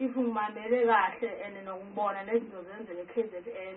if ngimamele kahle and nokubona nezinto zenzeka eKZN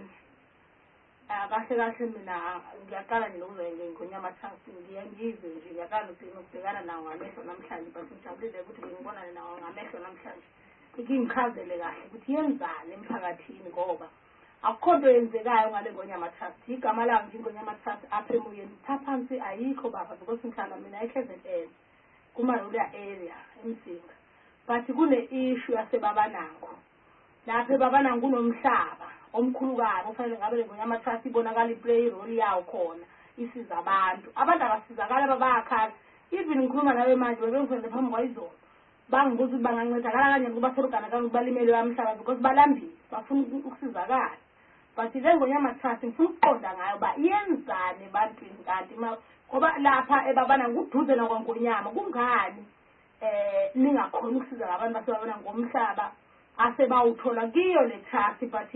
kahle mina ngiyaqala nje ukuze ngonyama chance ngiyangizwe nje ngiyaqala ukubhekana nawo ngamehlo namhlanje but ngijabulile ukuthi ngibonane nawo ngamehlo namhlanje ngikhazele kahle ukuthi yenzani emphakathini ngoba akukho nto yenzekayo ngale ngonyama trust igama lami nje ngonyama trust apha emoyeni phansi ayikho baba because ngihlala mina eKZN kuma-rural area eMsinga but kune-issue yaseBabanango lapha eBabanango kunomhlaba omkhulu kabi ofanele ngabe le ngonyama trust ibonakala iplay role yawo khona isiza abantu abasizakala babakhala even ngikhuluma nawe manje bengifende phambi kwayizolo bangibuza ukuthi bangancedakala kanjani kuba sorogana kangibalimele wamhlaba because balambile bafuna ukusizakala but le ngonyama trust ngifuna ukuqonda ngayo ba yenzani ebantwini kanti ngoba lapha eBabanango kuduze nakwangonyama kungani ningakhona ukusiza abantu baseBabanango ngomhlaba asebawuthola kiyo le trust but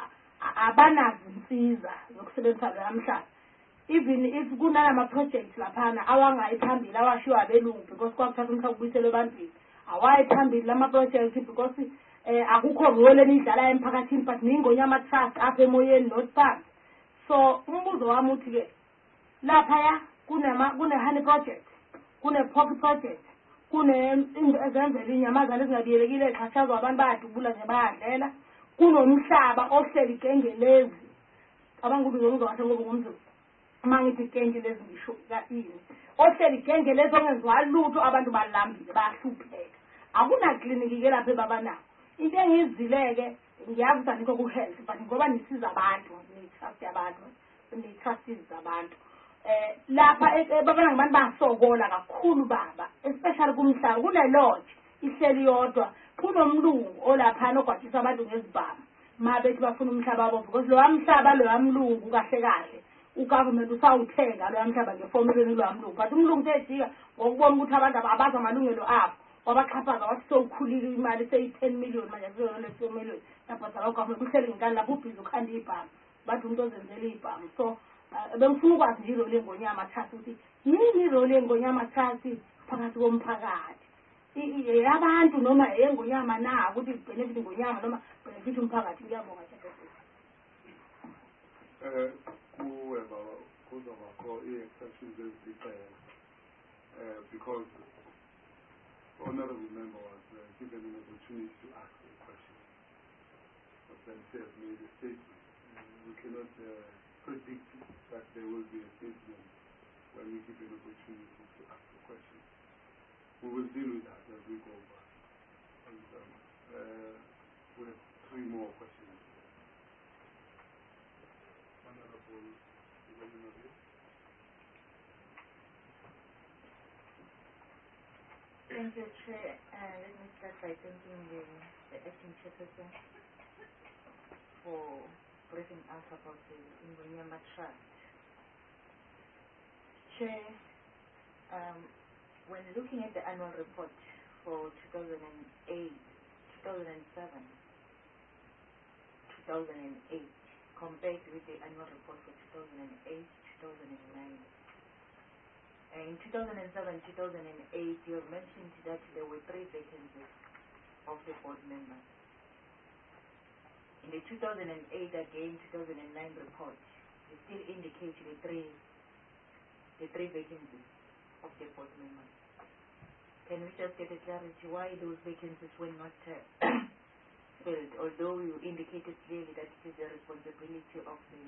abanazi insiza zokusebenzisa lo mhlaba even if kunalama projects laphana awangayiphambili awashiwa abelungu because kwakuthatha umhlaba kubuyiselwe ebantwini awayiphambili lama projects because akukho role enidlala emphakathini but ningonyama trust apha emoyeni nothphansi so umbuzo wami uthi ke lapha kune-honey project kune-pork project ezenzela inyamazana ezingabiyelekile exhashazwa abantu bayadubula nje bayadlela kunomhlaba ohleli ikengelezi abangubizo ngizokwahle ngoba ngumzulu uma ngithi ikengelezi ngisho ini ohleli ikengelezi ongenziwa lutho abantu balambile bayahlupheka akunakliniki-ke lapha eBabanango into engiyizileke ngiyazi ukuthi anikho ku-health but ngoba nisiza abantu nitrust abantu nitrustiza abantu lapha eBabanango abantu basokola kakhulu baba especially kumhlaba kune-lodge ihleli yodwa kunomlungu olaphana ogwatshisa abantu ngezibhamu ma bethi bafuna umhlaba wabo because lowa mhlaba lowa mlungu kahle kahle ugovernment usawuthenga lowa mhlaba ngefomelweni lowa mlungu but umlungu sejika ngokubona ukuthi abantu abazi amalungelo abo wabaxhaphaza wathi sowukhulile imali seyi-10 million manje kuyona le million yabhadala ugovernment uhleli ngentani lapho ubhizi ukhanda ibhamu bathi umuntu ozenzela ibhamu so bengifuna ukwazi nje irole ngonyama trust ukuthi yini irole yengonyama trust phakathi komphakathi abantu noma eyengonyama na ukuthi benefit ngonyama noma benefit umphakathi ngiyabonga kuzobakho i-exceptions eziliqela because honorable member was given an opportunity to ask a question but then she has made a statement. We cannot predict that there will be a statement when we give an opportunity to ask a question. We will deal with that as we go by. And we have 3 more questions. Honorable Ibrahim. Thank you, Chair. Let me start by thanking the acting chairperson for briefing us about the Ngonyama Trust. Chair, when looking at the annual report for 2008, 2007, 2008, compared with the annual report for 2008, 2009. In 2007, 2008, you have mentioned that there were 3 vacancies of the board members. In the 2008, again, 2009 report, you still indicate the three vacancies of the board members. Can we just get a clarity why those vacancies were not filled, although you indicated clearly that it is the responsibility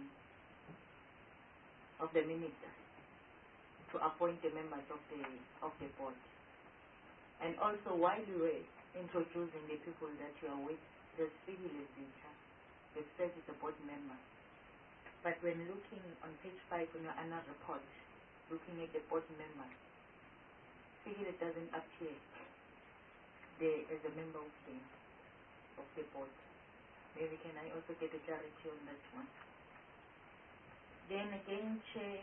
of the minister to appoint the members of the board? And also, while you were introducing the people that you are with, the civil visitor, the said is a board member. But when looking on page 5 in your annual report, looking at the board members, civil doesn't appear there as a member of the board. Maybe can I also get a clarity on that one? Then again, Chair,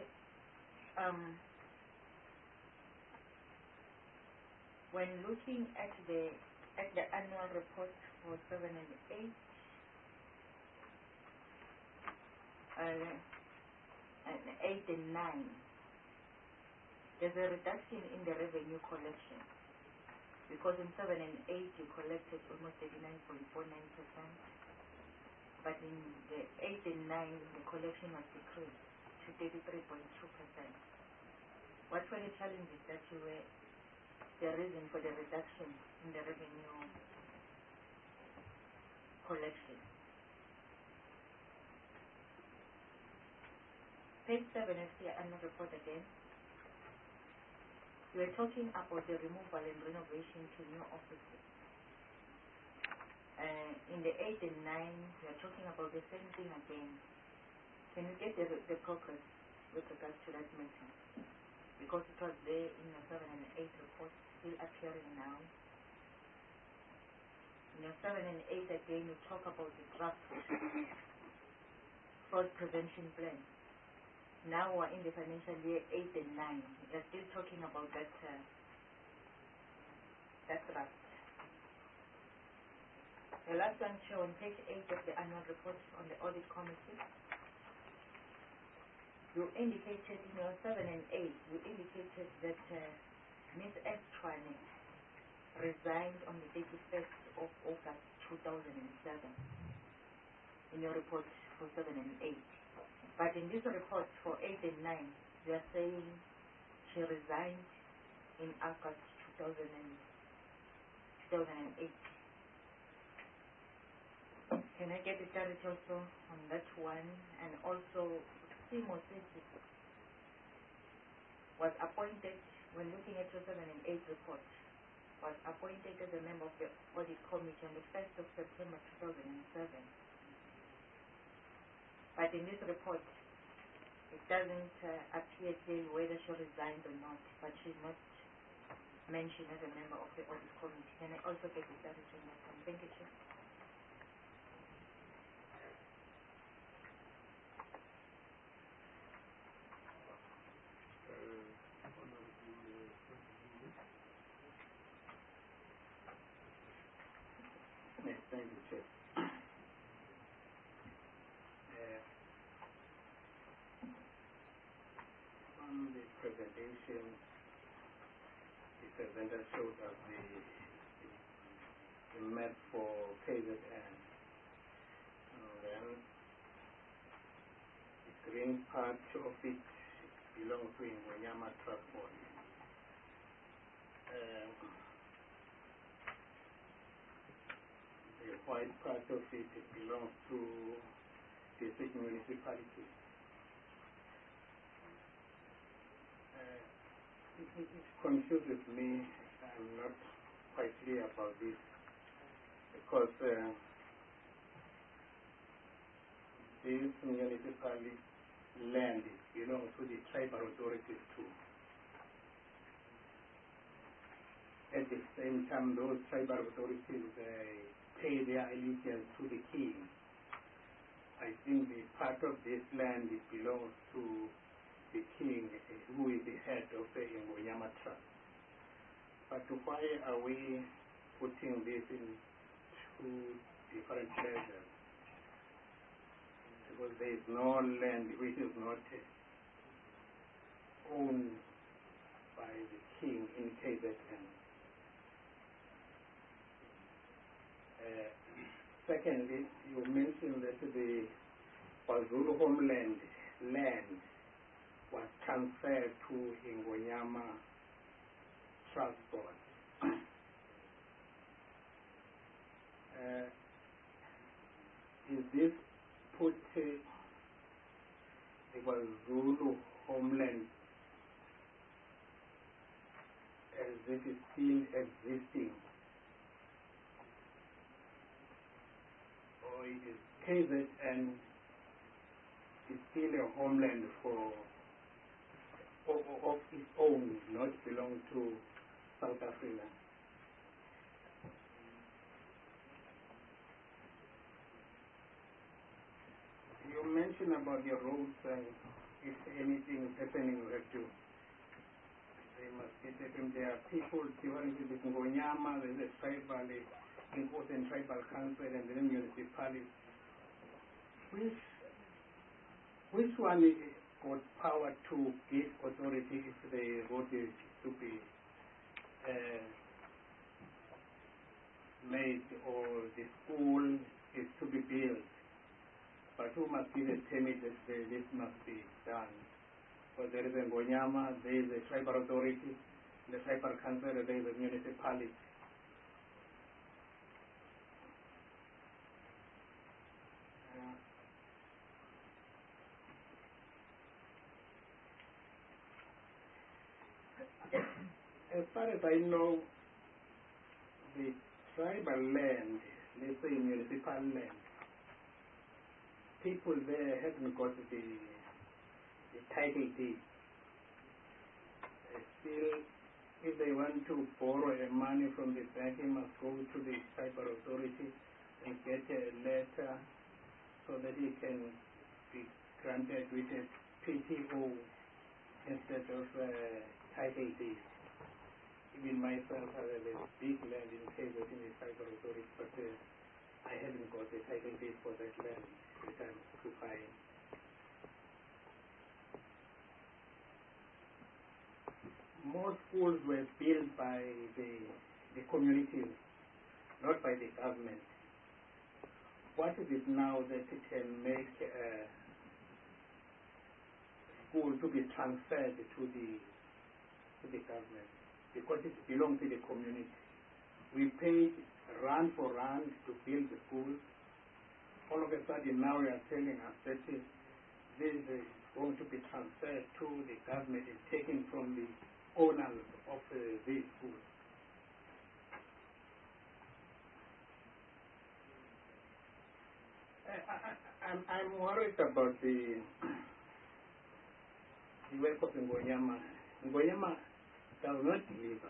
when looking at the annual report for 7 and 8, and 8 and 9, there's a reduction in the revenue collection, because in 7 and 8 you collected almost 39 but in the 8 and 9, the collection was decreased to 33.2%. What were the challenges that you were the reason for the reduction in the revenue collection? Page 7 is the annual report again. You were talking about the removal and renovation to new offices. In the 8 and 9, you are talking about the same thing again. Can you get the progress with regards to that matter? Because it was there in your 7 and 8 report, still appearing now. In your 7 and 8 again, you talk about the draft fraud prevention plan. Now we're in the financial year 8 and 9. You're still talking about that draft. The last one shown on page 8 of the annual report on the audit committee. You indicated in your 7 and 8, you indicated that Ms. Estwane resigned on the 31st of August 2007 in your report for 7 and 8. But in this report for 8 and 9, they are saying she resigned in August 2008. Can I get the clarity also on that one? And also, Simo Sisi was appointed, when looking at your 7 and 8 report, was appointed as a member of the audit committee on the 1st of September 2007. But in this report, it doesn't appear clearly whether she resigned or not, but she's not mentioned as a member of the audit committee. Can I also get the clarity on that one? Thank you, Chair. Thank you, Chair. On the presentation, the presenter showed us the map for KZN. And then the green part of it belongs to Ingonyama Transport. The white part of it belongs to district municipality. It confuses me. I'm not quite clear about this because this municipality land belongs to the tribal authorities too. At the same time, those tribal authorities pay their allegiance to the king. I think the part of this land belongs to the king, who is the head of the Ingonyama Trust. But why are we putting this in two different places? Because there is no land which is not owned by the king in KZN. Secondly, you mentioned that the KwaZulu homeland land was transferred to Ingonyama Trust Board. Is this put the KwaZulu homeland as if it's still existing? Or it is KZN is still a homeland of its own, not belong to South Africa? You mentioned about the roads and if anything is happening, they must be taken. There are people different with Ngonyama, there's a tribal, important tribal council, and then municipalities. Which one got power to give authority if the road is to be made or the school is to be built, but who must give a permit that say this must be done? So there is a Ngonyama, there is a tribal authority, the tribal council, there is a municipality. As far as I know, the tribal land, let's say municipal land, people there haven't got the title deed. Still, if they want to borrow money from the bank, they must go to the tribal authority and get a letter so that he can be granted with a PTO instead of title deed. Even myself, I have a big land in favor in the tribal authority, but I haven't got a title deed for that land that I'm occupying. Most schools were built by the communities, not by the government. What is it now that it can make a school to be transferred to the government? Because it belongs to the community. We paid rand for rand to build the school. All of a sudden now we are telling us that this is going to be transferred to the government and taken from the owners of this school. I'm worried about the work of Ngonyama. Ngonyama does not deliver.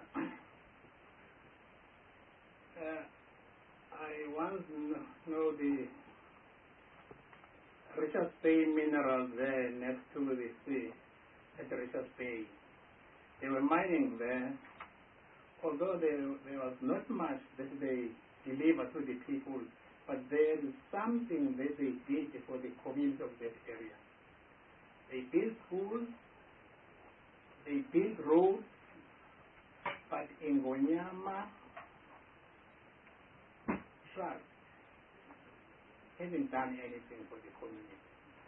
I once know the Richards Bay minerals there next to the sea at Richards Bay. They were mining there, although there was not much that they delivered to the people, but there is something that they did for the community of that area. They built schools, they built roads, but in Ngonyama Trust hasn't done anything for the community.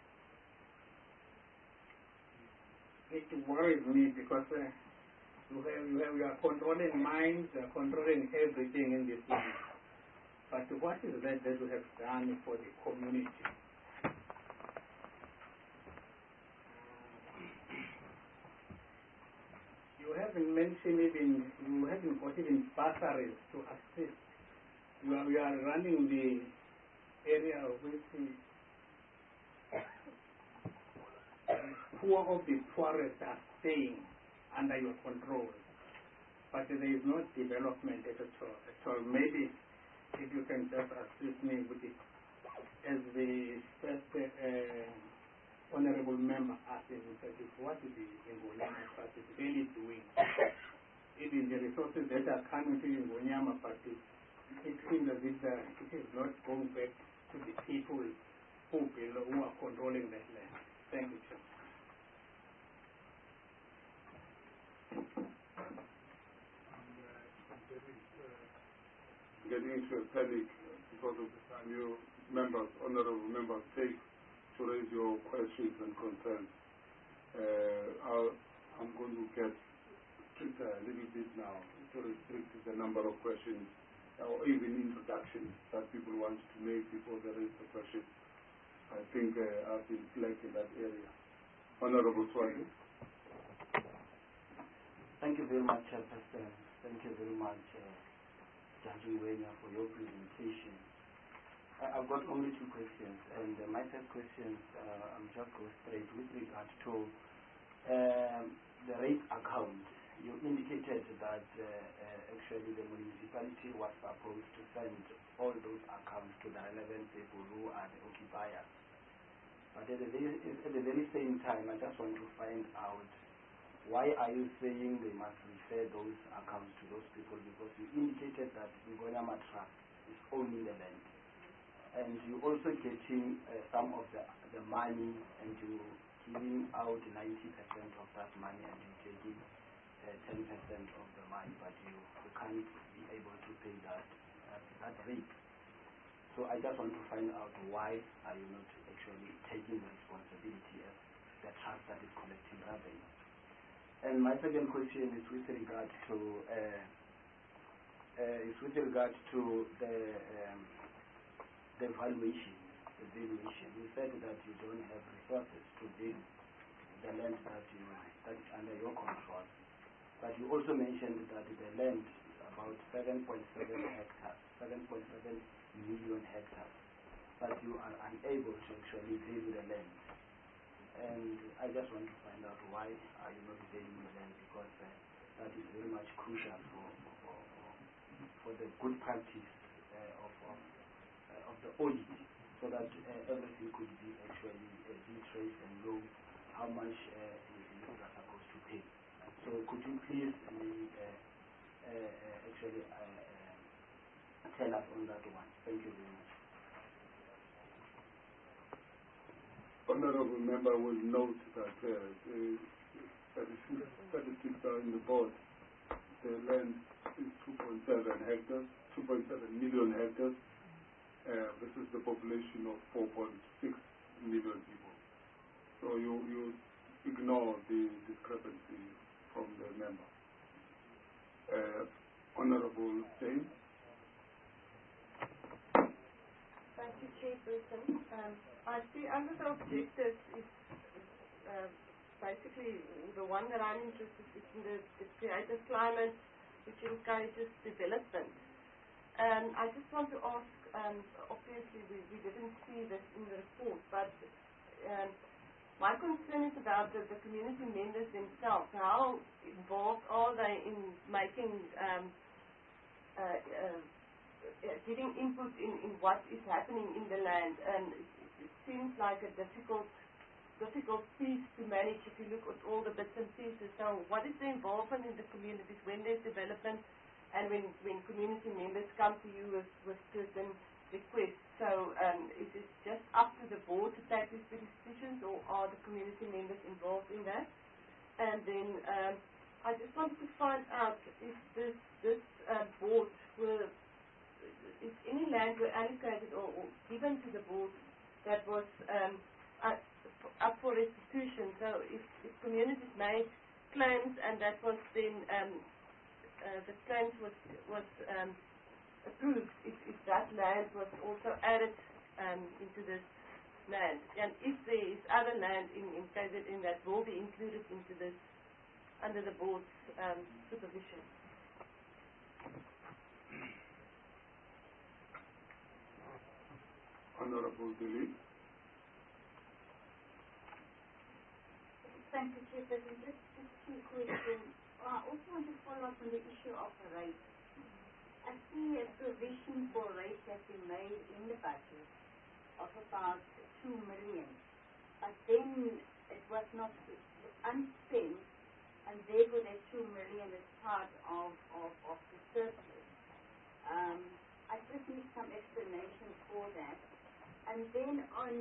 It worries me because you are controlling minds, you are controlling everything in this city. But what is that you have done for the community? You haven't mentioned even, you haven't got even bursaries to assist. You are running the area with the poor of the poorest are staying under your control. But there is no development at all. Maybe if you can just assist me with it, as the first honorable member asked me, what is the Ngonyama Trust really doing? Even the resources that are coming to Ngonyama, but it seems as if it is not going back to the people who are controlling that land. Thank you, Chair. Getting into a panic because of the time you members, honorable members, take to raise your questions and concerns. I'm going to get stricter a little bit now to restrict the number of questions or even introductions that people want to make before they raise the question. I think I've been flagged in that area. Honorable Swati. Thank you very much, Chairperson. Thank you very much, Judge Wenya, for your presentation. I've got only two questions, and my first question, I'm just going straight with regard to the rate account. You indicated that actually the municipality was supposed to send all those accounts to the relevant people who are the occupiers. But at the very same time, I just want to find out, why are you saying they must refer those accounts to those people? Because you indicated that Ngonyama Trust is owning the land. And you're also getting some of the money, and you're giving out 90% of that money, and you're taking 10% of the money, but you can't be able to pay that that rape. So I just want to find out why are you not actually taking the responsibility as the trust that is collecting revenue. And my second question is with regard to the valuation. You said that you don't have resources to deal the land that is under your control, but you also mentioned that the land, about 7.7 hectares, 7.7 million hectares, but you are unable to actually deal with the land. And I just want to find out why are you not dealing with them, because that is very much crucial for the good practice of the audit, so that everything could be actually be traced and know how much you are supposed to pay. So could you please actually tell us on that one? Thank you very much. Honorable member will note that the statistics are in the board. The land is 2.7 hectares, 2.7 million hectares. This is the population of 4.6 million people. So you ignore the discrepancy from the member. Honorable Jane. Thank you, Chairperson. I see under the objectives is basically the one that I'm interested in, the create a climate which encourages development. And I just want to ask, obviously we didn't see this in the report, but my concern is about the community members themselves. How involved are they in making giving input in what is happening in the land? And it seems like a difficult piece to manage if you look at all the bits and pieces. So what is the involvement in the communities when there's development and when community members come to you with certain requests? So is it just up to the board to take these decisions, or are the community members involved in that? And then I just wanted to find out if this board if any land were allocated or given to the board that was up for restitution. So if communities made claims and that was then the claims was approved, if that land was also added into this land, and if there is other land in KZN that will be included into this under the board's supervision. Honorable Dilip. Thank you, Chairperson. Just two questions. I also want to follow up on the issue of rates. I see a provision for rates has been made in the budget of about 2 million, but then it was not unspent, and therefore that 2 million is part of the surplus. I just need some explanation for that. And then on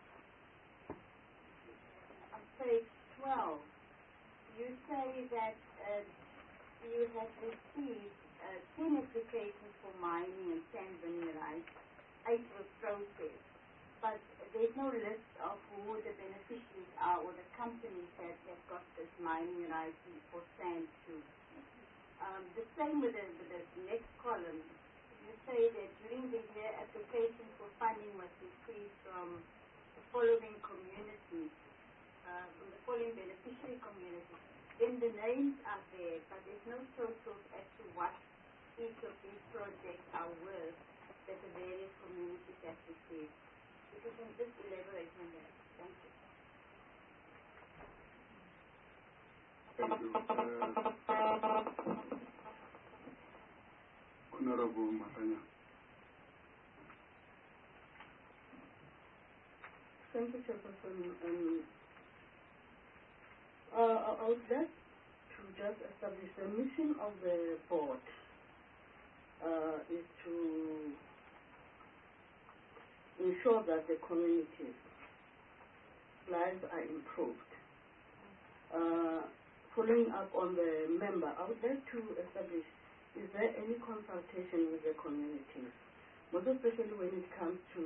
page 12, you say that you have received 10 applications for mining and sand veneer rights, 8 were processed, but there's no list of who the beneficiaries are or the companies that have got this mining rights for sand too. The same with the next column. You say that during the year, application for funding was received from the following communities, from the following beneficiary communities. Then the names are there, but there's no totals as to what each of these projects are worth that the various communities have received. If you can just elaborate on that. Thank you. Thank you. Honorable Matanya. Thank you, Chairperson. I would like to just establish the mission of the board is to ensure that the community's lives are improved. Following up on the member, I would like to establish, is there any consultation with the community most especially when it comes to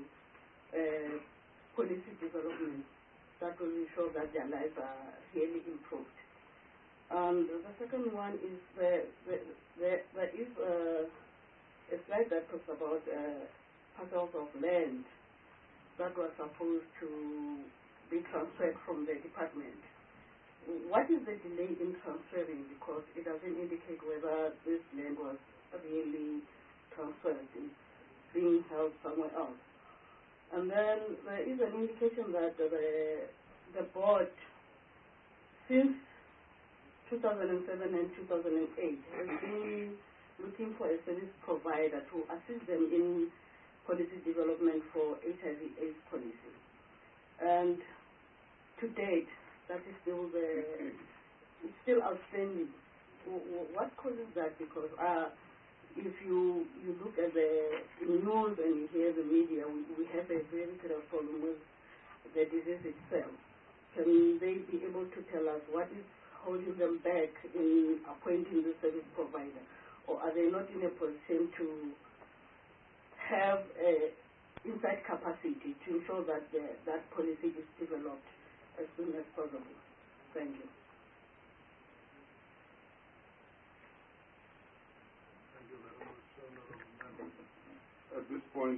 policy development that will ensure that their lives are really improved. And the second one is there is a slide that talks about parcels of land that were supposed to be transferred from the department. What is the delay in transferring? Because it doesn't indicate whether this land was really transferred. It's being held somewhere else. And then there is an indication that the board, since 2007 and 2008, has been looking for a service provider to assist them in policy development for HIV/AIDS policy. And to date, that is still it's still outstanding. What causes that? Because if you look at the news and you hear the media, we have a very serious problem with the disease itself. Can they be able to tell us what is holding them back in appointing the service provider? Or are they not in a position to have inside capacity to ensure that that policy is developed as soon as possible? Thank you. Thank you very much, Honourable Member. At this point,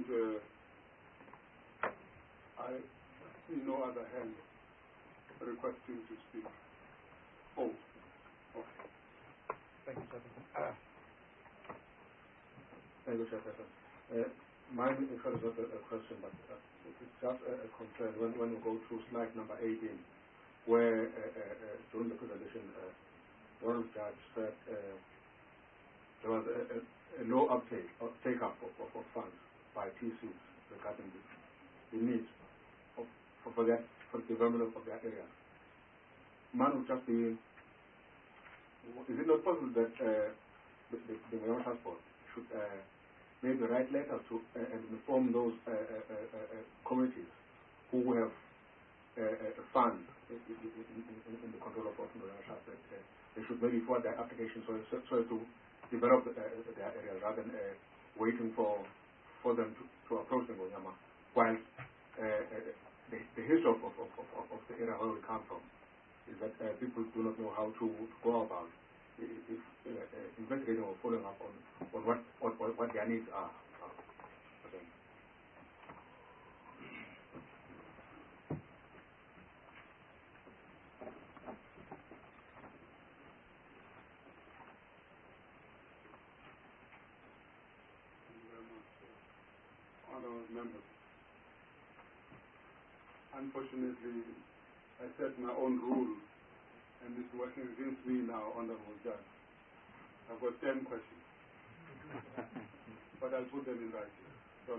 I see no other hand requesting to speak. Oh, okay. Thank you, Chairperson. Thank you, Chairperson. Mine is not a question, but it's just a concern. When we go through slide number 18, where during the presentation, one of the judges said there was a low take-up of funds by TCs regarding the needs for the development of their area. Man would just be, is it not possible that the Mayoral Transport should maybe write letters to and inform those communities who have funds in the control of Mayoral Transport? They should maybe forward their application so as to develop their area rather than waiting for them to approach the Ngonyama. While the history of the area where we come from is that people do not know how to go about investigating or following up on what their needs are. Okay. Thank you very much, honourable members. Unfortunately, I set my own rule, and it's working against me now, Honourable Judge. I've got 10 questions, but I'll put them in writing. So,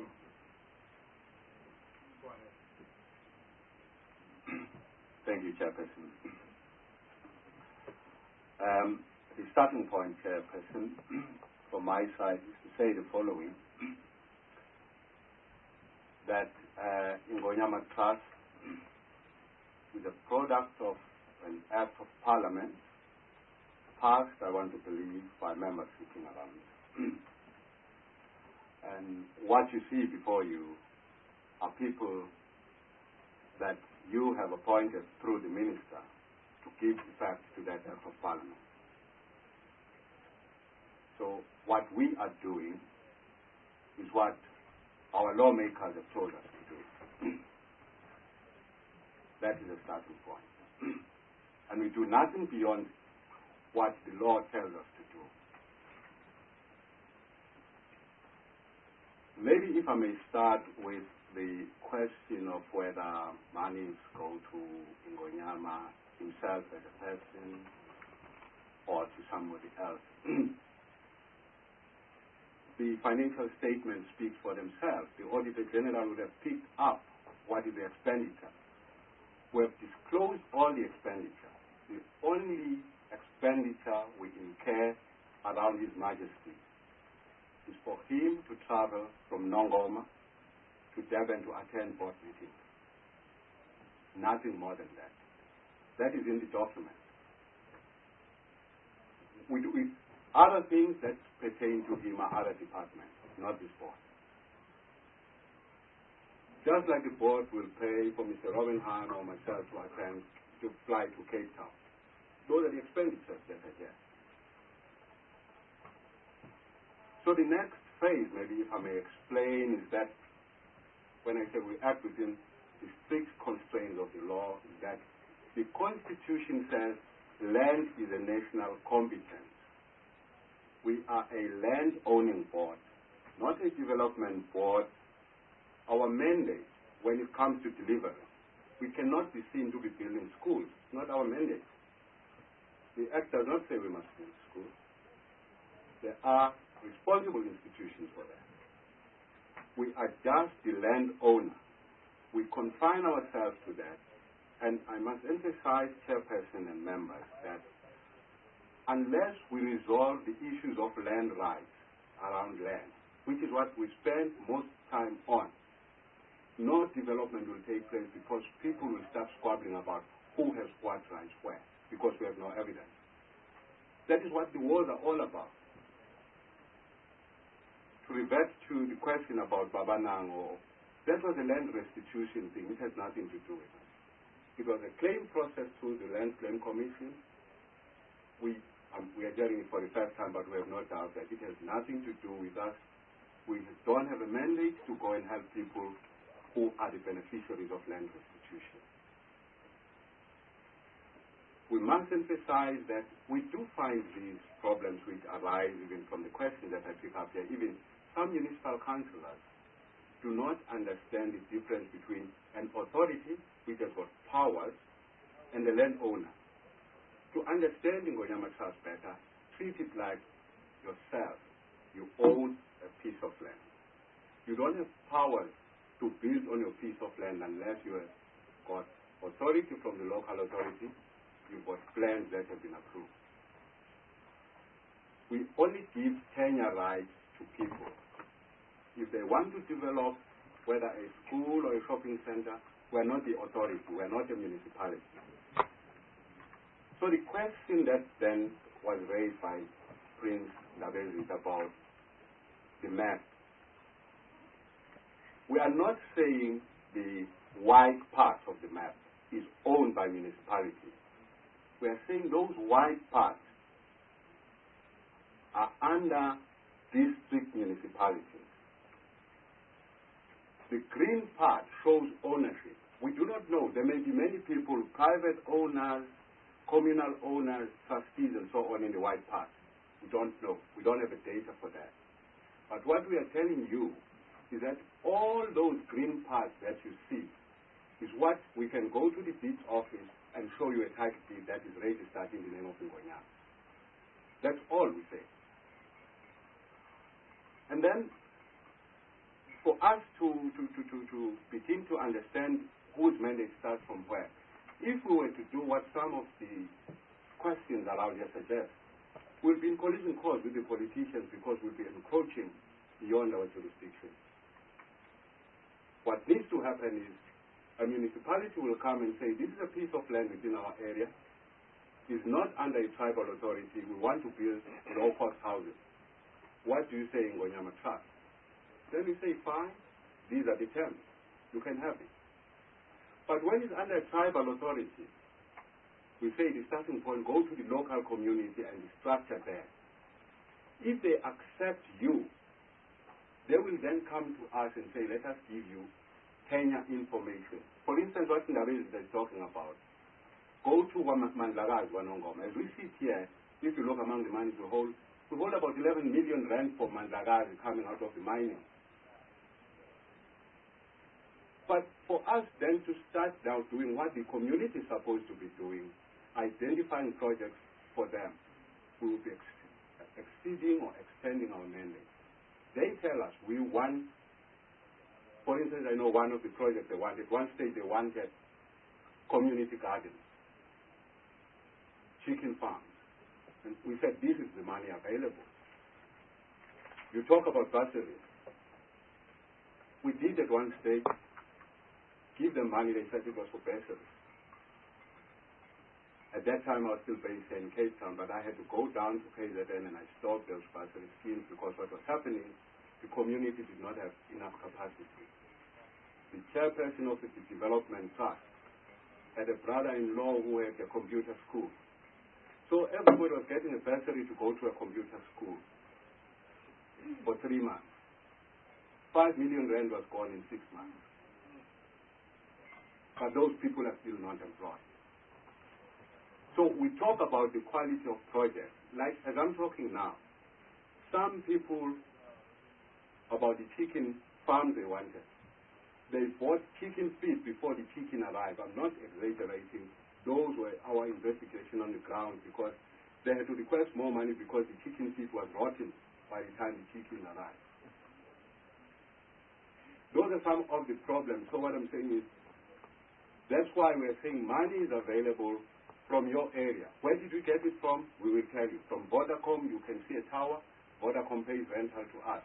go ahead. Thank you, Chairperson. The starting point, Chairperson, from my side is to say the following, that Ngonyama Trust is a product of an act of Parliament passed, I want to believe, by members sitting around. And what you see before you are people that you have appointed through the Minister to give effect to that act of Parliament. So what we are doing is what our lawmakers have told us to do. That is a starting point. And we do nothing beyond what the law tells us to do. Maybe if I may start with the question of whether monies go to Ngonyama himself as a person or to somebody else. The financial statements speak for themselves. The Auditor General would have picked up what is the expenditure. We have disclosed all the expenditure. The only expenditure we incur around His Majesty is for him to travel from Nongoma to Durban to attend board meetings. Nothing more than that. That is in the document. We do other things that pertain to him are other departments, not this board. Just like the board will pay for Mr. Robin Hahn or myself to attend, to fly to Cape Town. Those are the expenditures that are there. So the next phase, maybe if I may explain, is that when I say we act within the strict constraints of the law, is that the Constitution says land is a national competence. We are a land-owning board, not a development board. Our mandate, when it comes to delivery, we cannot be seen to be building schools. It's not our mandate. The Act does not say we must build schools. There are responsible institutions for that. We are just the landowner. We confine ourselves to that. And I must emphasize, Chairperson and members, that unless we resolve the issues of land rights around land, which is what we spend most time on, no development will take place because people will start squabbling about who has what rights where, because we have no evidence. That is what the wars are all about. To revert to the question about Babanango, that was a land restitution thing. It has nothing to do with us. It was a claim process through the Land Claim Commission. We are hearing it for the first time, but we have no doubt that it has nothing to do with us. We don't have a mandate to go and help people who are the beneficiaries of land restitution. We must emphasize that we do find these problems which arise even from the question that I pick up here. Even some municipal councillors do not understand the difference between an authority which has got powers and the landowner. To understand Ngonyama Trust better, treat it like yourself. You own a piece of land. You don't have powers to build on your piece of land unless you have got authority from the local authority. You've got plans that have been approved. We only give tenure rights to people. If they want to develop whether a school or a shopping center, we're not the authority, we're not a municipality. So the question that then was raised by Prince Ndabezi about the map. We are not saying the wide part of the map is owned by municipalities. We are saying those wide parts are under district municipalities. The green part shows ownership. We do not know. There may be many people, private owners, communal owners, trustees, and so on in the white part. We don't know. We don't have the data for that. But what we are telling you is that all those green parts that you see is what we can go to the deeds office and show you a title deed that is registered in the name of Ngonyama. That's all we say. And then for us to begin to understand whose mandate starts from where, if we were to do what some of the questions around here suggest, we'll be in collision course with the politicians because we'll be encroaching beyond our jurisdiction. What needs to happen is a municipality will come and say, this is a piece of land within our area. It's not under a tribal authority. We want to build low-cost houses. What do you say in Ngonyama Trust? Then we say, fine, these are the terms. You can have it. But when it's under a tribal authority, we say the starting point, go to the local community and the structure there. If they accept you, they will then come to us and say, let us give you tenure information. For instance, what Ndabezi is talking about, go to Mandlakazi, Wanongoma. As we sit here, if you look among the monies we hold about 11 million rand for Mandlakazi coming out of the mining. But for us then to start now doing what the community is supposed to be doing, identifying projects for them, we will be exceeding or extending our mandate. They tell us we want, for instance, I know one of the projects they wanted, one stage they wanted community gardens, chicken farms. And we said, this is the money available. You talk about bursaries. We did at one stage give them money, they said it was for bursaries. At that time I was still based in Cape Town, but I had to go down to KZN and I stopped those bursary schemes because what was happening, the community did not have enough capacity. the chairperson of the development trust, had a brother-in-law who had a computer school. So everybody was getting a bursary to go to a computer school for 3 months. 5 million rand was gone in 6 months. But those people are still not employed. So we talk about the quality of projects. Like as I'm talking now, some people about the chicken farm they wanted. They bought chicken feed before the chicken arrived. I'm not exaggerating. Those were our investigation on the ground because they had to request more money because the chicken feed was rotten by the time the chicken arrived. Those are some of the problems. So what I'm saying is, that's why we're saying money is available from your area. Where did we get it from? We will tell you. From Vodacom, you can see a tower. Vodacom pays rental to us.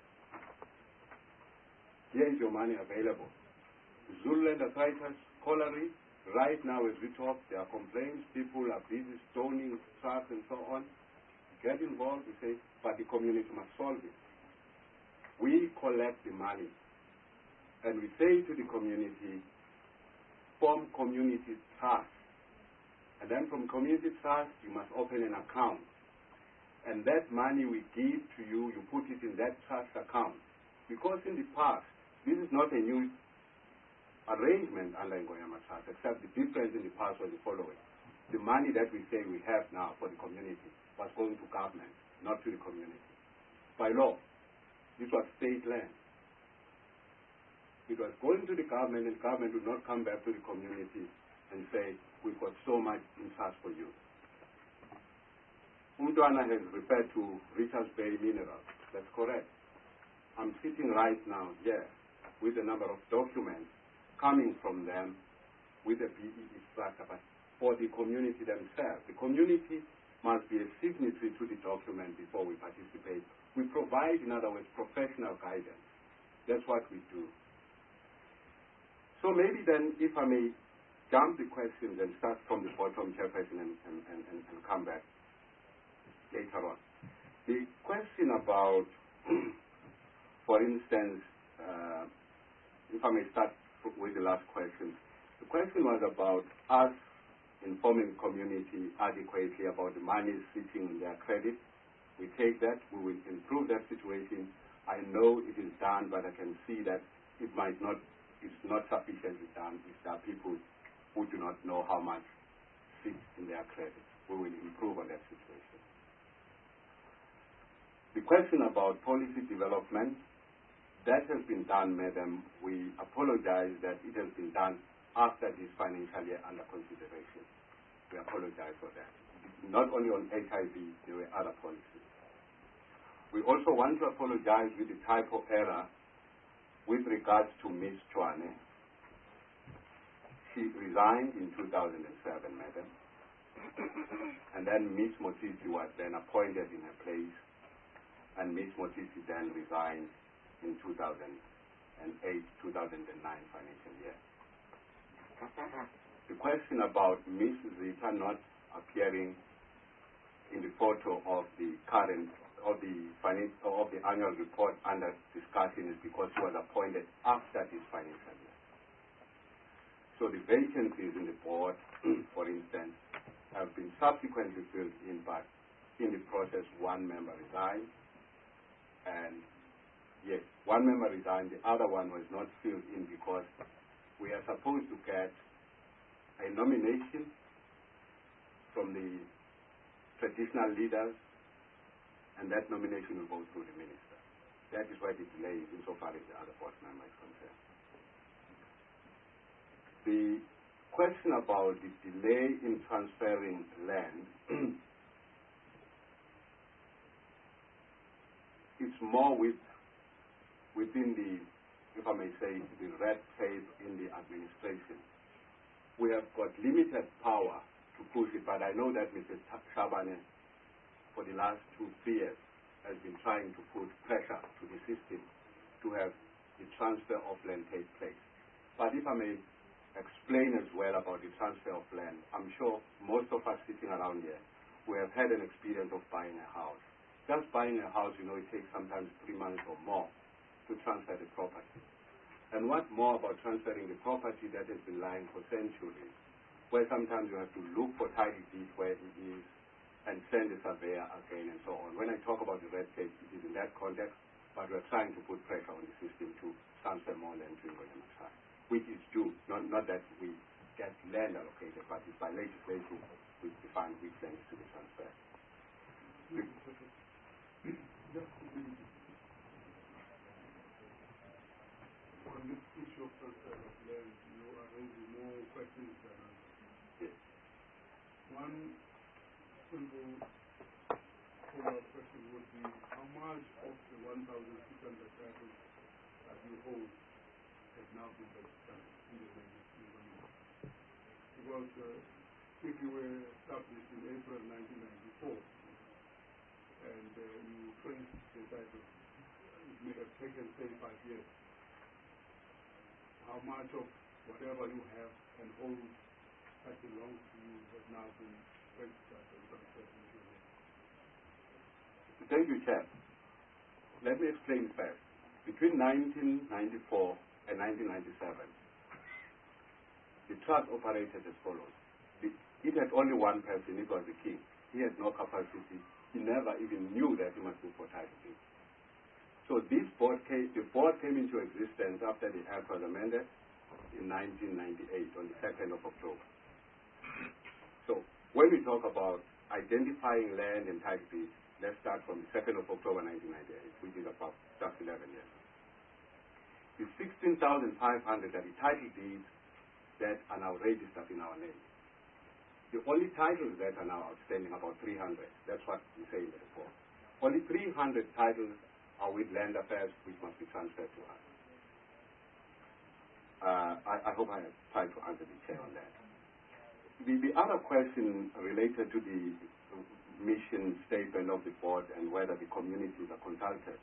Here is your money available. Zululand Arthritis, Colliery, right now as we talk, there are complaints. People are busy stoning trucks and so on. Get involved, we say, but the community must solve it. We collect the money. And we say to the community, form community trust. And then from community trust, you must open an account. And that money we give to you, you put it in that trust account. Because in the past, this is not a new arrangement under Ngonyama Trust, except the difference in the past was the following. The money that we say we have now for the community was going to government, not to the community. By law, this was state land. It was going to the government, and government would not come back to the community and say, we've got so much in trust for you. Umtwana has referred to Richards Bay Minerals. That's correct. I'm sitting right now here with a number of documents coming from them with a BEE structure, but for the community themselves. The community must be a signatory to the document before we participate. We provide, in other words, professional guidance. That's what we do. So maybe then, if I may jump the questions and start from the bottom, Chairperson, and come back later on. The question about, for instance, if I may start with the last question. The question was about us informing the community adequately about the money sitting in their credit. We take that, we will improve that situation. I know it is done, but I can see that it's not sufficiently done if there are people who do not know how much sits in their credit. We will improve on that situation. The question about policy development, that has been done, Madam. We apologize that it has been done after this financial year under consideration. We apologize for that. Not only on HIV, there were other policies. We also want to apologize with the typo error with regards to Ms. Chwane. She resigned in 2007, Madam. And then Ms. Motisi was then appointed in her place, and Ms. Motisi then resigned in 2008-2009 financial year. The question about Ms. Zita not appearing in the photo of the current of the annual report under discussion is because she was appointed after this financial year. So the vacancies in the board, for instance, have been subsequently filled in, but in the process one member resigned, and yes, one member resigned, the other one was not filled in because we are supposed to get a nomination from the traditional leaders, and that nomination will go through the minister. That is why the delay is insofar as the other board member is concerned. The question about the delay in transferring land it's more within the, if I may say, the red tape in the administration. We have got limited power to push it, but I know that Mr. Shabane, for the last 2-3 years, has been trying to put pressure to the system to have the transfer of land take place. But if I may explain as well about the transfer of land, I'm sure most of us sitting around here, we have had an experience of buying a house. Just buying a house, it takes sometimes 3 months or more to transfer the property. And what more about transferring the property that has been lying for centuries, where sometimes you have to look for title deed where it is and send the surveyor again and so on. When I talk about the red tape, it is in that context, but we're trying to put pressure on the system to transfer more land to Ngonyamatsane, which is due, not that we get land allocated, but it's by legislation we define which land is to be transferred. On this issue of transfer of land, you are raising more questions than answers. Yes. One simple follow-up question would be, how much of the 1,600 titles that you hold has now been registered in the name of Ngonyama? Because if you were established in April 1994 and you traced the title, it may have taken, say, 5 years. How much of whatever you have and hold that belongs to you has now been registered and transferred into your name? Thank you, Chair. Let me explain first. Between 1994 and 1997, the trust operated as follows. It had only one person, it was the king. He had no capacity. He never even knew that he must look for title deed. So this board the board came into existence after the Act was amended in 1998 on the 2nd of October. So when we talk about identifying land and title deeds, let's start from the 2nd of October 1998, which is about just 11 years. The 16,500 are the title deeds that are now registered in our name. The only titles that are now outstanding, about 300, that's what we say in the report. Only 300 titles are with land affairs, which must be transferred to us. I hope I have tried to answer the chair on that. The other question related to the mission statement of the board and whether the communities are consulted.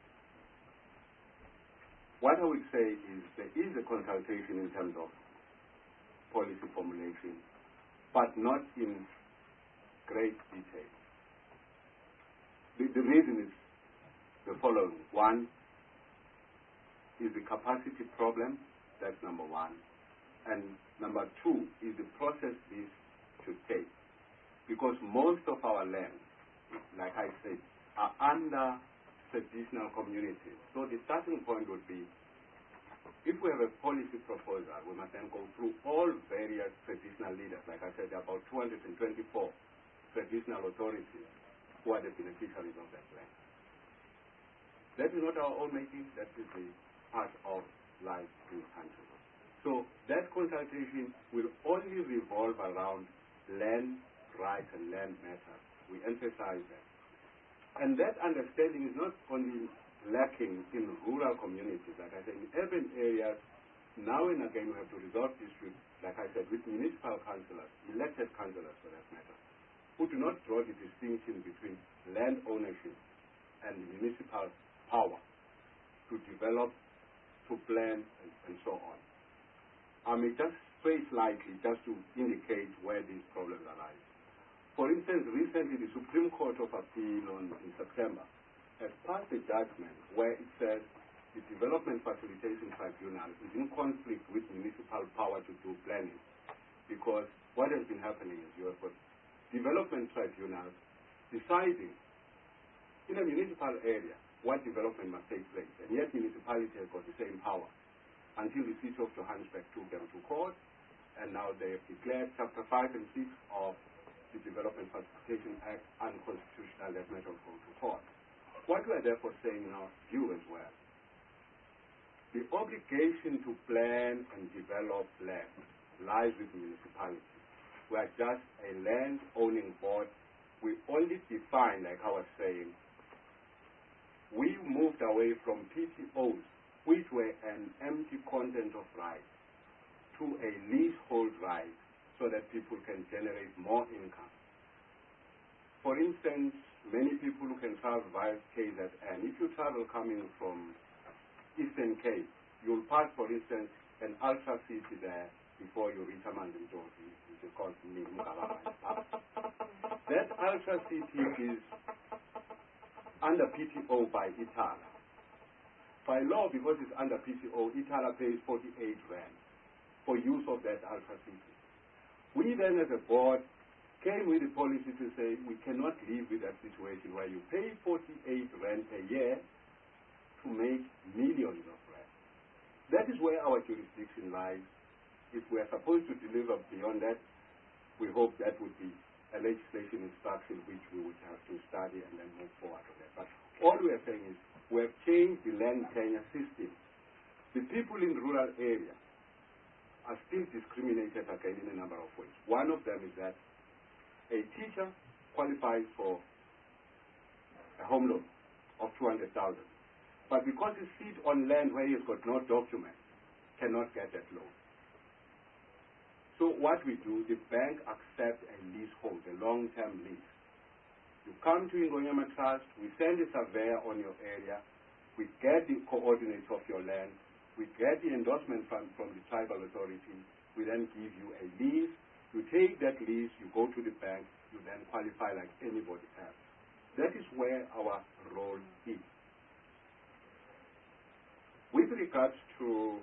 What I would say is there is a consultation in terms of policy formulation, but not in great detail. The reason is the following. One is the capacity problem, that's number one. And number two is the process this should take. Because most of our land, like I said, are under traditional communities. So the starting point would be, if we have a policy proposal, we must then go through all various traditional leaders. Like I said, there are about 224 traditional authorities who are the beneficiaries of that land. That is not our own making, that is the part of life in the country. So that consultation will only revolve around land rights and land matters. We emphasize that. And that understanding is not only lacking in rural communities, like I said, in urban areas, now and again we have to resolve disputes, like I said, with municipal councillors, elected councillors for that matter, who do not draw the distinction between land ownership and municipal power to develop, to plan, and so on. I may just stray slightly just to indicate where these problems arise. For instance, recently the Supreme Court of Appeal in September has passed a judgment where it says the Development Facilitation Tribunal is in conflict with municipal power to do planning, because what has been happening is you have got development tribunals deciding in a municipal area what development must take place, and yet municipality has got the same power until the city of Johannesburg took them to court, and now they have declared Chapter 5 and 6 of the Development Facilitation Act unconstitutional. That matter will go to court. What we are therefore saying in our view as well, the obligation to plan and develop land lies with municipalities. We are just a land owning board. We only define, like I was saying, we moved away from PTOs, which were an empty content of rights, to a leasehold right so that people can generate more income. For instance, many people can travel via KZN. If you travel coming from Eastern Cape, you'll pass, for instance, an Ultra City there before you reach Amanzimtoti, which is called Mugababa Park. That Ultra City is under PTO by Itala. By law, because it's under PCO, Itala pays 48 rand for use of that Alpha City. We then as a board came with a policy to say we cannot live with that situation where you pay 48 rand a year to make millions of rand. That is where our jurisdiction lies. If we are supposed to deliver beyond that, we hope that would be a legislation instruction which we would have to study and then move forward on that. But all we are saying is we have changed the land tenure system. The people in rural areas are still discriminated against in a number of ways. One of them is that a teacher qualifies for a home loan of 200,000, but because he sits on land where he has got no document, cannot get that loan. So what we do, the bank accepts a leasehold, a long-term lease. You come to Ingonyama Trust, we send a surveyor on your area, we get the coordinates of your land, we get the endorsement from the tribal authority, we then give you a lease. You take that lease, you go to the bank, you then qualify like anybody else. That is where our role is. With regards to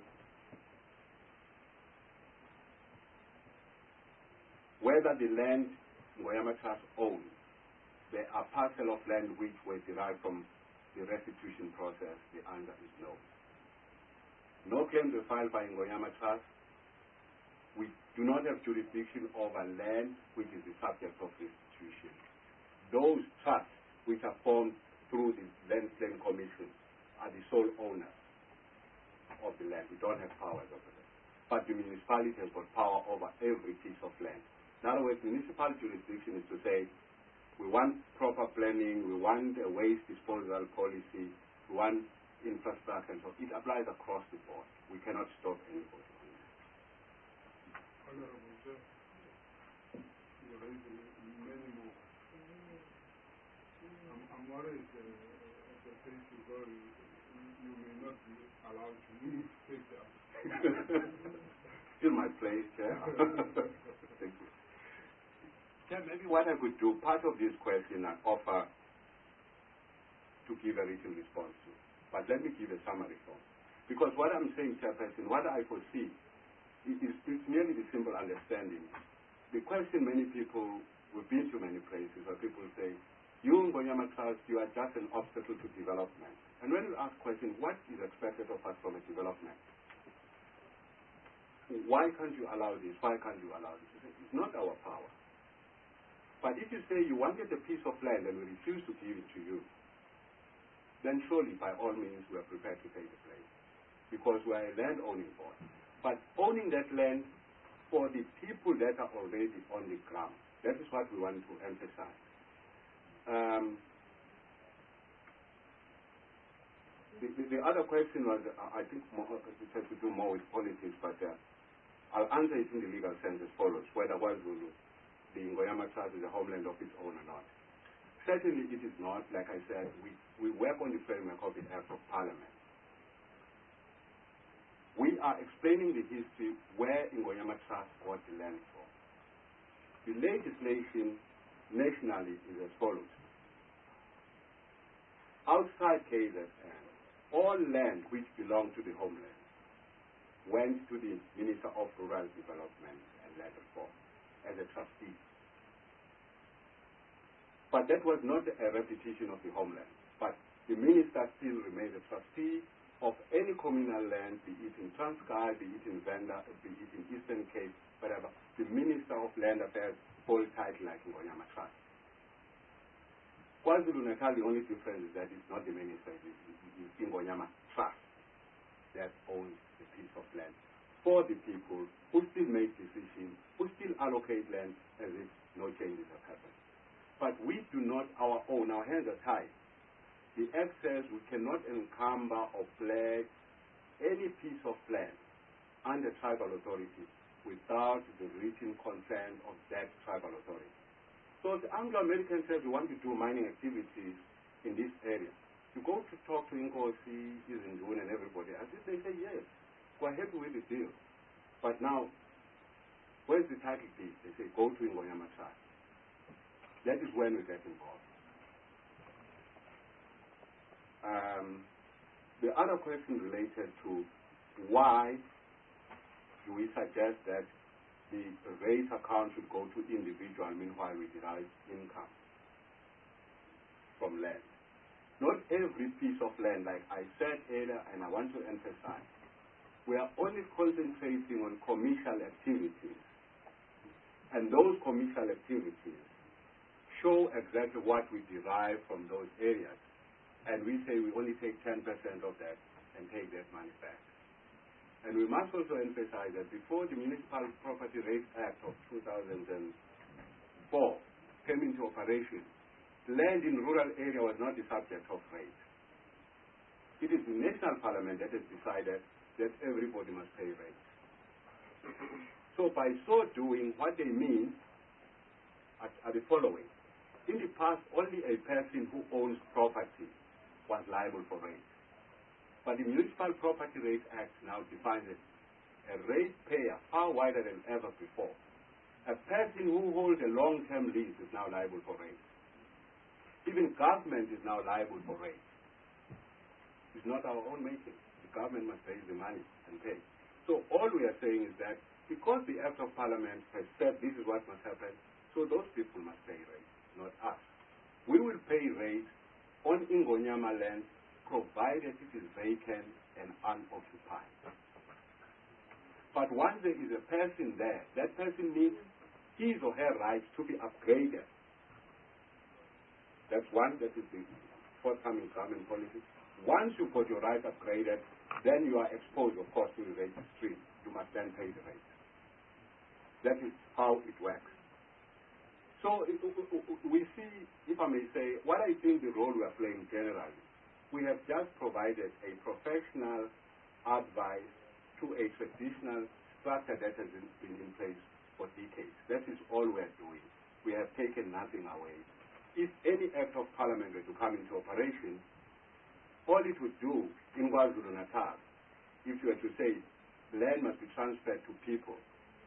whether the land Ngoyama Trust owns, there are parcels of land which were derived from the restitution process. The answer is no. No claims were filed by Ngoyama Trust. We do not have jurisdiction over land which is the subject of restitution. Those trusts which are formed through the Land Claim Commission are the sole owners of the land. We don't have powers over them. But the municipality has got power over every piece of land. In other words, municipal jurisdiction is to say, we want proper planning, we want a waste disposal policy, we want infrastructure, and so it applies across the board. We cannot stop anybody on that. Honorable Chair, you're raising many more. I'm worried at the place you go, you may not be allowed to move. Still my place, Chair. Thank you. Chair, maybe what I could do, part of this question I offer to give a written response to. But let me give a summary form. Because what I'm saying, Chairperson, what I foresee is merely the simple understanding. The question many people, we've been to many places where people say, you Ngonyama Trust, you are just an obstacle to development. And when you ask question, what is expected of us from a development? Why can't you allow this? Why can't you allow this? It's not our power. But if you say you wanted a piece of land and we refuse to give it to you, then surely by all means we are prepared to take the place. Because we are a land owning board. But owning that land for the people that are already on the ground. That is what we want to emphasize. The other question was, I think it has to do more with politics, but I'll answer it in the legal sense as follows, whether KwaZulu, the Ngoyama Trust is a homeland of its own or not. Certainly it is not. Like I said, we work on the framework of the Act of Parliament. We are explaining the history where Ngoyama Trust got the land from. The legislation nationally is as follows. Outside KZN, all land which belonged to the homeland went to the Minister of Rural Development and Land Reform as a trustee. But that was not a repetition of the homeland. But the minister still remains a trustee of any communal land, be it in Transkei, be it in Venda, be it in Eastern Cape, whatever. The Minister of Land Affairs holds title like Ngonyama Trust. KwaZulu-Natal, the only difference is that it's not the minister, it's Ngonyama Trust that owns the piece of land for the people who still make decisions, who still allocate land as if no changes have happened. But we do not, our hands are tied. The Act says we cannot encumber or pledge any piece of land under tribal authority without the written consent of that tribal authority. So the Anglo-Americans said we want to do mining activities in this area. You go to talk to Inkosi, Izinduna, and everybody. I think they say yes, we're happy with the deal. But now, where's the title deed? They say go to Ngonyama Trust. That is when we get involved. The other question related to why do we suggest that the rate account should go to individual, meanwhile we derive income from land. Not every piece of land, like I said earlier, and I want to emphasize, we are only concentrating on commercial activities. And those commercial activities show exactly what we derive from those areas. And we say we only take 10% of that and take that money back. And we must also emphasize that before the Municipal Property Rates Act of 2004 came into operation, land in rural area was not the subject of rate. It is the National Parliament that has decided that everybody must pay rates. So by so doing, what they mean are the following. In the past, only a person who owns property was liable for rates. But the Municipal Property Rates Act now defines it a rate payer far wider than ever before. A person who holds a long-term lease is now liable for rates. Even government is now liable for rates. It's not our own making. The government must raise the money and pay. So all we are saying is that because the Act of Parliament has said this is what must happen, so those people must pay rates, not us. We will pay rates on Ingonyama land provided it is vacant and unoccupied. But once there is a person there, that person needs his or her rights to be upgraded. That's one, that is the forthcoming government policy. Once you got your rights upgraded, then you are exposed, of course, to the rate stream. You must then pay the rate. That is how it works. So we see, if I may say, what I think the role we are playing generally, we have just provided a professional advice to a traditional structure that has been in place for decades. That is all we are doing. We have taken nothing away. If any Act of Parliament were to come into operation, all it would do in KwaZulu-Natal, if you were to say land must be transferred to people,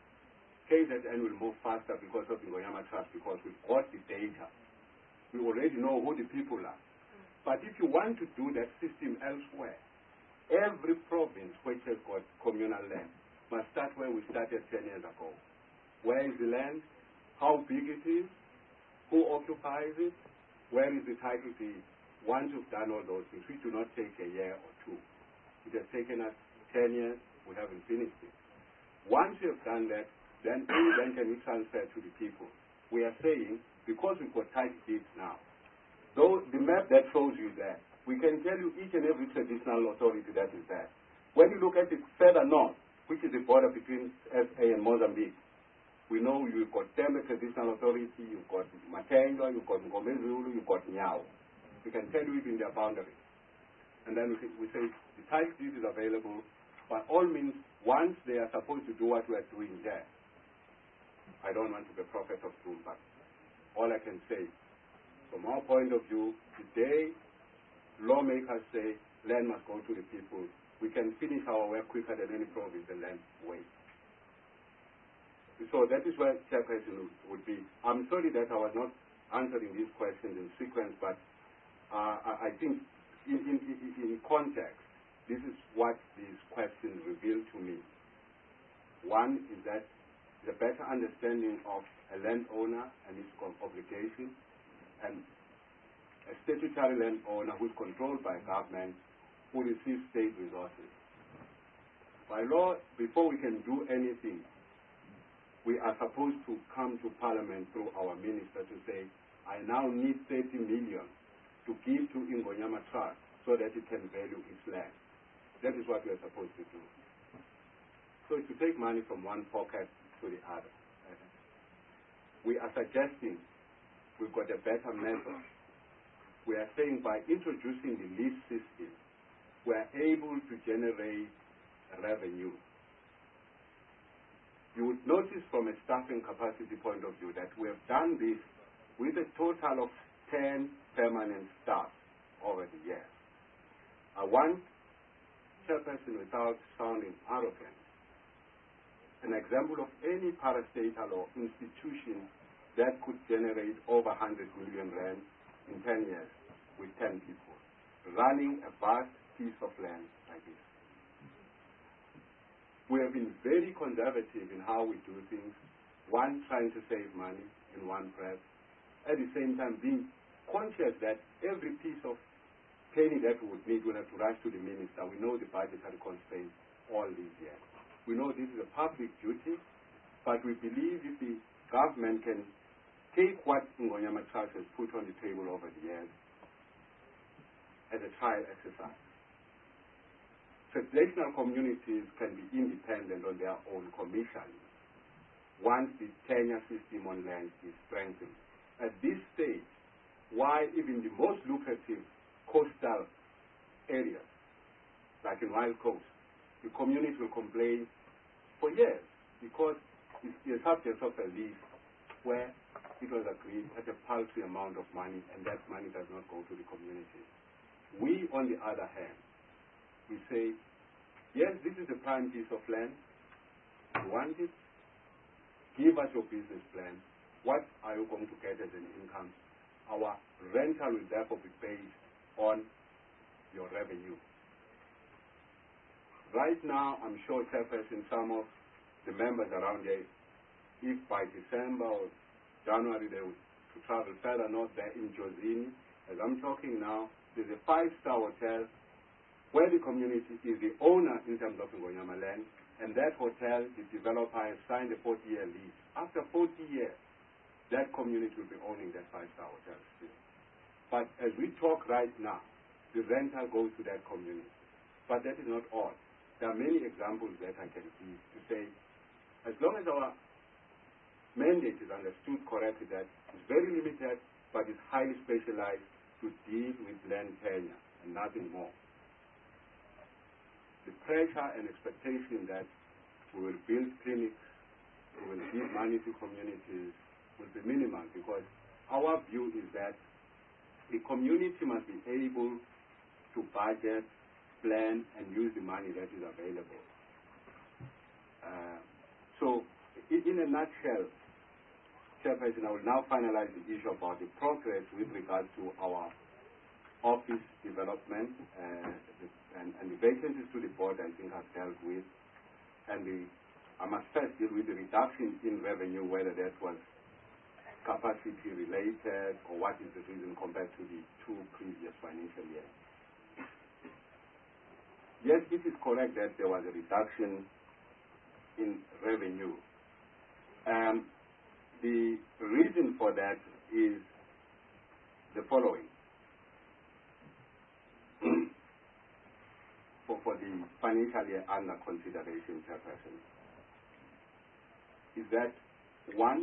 KZN will move faster because of the Ngonyama Trust, because we've got the data. We already know who the people are. But if you want to do that system elsewhere, every province which has got communal land must start where we started 10 years ago. Where is the land? How big it is? Who occupies it? Where is the title deed? Once you've done all those things, which do not take a year or two. It has taken us 10 years, we haven't finished it. Once you have done that, then can we transfer to the people? We are saying, because we've got title deeds now, though the map that shows you there, we can tell you each and every traditional authority that is there. When you look at it further north, which is the border between SA and Mozambique, we know you've got Tembe Traditional Authority, you've got Matenga, you've got Ngomezulu, you've got Nyao. We can tell you even their boundaries. And then we say the title deed is available. By all means, once they are supposed to do what we are doing there, I don't want to be a prophet of doom, but all I can say, from our point of view, today, lawmakers say land must go to the people. We can finish our work quicker than any province and land wait. So that is where chairperson would be. I'm sorry that I was not answering these questions in sequence, but I think in context, this is what these questions reveal to me. One is that the better understanding of a landowner and his obligation, and a statutory landowner who is controlled by government, who receives state resources. By law, before we can do anything, we are supposed to come to Parliament through our minister to say, I now need 30 million to give to Ingonyama Trust so that it can value its land. That is what we are supposed to do. So it's to take money from one pocket to the other. We are suggesting we've got a better method. We are saying by introducing the lease system, we are able to generate revenue. You would notice from a staffing capacity point of view that we have done this with a total of 10 permanent staff over the years. I want, chairperson, without sounding arrogant, an example of any parastatal or institution that could generate over 100 million rand in 10 years with 10 people, running a vast piece of land like this. We have been very conservative in how we do things, one trying to save money in one breath, at the same time being conscious that every piece of penny that we would need will have to rush to the minister. We know the budgetary constraints all these years. We know this is a public duty, but we believe if the government can take what Ngonyama Trust has put on the table over the years as a trial exercise. Traditional communities can be independent on their own commission once the tenure system on land is strengthened. At this stage, why even the most lucrative coastal areas, like in Wild Coast, the community will complain for years because it's the subject of a lease where it was agreed at a paltry amount of money, and that money does not go to the community. We, on the other hand, we say, yes, this is a prime piece of land. You want it? Give us your business plan. What are you going to get as an income? Our rental will therefore be based on your revenue. Right now, I'm sure Chairperson, some of the members around here, if by December or January they would to travel further north there in Jozini, as I'm talking now, there's a 5-star hotel where the community is the owner in terms of Ngonyama land, and that hotel, the developer has signed a 40-year lease. After 40 years, that community will be owning that 5-star hotel still. But as we talk right now, the rental goes to that community. But that is not all. There are many examples that I can give to say, as long as our mandate is understood correctly, that it's very limited, but it's highly specialized to deal with land tenure and nothing more. The pressure and expectation that we will build clinics, we will give money to communities will be minimal, because our view is that the community must be able to budget, plan, and use the money that is available. So, in a nutshell, Chairperson, I will now finalize the issue about the progress with regard to our office development and the vacancies to the board. I think I've dealt with, and I must first deal with the reduction in revenue, whether that was capacity related or what is the reason compared to the 2 previous financial years. Yes, it is correct that there was a reduction in revenue. The reason for that is the following. For the financial year under consideration, Chairperson, is that one,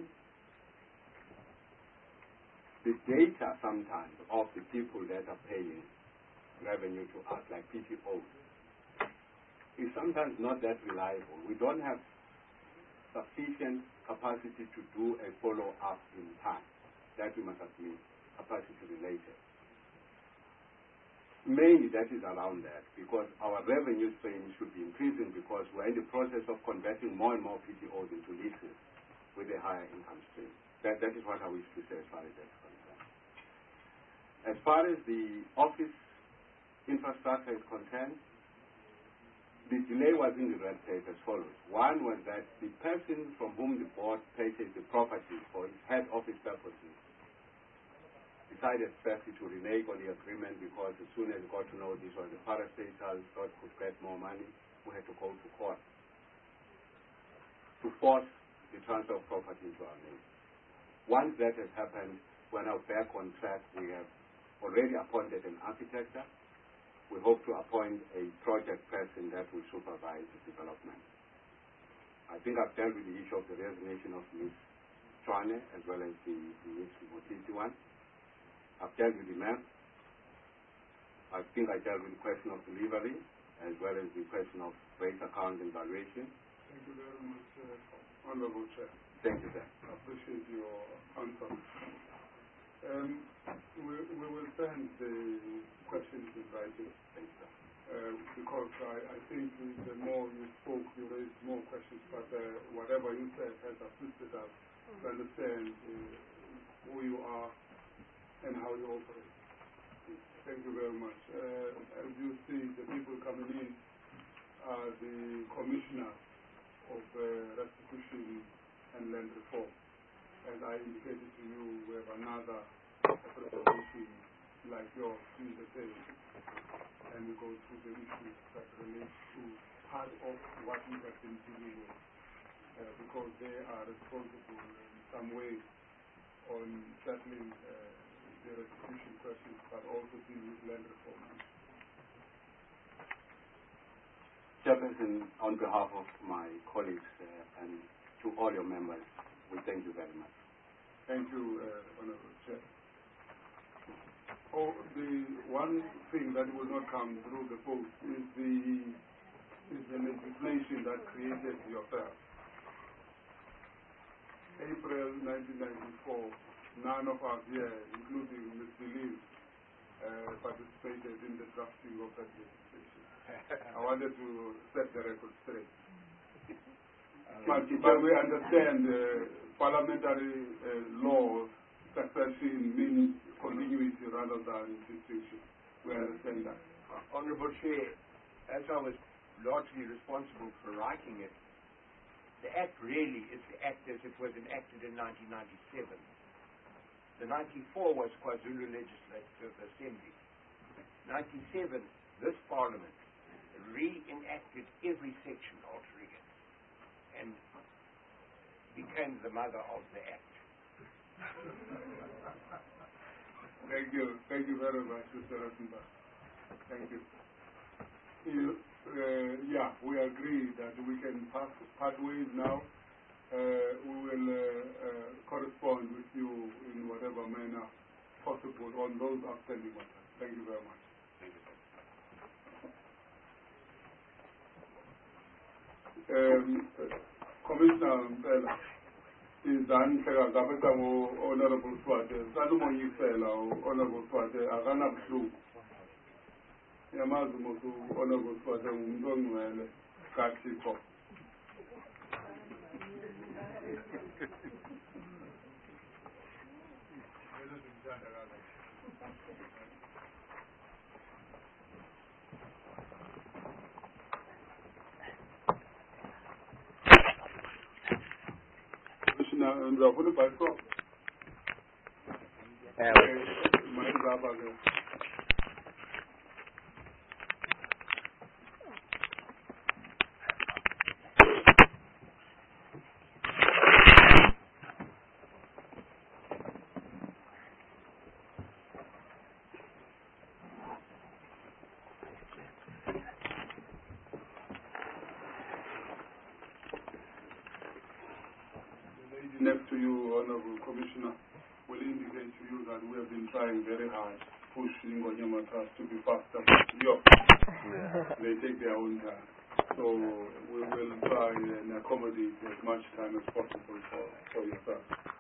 the data sometimes of the people that are paying revenue to us, like PTOs, is sometimes not that reliable. We don't have sufficient capacity to do a follow-up in time. That we must admit, capacity related. Mainly that is around that, because our revenue stream should be increasing, because we're in the process of converting more and more PTOs into leases with a higher income stream. That is what I wish to say as far as that's concerned. As far as the office infrastructure is concerned, the delay was in the red tape as follows. One was that the person from whom the board purchased the property for its head office purposes decided firstly to renege on the agreement, because as soon as we got to know this was a parastatal, thought could get more money, we had to go to court to force the transfer of property into our name. Once that has happened, we're now back on track. We have already appointed an architect. We hope to appoint a project person that will supervise the development. I think I've dealt with the issue of the resignation of Ms. Tshwane as well as the Ms. Motiti one. I've dealt with the map. I think I dealt with the question of delivery as well as the question of rate account and valuation. Thank you very much, Honorable Chair. Thank you, sir. I appreciate your answer. We will send the questions in writing. Thank you, sir. Because I think the more you spoke, you raised more questions, but whatever you said has assisted us to understand who you are and how you operate. Thank you very much. As you see, the people coming in are the Commissioner of Restitution and Land Reform. As I indicated to you, we have another presentation like yours in the same, and we go through the issues that relate to part of what we have been dealing with, because they are responsible in some way on settling the restitution questions, but also deal with land reform. Chairperson, on behalf of my colleagues and to all your members, we thank you very much. Thank you, Honorable Chair. Oh, the one thing that will not come through the post is the legislation that created yourself. April 1994, none of us here, including Ms. Believe, participated in the drafting of that legislation. I wanted to set the record straight. But we understand parliamentary law succession means continuity rather than succession. We understand that. Honourable Chair, as I was largely responsible for writing it, the Act really is the Act as it was enacted in 1997. The 94 was KwaZulu Legislative Assembly. 97, this Parliament re-enacted every section altering it and became the mother of the Act. Thank you very much, Mr. Rothenberg. Thank you. Yeah, we agree that we can part ways now. We will correspond with you in whatever manner possible on those outstanding matters. Thank you very much. Thank you, sir. Commissioner Mpela is unfair. Honorable Swate, Salomon Yisela, Honorable Swate, Agana Blue. Yamazu Motu, Honorable Swate, Mundongwele, Kachiko. Commissioner, and the Holy Bible. My Baba. Next to you, Honorable Commissioner, will indicate to you that we have been trying very hard to push Ngonyamatas to be faster. They take their own time. So we will try and accommodate as much time as possible for yourself.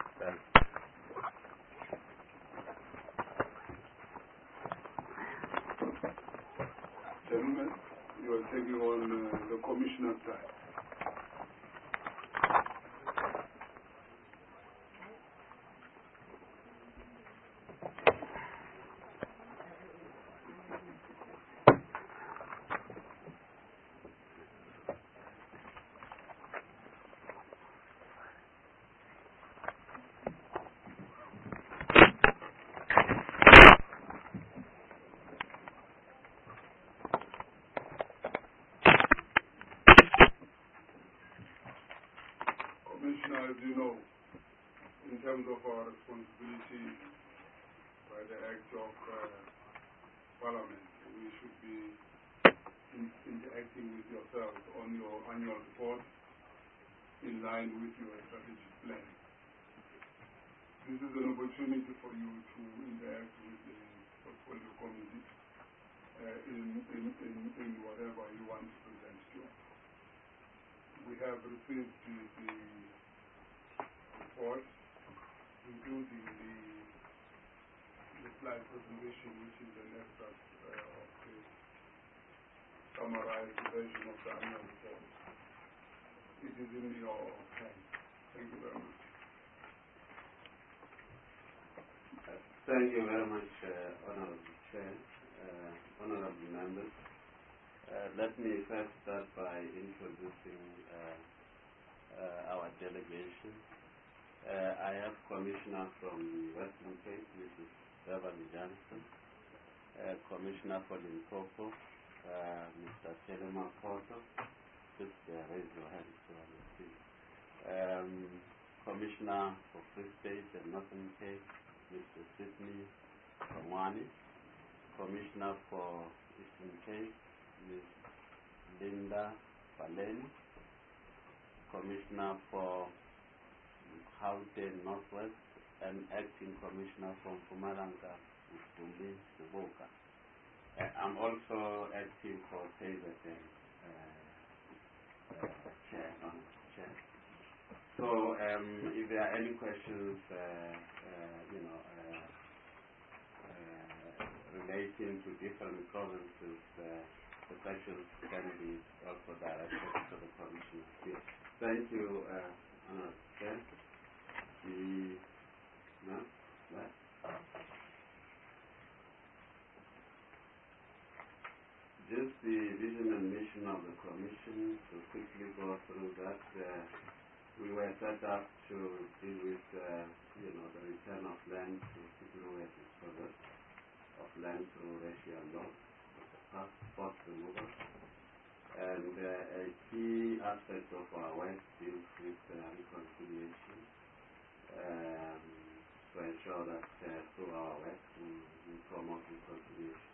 Gentlemen, you are taking on the Commissioner's side. Commissioner, as you know, in terms of our responsibility by the Act of Parliament, we should be interacting with yourselves on your annual report in line with your strategic plan. This is an opportunity for you to interact with the portfolio committee in whatever you want to present to us. We have received the report, including the slide presentation, which is an extract of the summarized version of the annual report. It is in your hands. Thank you very much. Thank you very much, Honorable Chair. honorable members. Let me first start by introducing our delegation. I have Commissioner from Western Cape, Mrs. Beverly Johnson, Commissioner for Limpopo, Mr. Selema Poto. Just raise your hand so I will see. Commissioner for Free State and Northern Cape, Mr. Sidney Kamwani. Commissioner for Eastern Cape, Ms. Linda Valeni. Commissioner for Gauteng Northwest, and Acting Commissioner from Mpumalanga, Mr. Siboka. I'm also acting for KZN Chair. So if there are any questions, relating to different provinces, the questions can be also directed to the Commissioner here. Thank you, Chair. Just the vision and mission of the Commission, to quickly go through that. We were set up to deal with, the return of land to people who have disposed of land through racial law, passport removal. And a key aspect of our work deals with reconciliation, to ensure that through our work we promote reconciliation.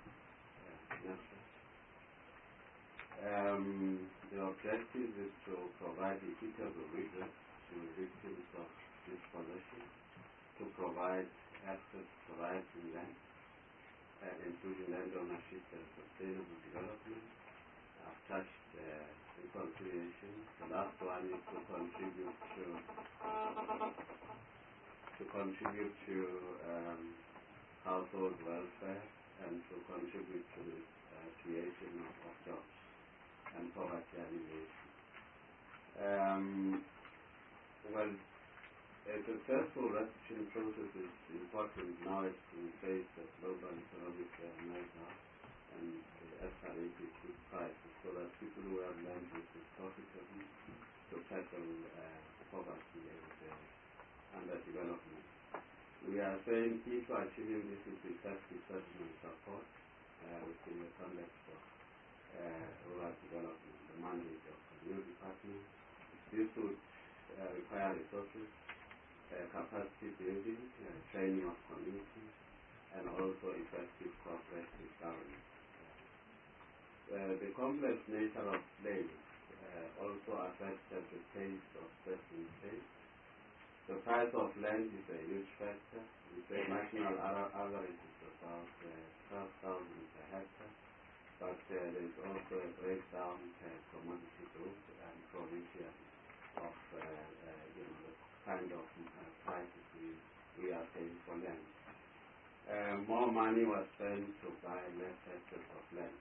The objective is to provide equitable redress to victims of dispossession, to provide access to rights in land, including land ownership and sustainable development. I've touched reconciliation. The last one is to contribute to household welfare and to contribute to the creation of jobs and poverty alleviation. Well, a successful restitution process is important now as we face the global economic meltdown and the escalated food prices, so that people who have land use is profitable to tackle poverty and underdevelopment. We are saying key to achieving this is effective settlement support within the context of rural development, the mandate of the new department. This would require resources, capacity building, training of communities, and also effective cooperative governance. The complex nature of slaves also affects the pace of certain states. The price of land is a huge factor. We say national average is about 12,000 per hectare, but there is also a breakdown per commodity group and provincial of the kind of prices we are paying for land. More money was spent to buy less hectares of land.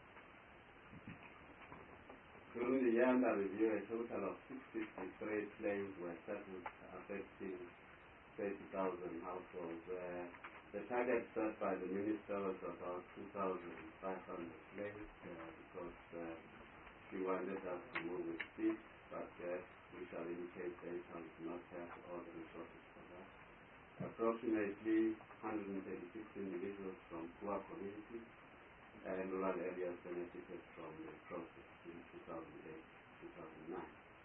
During the year under review, a total of 653 claims were settled, affecting 30,000 households. The target set by the minister was about 2,500 claims because she wanted us to move with speed, but we shall indicate data we do not have all the resources for that. Approximately 136 individuals from poor communities and rural areas benefited from the process in 2008-2009.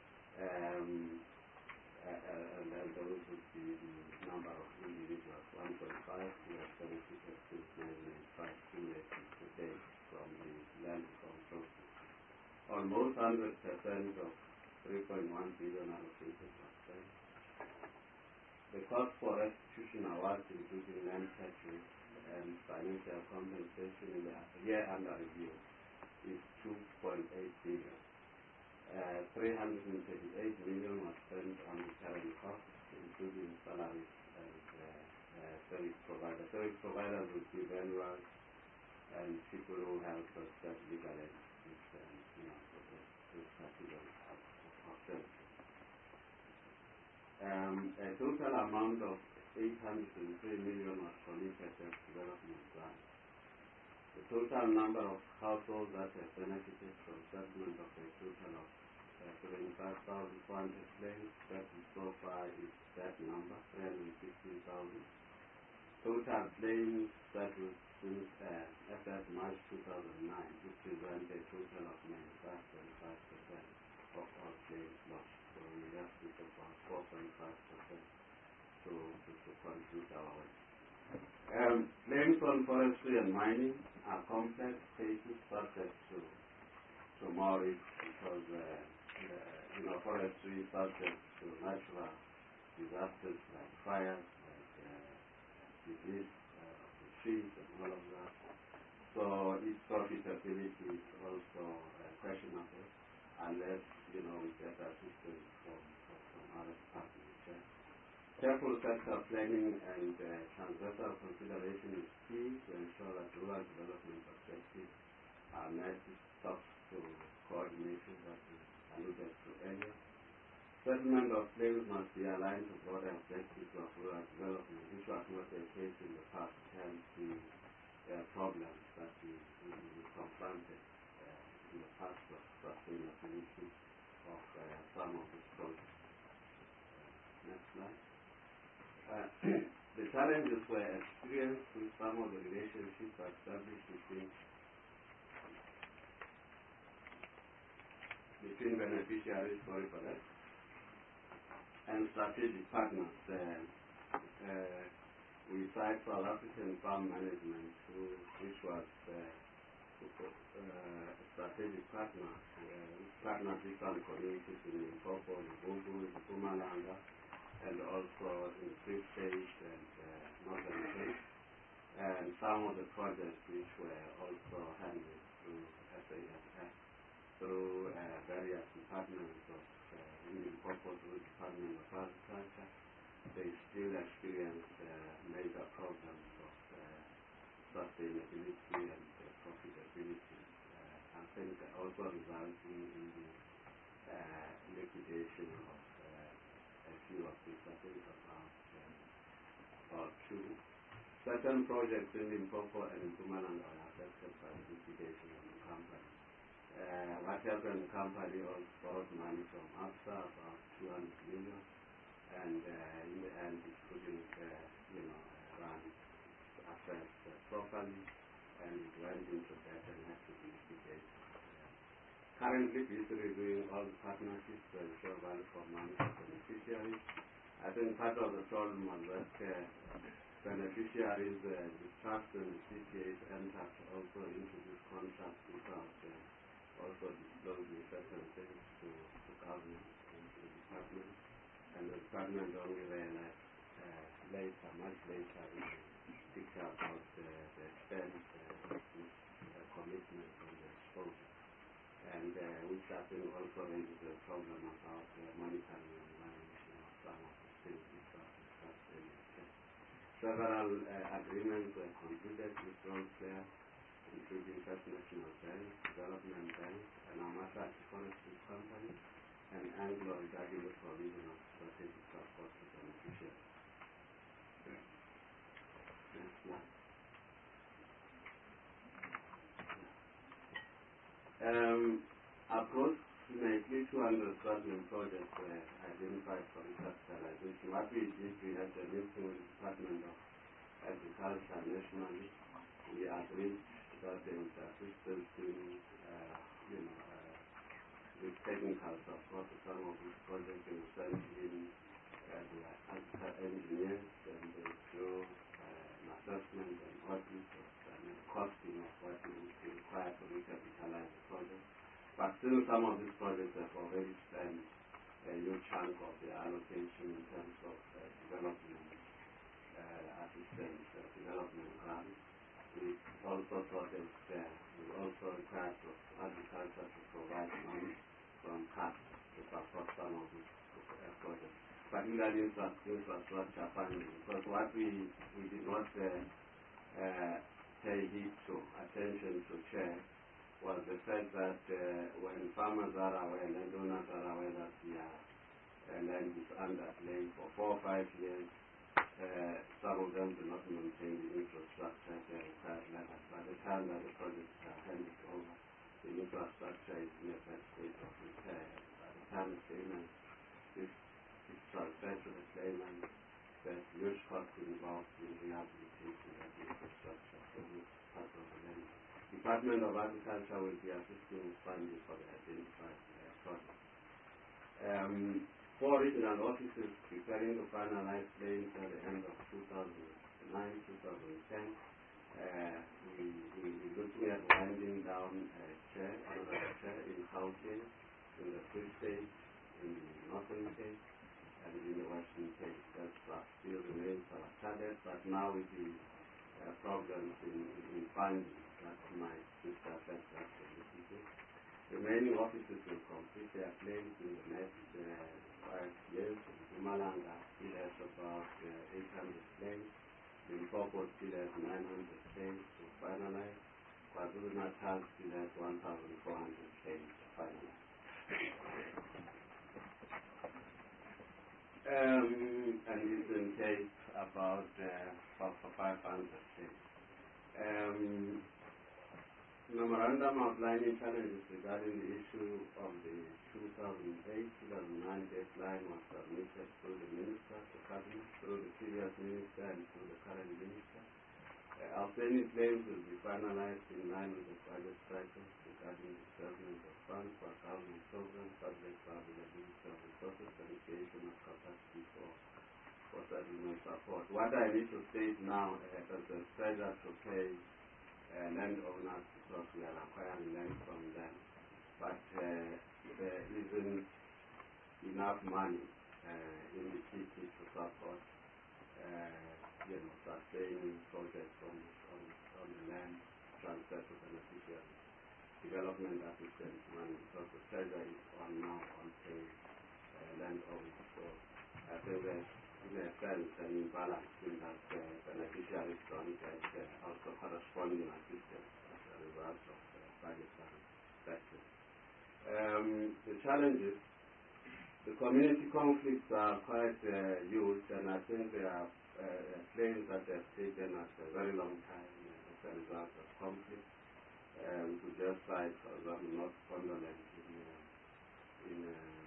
And then those would be the number of individuals, 1.5, who have benefited since 1995 cumulative to date from the land reform process. Almost 100% of 3.1 billion allocated was spent. The cost for restitution awards, including land purchase and financial compensation in the year under review, is 2.8 billion. 338 million was spent on recurring costs, including salaries and service providers. Service providers will be vendors and people who help us get legal entities and those categories of services. A total amount of 803 million was committed as development grants. The total number of households that have benefited from settlement of a total of 25,400 claims that so far is that number, 316,000. Total claims settled since as at March 2009, which represent a total of 95.5% of all claims lost. So we have to about 4.5% to conclude our work. Claims on forestry and mining are complex cases subject to more risk because forestry is subject to natural disasters like fires, like disease of the trees and all of that. So its profitability is also questionable unless we get assistance from other departments. Careful sector planning and transversal consideration is key to ensure that rural development objectives are met. It talks to coordination that we alluded to earlier. Settlement of claims must be aligned to broader objectives of rural development, which was not the case in the past, hence the problems that we confronted in the past of sustainability of some of these projects. Next slide. The challenges were experienced with some of the relationships established between beneficiaries, and strategic partners. We cite South African Farm Management, which was a strategic partner, partners with some communities in Limpopo, Lubuntu, Mpumalanga, and also in Free State and Northern Cape, and some of the projects which were also handled through SAFF, through various departments of Limpopo, through the Department of Agriculture. They still experience major problems of sustainability and profitability. I think also resulting in the liquidation of a few of these, I think about two. Certain projects in Limpopo and in Mpumalanga are affected by the liquidation of the company. What happened, the company also borrowed money from ABSA, about 200 million, and in the end it couldn't run affairs properly, and it went into debt and had to be liquidated. Currently, we are reviewing all the partnerships to ensure value for money for beneficiaries. I think part of the problem was that beneficiaries, the trust and the CPAs entered also into this contract without also disclosing certain things to government and to the department. And the department only realized later, much later, in the picture about the extent of this commitment and the exposure. And which I think also raises a problem about monitoring and evaluation of some of the things which are discussed earlier. Several agreements were concluded with roles there, including First National Bank, Development Bank, and Amasa Forestry Company, and Anglo regarding the provision of strategic support to beneficiaries. Next slide. Approximately 200 government projects were identified for recapitalization. What we did, we had a meeting with the Department of Agriculture nationally. We agreed that they would assist us in, with technical support to some of these projects. They would send in the engineers, and they would do an assessment and audit of the costing of what we would be required to recapitalize the project. But still, some of these projects have already spent a huge chunk of their allocation in terms of development assistance, development grants. We also thought that we also required agriculture to provide money from CAP to support some of these projects, particularly infrastructure funding. Because what we did not pay heed to, attention to, Chair, was the fact that when farmers are aware, landowners are aware that their land is under claim for 4 or 5 years, some of them do not maintain the infrastructure at the required level. By the time that the projects are handed over, the infrastructure is in a bad state of repair. By the time the claimant is transferred to the claimant, there's huge cost involved in rehabilitating that infrastructure. So this is part of the land. Department of Agriculture will be assisting with funding for the identified projects. 4 regional offices preparing to finalize claims at the end of 2009-2010. We're looking at winding down another chair in Gauteng, in the Free State, in the Northern Cape, and in the Western Cape. That still remains our target, but now with the problems in funding, that might affect us a little bit. Remaining offices will complete their claims in the next 5 years. Mpumalanga still has about 800 claims. Limpopo still has 900 claims to finalize. KwaZulu-Natal still has 1,400 claims to finalize. And Eastern Cape about 500 claims. Memorandum outlining challenges regarding the issue of the 2008-2009 deadline was submitted through the Minister to Cabinet, through the previous Minister and through the current Minister. Outstanding claims will be finalized in line with the budget cycle regarding the disbursement of funds for government programs, subject to availability of resources and creation of capacity for settlement support. What I need to state now is that the pressure to pay landowners because we are acquiring land from them, but there isn't enough money in the city to support sustaining projects on the land transfer to beneficiaries. Development assistance money, because the pressure is on now on paying landowners. So I think there's in a sense an imbalance in that beneficiaries don't get also corresponding assistance as a result of budgetary factors. The challenges, the community conflicts are quite huge, and I think there are claims that have taken us a very long time as a result of conflict. To just cite, for example, North Cumberland in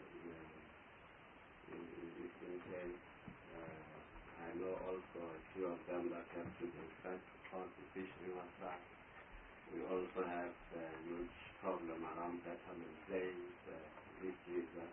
Eastern Cape. I know also a few of them that have to be fed on the fishery side. We also have a huge problem around betterment claims, which is that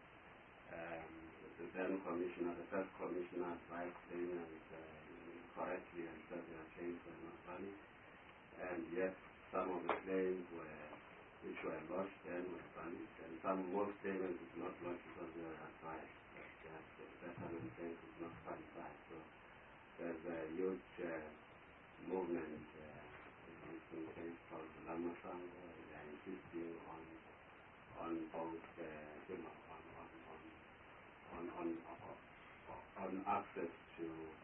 the then commissioner, the first commissioner, advised claimants correctly and said their claims were not valid. And yet, some of the claims which were lodged then were valid, and most claimants did not lodge because they were advised that the betterment claims is not qualified. So there's a huge movement in this case called the Lamasango. They are insisting on both, on access to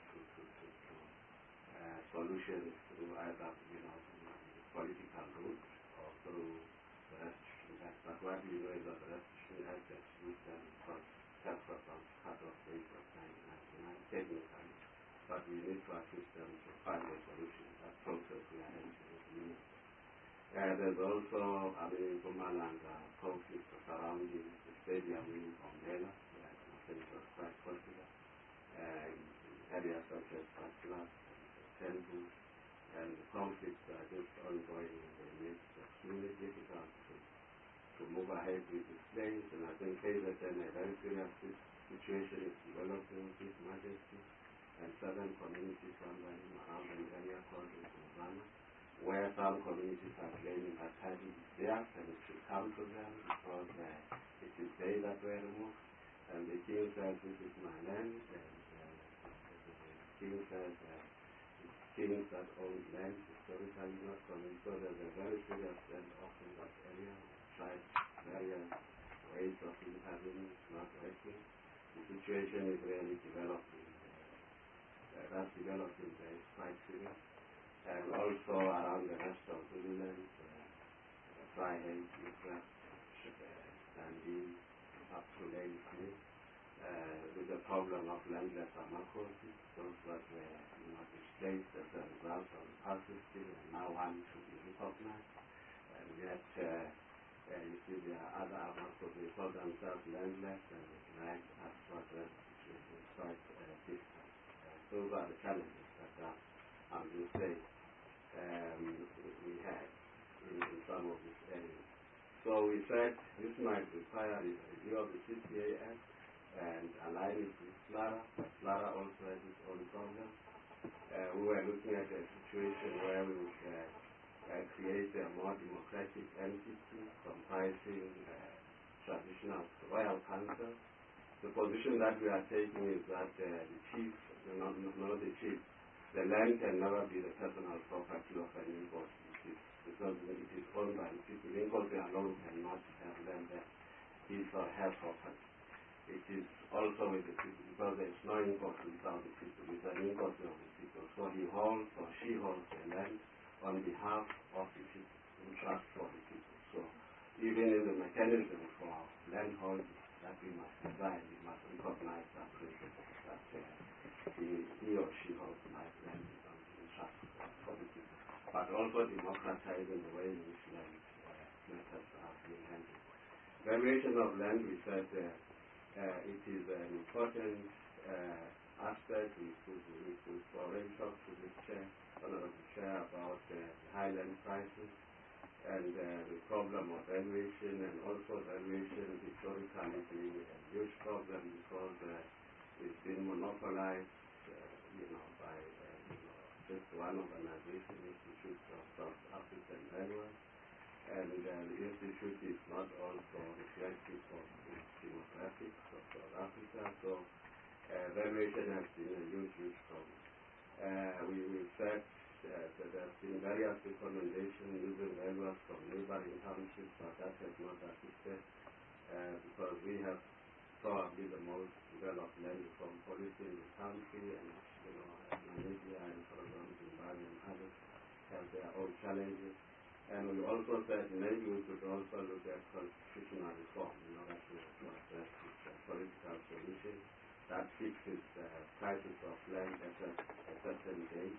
solutions through either political route or through the Restitution Act. But what we know is that the Restitution Act has used them because cut-off date of 1999 technically, but we need to assist them to find a solution. That process we are entering at the minute. There's also, in Mpumalanga, conflicts surrounding the stadium in Bombela, where I think it was quite popular, areas such as Patlas and Tembu, and the conflicts are just ongoing, and they make it extremely difficult to move ahead with these claims. And I think KZN, a very serious situation is developing with His Majesty and southern communities around an area called Uvana, where some communities are claiming that title is theirs and it should come to them because it is they that were removed. And the king says, this is my land, and the king says, kings that own land historically not coming. So there's a very serious land off in that area. We tried various ways of intervening, it's not working. The situation is really developing. That's developing there is quite serious. And also around the rest of Zululand, Friday, Utrecht, Dundee, up to Lane Smith, with the problem of landless amorphosis, those that were displaced as a result of the past system and now want to be recognized. And yet, you see there are other amorphoses, they call themselves landless and like abstract restitution is quite different. Those are the challenges that I will say we had in some of these areas. So we said this might require a review of the CCA Act and align it with FLARA. FLARA also has its own problems. We were looking at a situation where we would create a more democratic entity comprising traditional royal council. The position that we are taking is that the chief, not the chief, the land can never be the personal property of an Inkosi, because it is owned by the people. Inkosi alone cannot have land that is or her property. It is also with the people, because there is no Inkosi without the people. It's an Inkosi of the people. So he holds or she holds the land on behalf of the people, in trust for the people. So even in the mechanism for land holding that we must design, we must recognize that principle that he or she holds land in trust for the people, but also democratizing the way in which land matters are being handled. Valuation of land, we said it is an important aspect. We've already talked to the Honorable Chair about the high land prices and the problem of valuation, and also valuation historically being a huge problem because it's been monopolized by just one organization, Institute of South African Valuers, and the institute is not also reflective of the demographics of South Africa, so valuation has been a huge problem. We said that there have been various recommendations using valuers from neighboring townships, but that has not assisted because we have probably the most developed land reform policy in the country, and Namibia and, for example, Zimbabwe and others have their own challenges. And we also said maybe we could also look at constitutional reform in order to address this political solution that fixes prices of land at a certain date,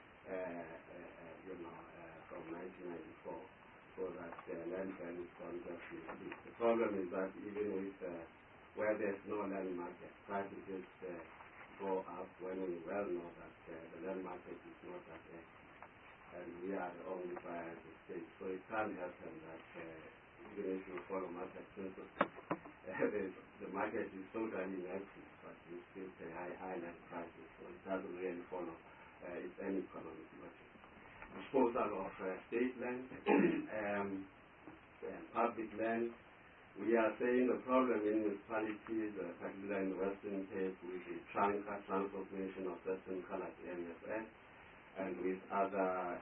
from 1994, so that land values don't just increase. The problem is that even with where there's no land market, prices just go up when we well know that the land market is not that active, and we are the only buyer in the state. So it can't happen that even if you follow market principles, the market is totally inactive, but you still pay high land prices, so it doesn't really follow its any economic logic. Disposal of state land and public land. We are saying the problem in municipalities, particularly in the Western Cape, with the transformation of certain colored areas, and with other,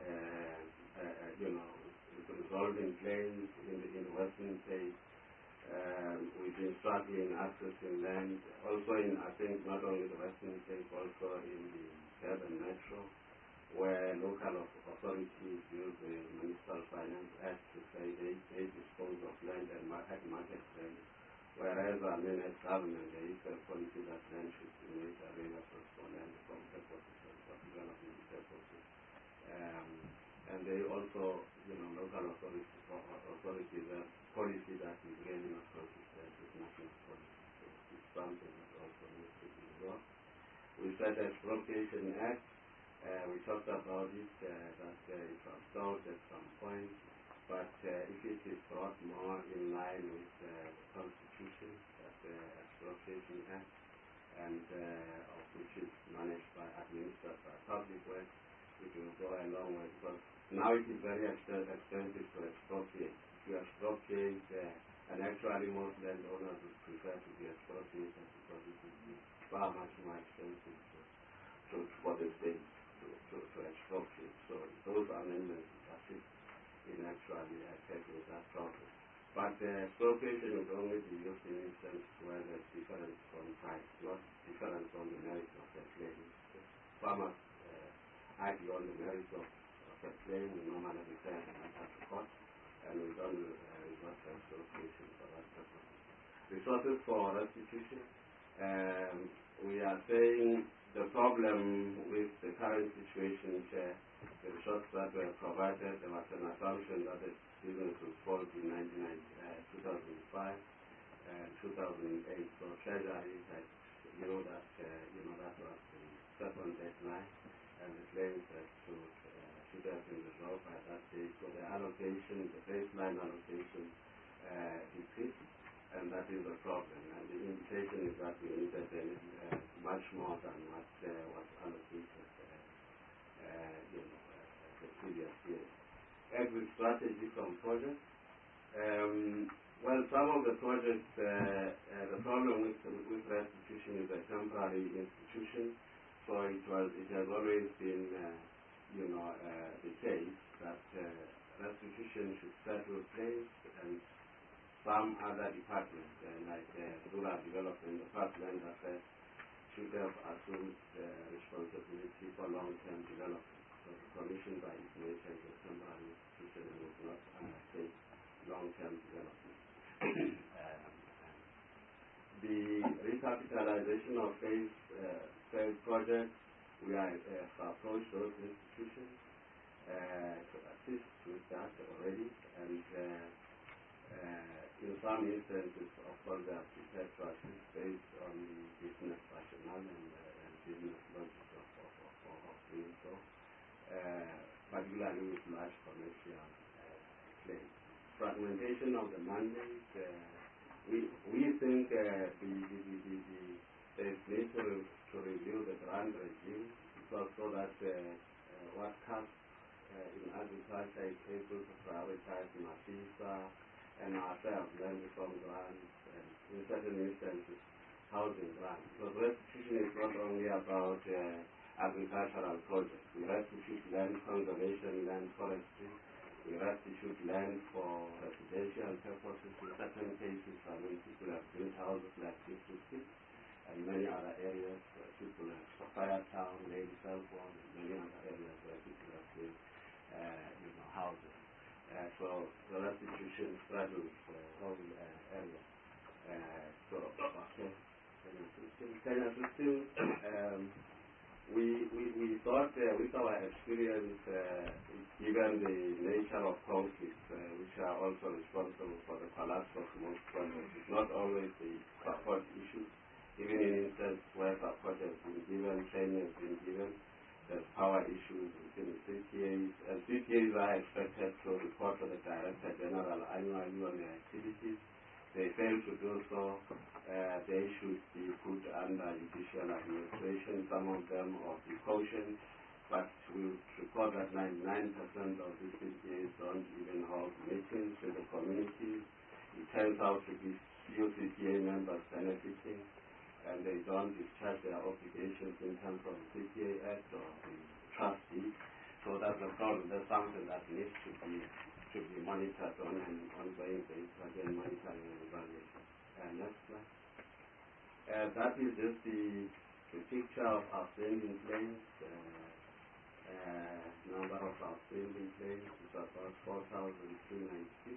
resolving claims in the Western Cape. We've been struggling accessing land, also in, I think, not only the Western Cape, also in the Durban Metro, where local authorities use the Municipal Finance Act to say they dispose of land and market value, whereas as government there is a policy that land should be made available for land from purposes and for development purposes. And they also, local authorities have policy that is really not consistent with national policy. So it's something that also needs to be resolved. We said Expropriation Act. We talked about it, that it was solved at some point, but if it is brought more in line with the Constitution, that the Expropriation Act, and of which is administered by Public Works, it will go a long way, because now it is very expensive to expropriate. If you expropriate, and actually most landowners would prefer to be expropriated because it would be far much more expensive for the state to expropriate. So those amendments assist in actually tackling that problem. But expropriation would only be used in instances where there's difference on price, not difference on the merits of the claim. Farmers argue on the merits of the claim. We normally refer the matter to court, and we don't resort to expropriation for that purpose. Resources for restitution. We are saying the problem with the current situation, Chair, the shots that were provided, there was an assumption that the business would fall in 2005 and 2008. So Treasury had knew that that was the second deadline, and the claims that should have been resolved by that date. So the allocation, the baseline allocation, decreased, and that is the problem. And the indication is that we needed much more than what was allocated the previous year. Exit strategy from projects. Well, some of the projects, the problem with restitution is a temporary institution, so it has always been, the case that restitution should settle place, and some other departments, like rural development, department affairs, should have assumed responsibility for long-term development. So the Commission, by its nature, is a temporary institution and would not undertake long-term development. The recapitalization of failed projects, we have approached those institutions to assist with that already, and in some instances, of course, they are prepared to assist based on the business rationale and business logic of doing so, particularly with large commercial claims. Fragmentation of the mandate, we think there is need to review the grant regime, because so that what comes in agriculture is able to prioritize MAFISA and ourselves, then from grants, and in certain instances, housing grants. Because restitution is not only about agricultural projects. We restitute land conservation, land forestry. We restitute land for residential purposes. In certain cases, people have built houses like Kisusi and many other areas where people have Firetown, Lady Selborne, and many other areas where people have built houses. So the restitution straddles all areas. Kenya system, we thought with our experience, given the nature of conflicts, which are also responsible for the collapse of most projects, it's not always the support issue. Even in instances where support has been given, training has been given, there's power issues within the CTAs, and CTAs are expected to report to the Director General annually on their activities. They fail to do so, they should be put under judicial administration, some of them of precaution, but we report that 99% of these CTAs don't even hold meetings with the communities. It turns out to be few CTA members benefiting, and they don't discharge their obligations in terms of the CTA Act or the trustee. So that's a problem. That's something that needs to be monitored on an ongoing basis, again, monitoring and evaluation. Next slide. That is just the picture of outstanding claims. Number of outstanding claims is about 4,296.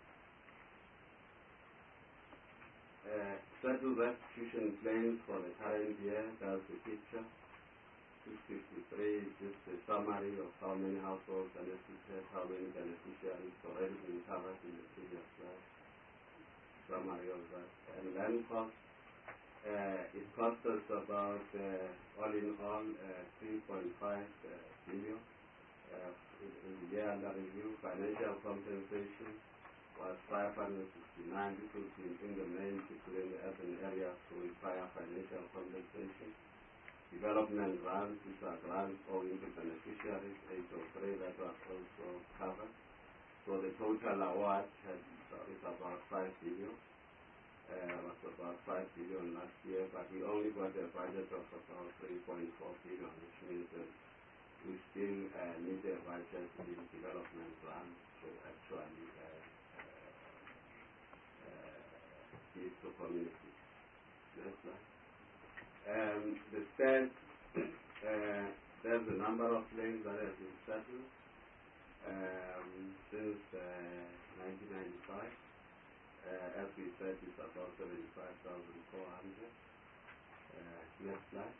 Settled restitution claims for the current year, that's the picture. 653 is just a summary of how many households benefited, how many beneficiaries already been covered in the previous slide. Summary of that. And land cost, it cost us about, all in all, 3.5 billion in the year under review. Financial compensation was 569. This was in the main people in the urban areas who require financial compensation. Development grants, these are grants owing to beneficiaries, 803, that was also covered. So the total award is about 5 billion. Was about 5 billion last year, but we only got a budget of about 3.4 billion, which means that we still need a budget in development grants to actually give to communities. Next slide. The stats, there's a number of claims that have been settled since 1995. As we said, it's about 75,400. Next slide.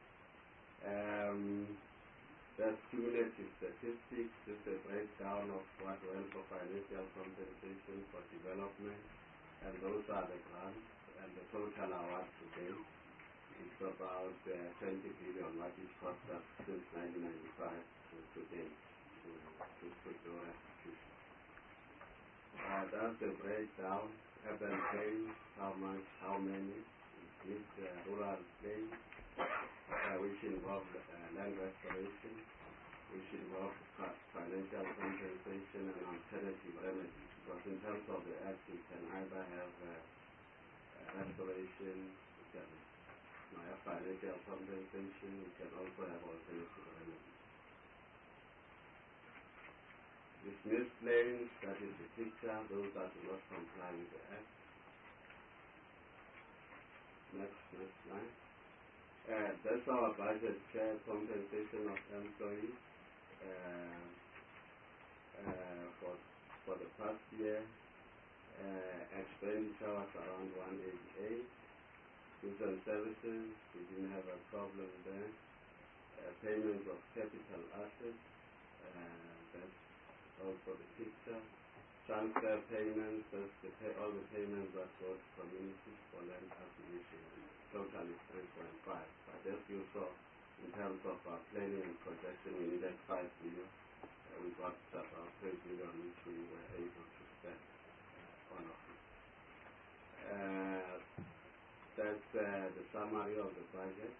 There's cumulative statistics. This is a breakdown of what went for financial compensation for development, and those are the grants, and the total award to date is about 20 billion, what is cost us since 1995 to date to do restitution. That's the breakdown. Urban claims, how much, how many, with rural claims, which involve land restoration, which involve financial compensation and alternative remedies. Because in terms of the Act, you can either have restoration, you can have financial compensation, you can also have alternative remedies. Dismissed claims, that is the picture, those that do not comply with the Act. Next slide. That's our budget share compensation of employees for the past year. Expenditure was around 188. Goods and services, we didn't have a problem there. Payments of capital assets, that's also the picture. Transfer payments, that's all the payments that go to communities for land acquisition. Total is 3.5. But as you saw, in terms of our planning and projection, we needed 5 billion. We got about 3 billion, which we were able to spend on of it. That's the summary of the budget.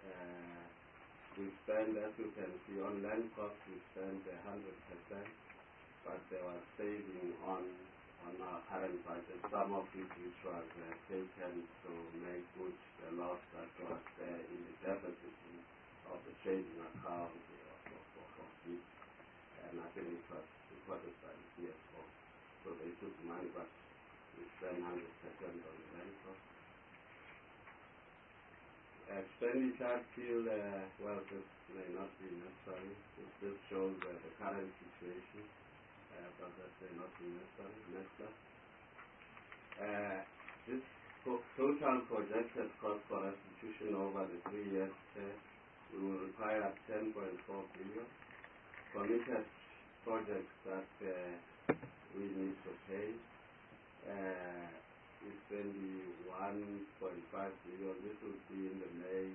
We spend, as you can see, on land costs, we spend 100%. But there was saving on our current budget, some of it which was taken to make good the loss that was there in the deficit of the trading account for it. And I think it was reported by the CFO. So they took money, but we spent 100% on the land cost. Expenditure till, well, this may not be necessary. This shows the current situation. But that may not be necessary. Next slide. This total projected cost for restitution over the 3 years we will require 10.4 billion. Committed projects that we need to pay is only 1.5 billion. This would be in the main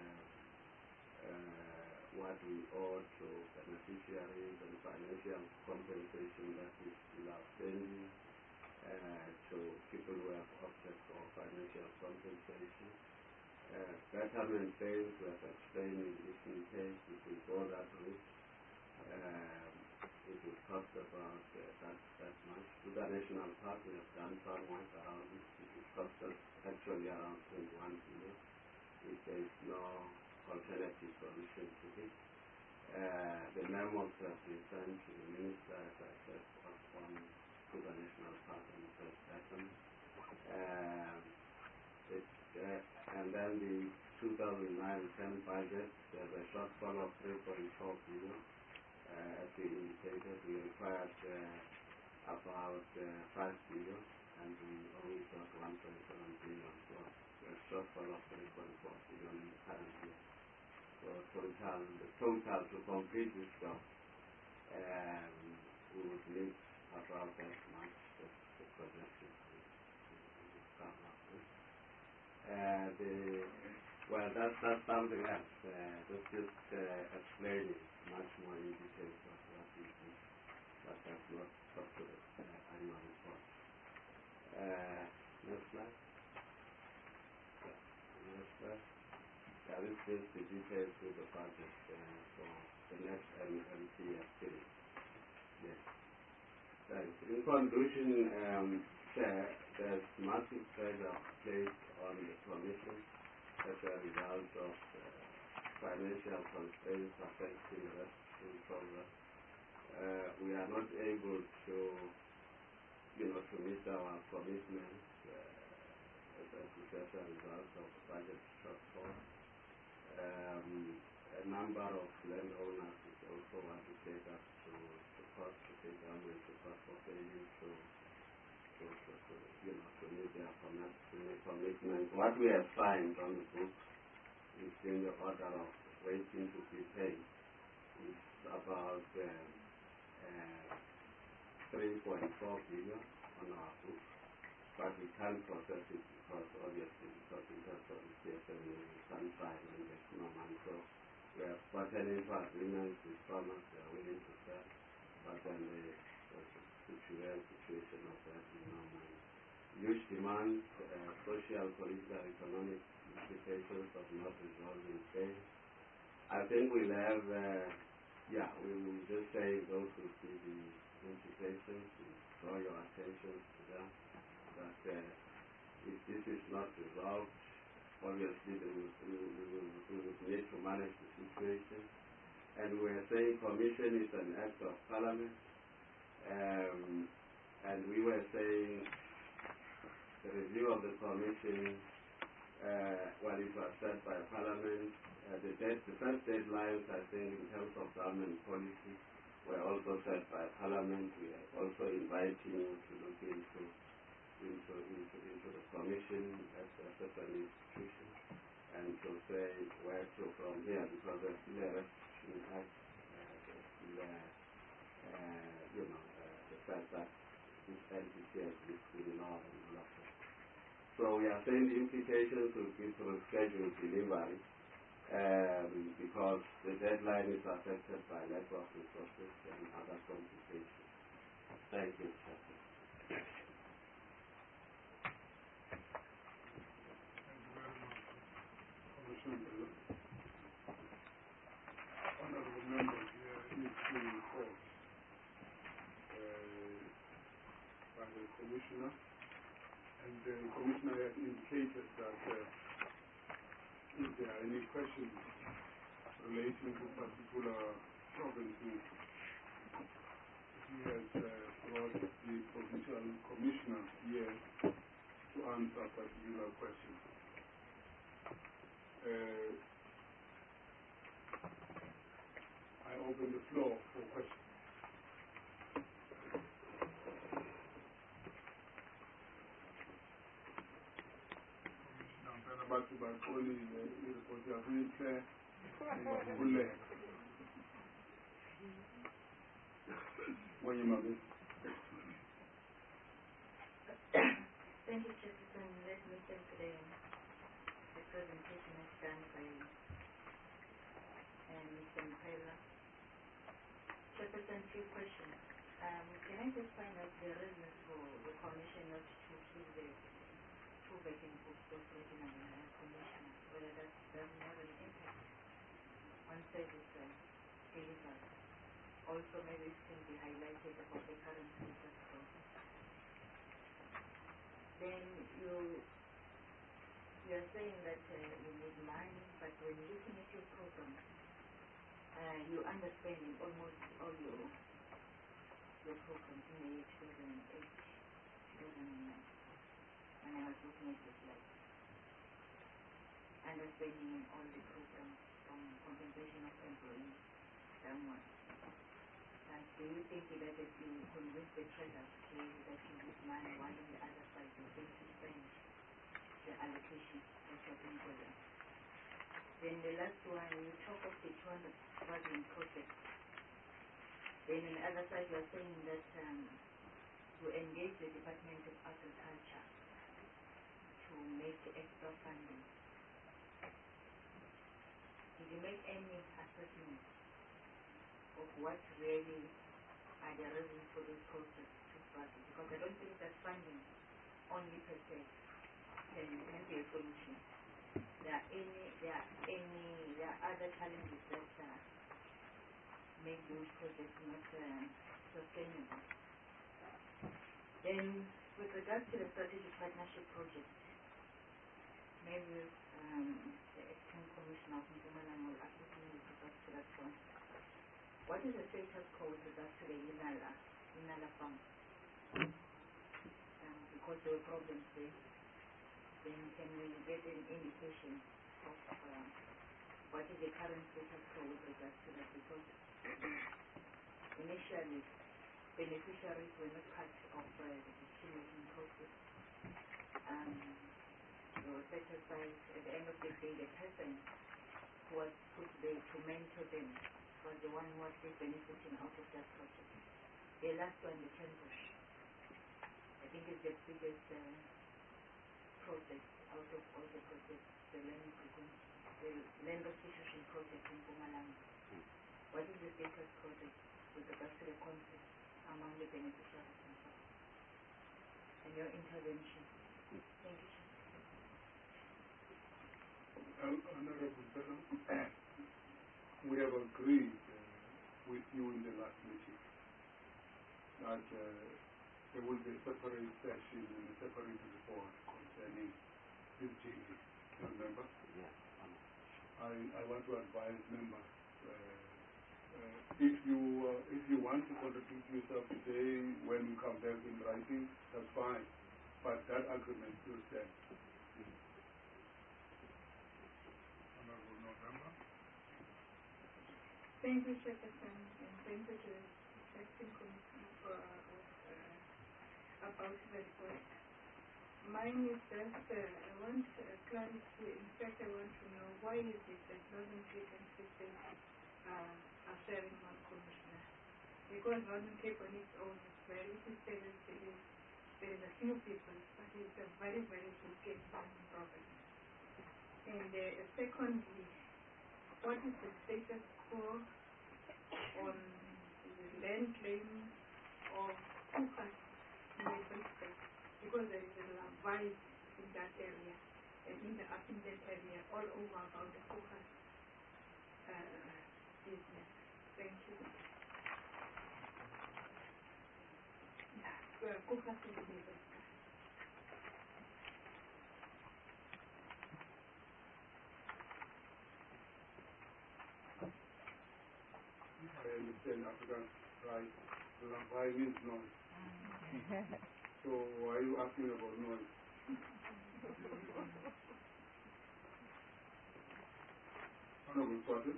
what we owe to beneficiaries and financial compensation that is still outstanding to people who have opted for financial compensation. Betterment claims, we have explained in this case, if we go that route, it will cost about that much. With the national park, we have done somewhat around it. It will cost us actually around 21 billion if there is no alternative solution to it. The memos have been sent to the minister, as I said, on to the national park and the first betterment. And then the 2009-10 budget, there's a shortfall of 3.4 billion. As we indicated, we required about 5 billion, and we only got 1.7 billion. So a shortfall of 3.4 billion in the current year. So the total to complete this job, we would need about that much, the projection to come up with. Well, that's something else. This is explaining much more in detail what we do, but that's not up to the annual report. Next slide. Next slide. This is the details of the budget for the next MMTF period. Yes. Thanks. In conclusion, there's massive pressure placed on the Commission as a result of financial constraints affecting the restitution program. We are not able to, to meet our commitments as a result of the budget shortfall. A number of landowners also want to take us to court, to take government to court for failing to meet their commitment. What we have signed on the books is in the order of waiting to be paid. It's about 3.4 billion on our books, but we can't process it because in terms of the CSM we can't sign when there's no money. So we have gotten into agreements with farmers, they are willing to sell, but then the situation of that is no money. Huge demand, social, political, economic implications of not resolving trade. I think we'll have, we will just say those will be the implications, to draw your attention to them, that if this is not resolved, obviously we will need to manage the situation. And we are saying Commission is an act of Parliament, and we were saying the review of the Commission, it was set by Parliament. The first deadlines, I think, in terms of government policy, were also set by Parliament. We are also inviting you to look into the Commission as an institution, and to say where to from here, because there's still a Restitution Act, the fact that this entity has between law and law. So we are saying the implications will be through scheduled delivery, because the deadline is affected by lack of resources and other complications. Thank you, Chairman. Honorable members, here is the report by the Commissioner, and the Commissioner has indicated that if there are any questions relating to particular provinces, he has brought the Provincial Commissioner here to answer particular questions. I open the floor for questions. Batho ba kgole e report ya hantle ba bulle mwenye mabe. Thank you, Chairperson. Let me take the presentation is done by Mr. Mpela. Chairperson, few questions. Can I just find out the reasons for the Commission not to keep the two vacant books of regional commissioners, whether that doesn't have an impact on service delivery? Also, maybe it can be highlighted about the current status process. Then you are saying that you need money, but when looking at your program, you understand in almost all your programs in the year 2008, 2009. When I was looking at the slides, understanding in all the programs from compensation of employees downwards. And do you think that if you convince the traders that you need money, while on the other side you think to spend the allocation that you have been given? Then the last one, you talk of the 200,000 project. Then on the other side you are saying that to engage the Department of Agriculture to make extra funding. Did you make any assessment of what really are the reasons for this process to start? Because I don't think that funding only per se can be a solution. There are other challenges that make those projects not sustainable. Then, with regards to the strategic partnership project, maybe the acting commissioner of Mpumalanga will assist me with regards to that one. What is the status quo with regards to the Inala farm? Because there were problems there. Then can we get an indication of what is the current status quo with regards to that? Because initially beneficiaries were not part of the decision-making process. They were set aside. At the end of the day, the person who was put there to mentor them was the one who was benefiting out of that project. The last one, the Kenbush, I think is the biggest project out of all the projects, the land restitution project in Mpumalanga. What is the status project with regards to the conflict among the beneficiaries themselves? And your intervention. Thank you. Honorable Fellow, we have agreed with you in the last meeting that there will be a separate session and a separate report concerning this JV. You remember? Yes. I want to advise members, if you want to contribute yourself today when you come back in writing, that's fine. But that agreement still stands. Honorable November. Thank you, Chairperson, and thank you to the Acting Committee for about the request. Mine is just, I want clarity. In fact, I want to know why is it that Northern Cape and Free State are sharing one commissioner? Because Northern Cape on its own is very systemic. There is a few people, but it's a very, very good case management program. And secondly, what is the status quo on the land claim of Kukas in the Free State? Because there is a rise in that area and in the Upington area all over about the Kukas business. Thank you. Kukas is the business. I understand African right. Lambai means noise. So why are you asking about noise? Honorable Swati.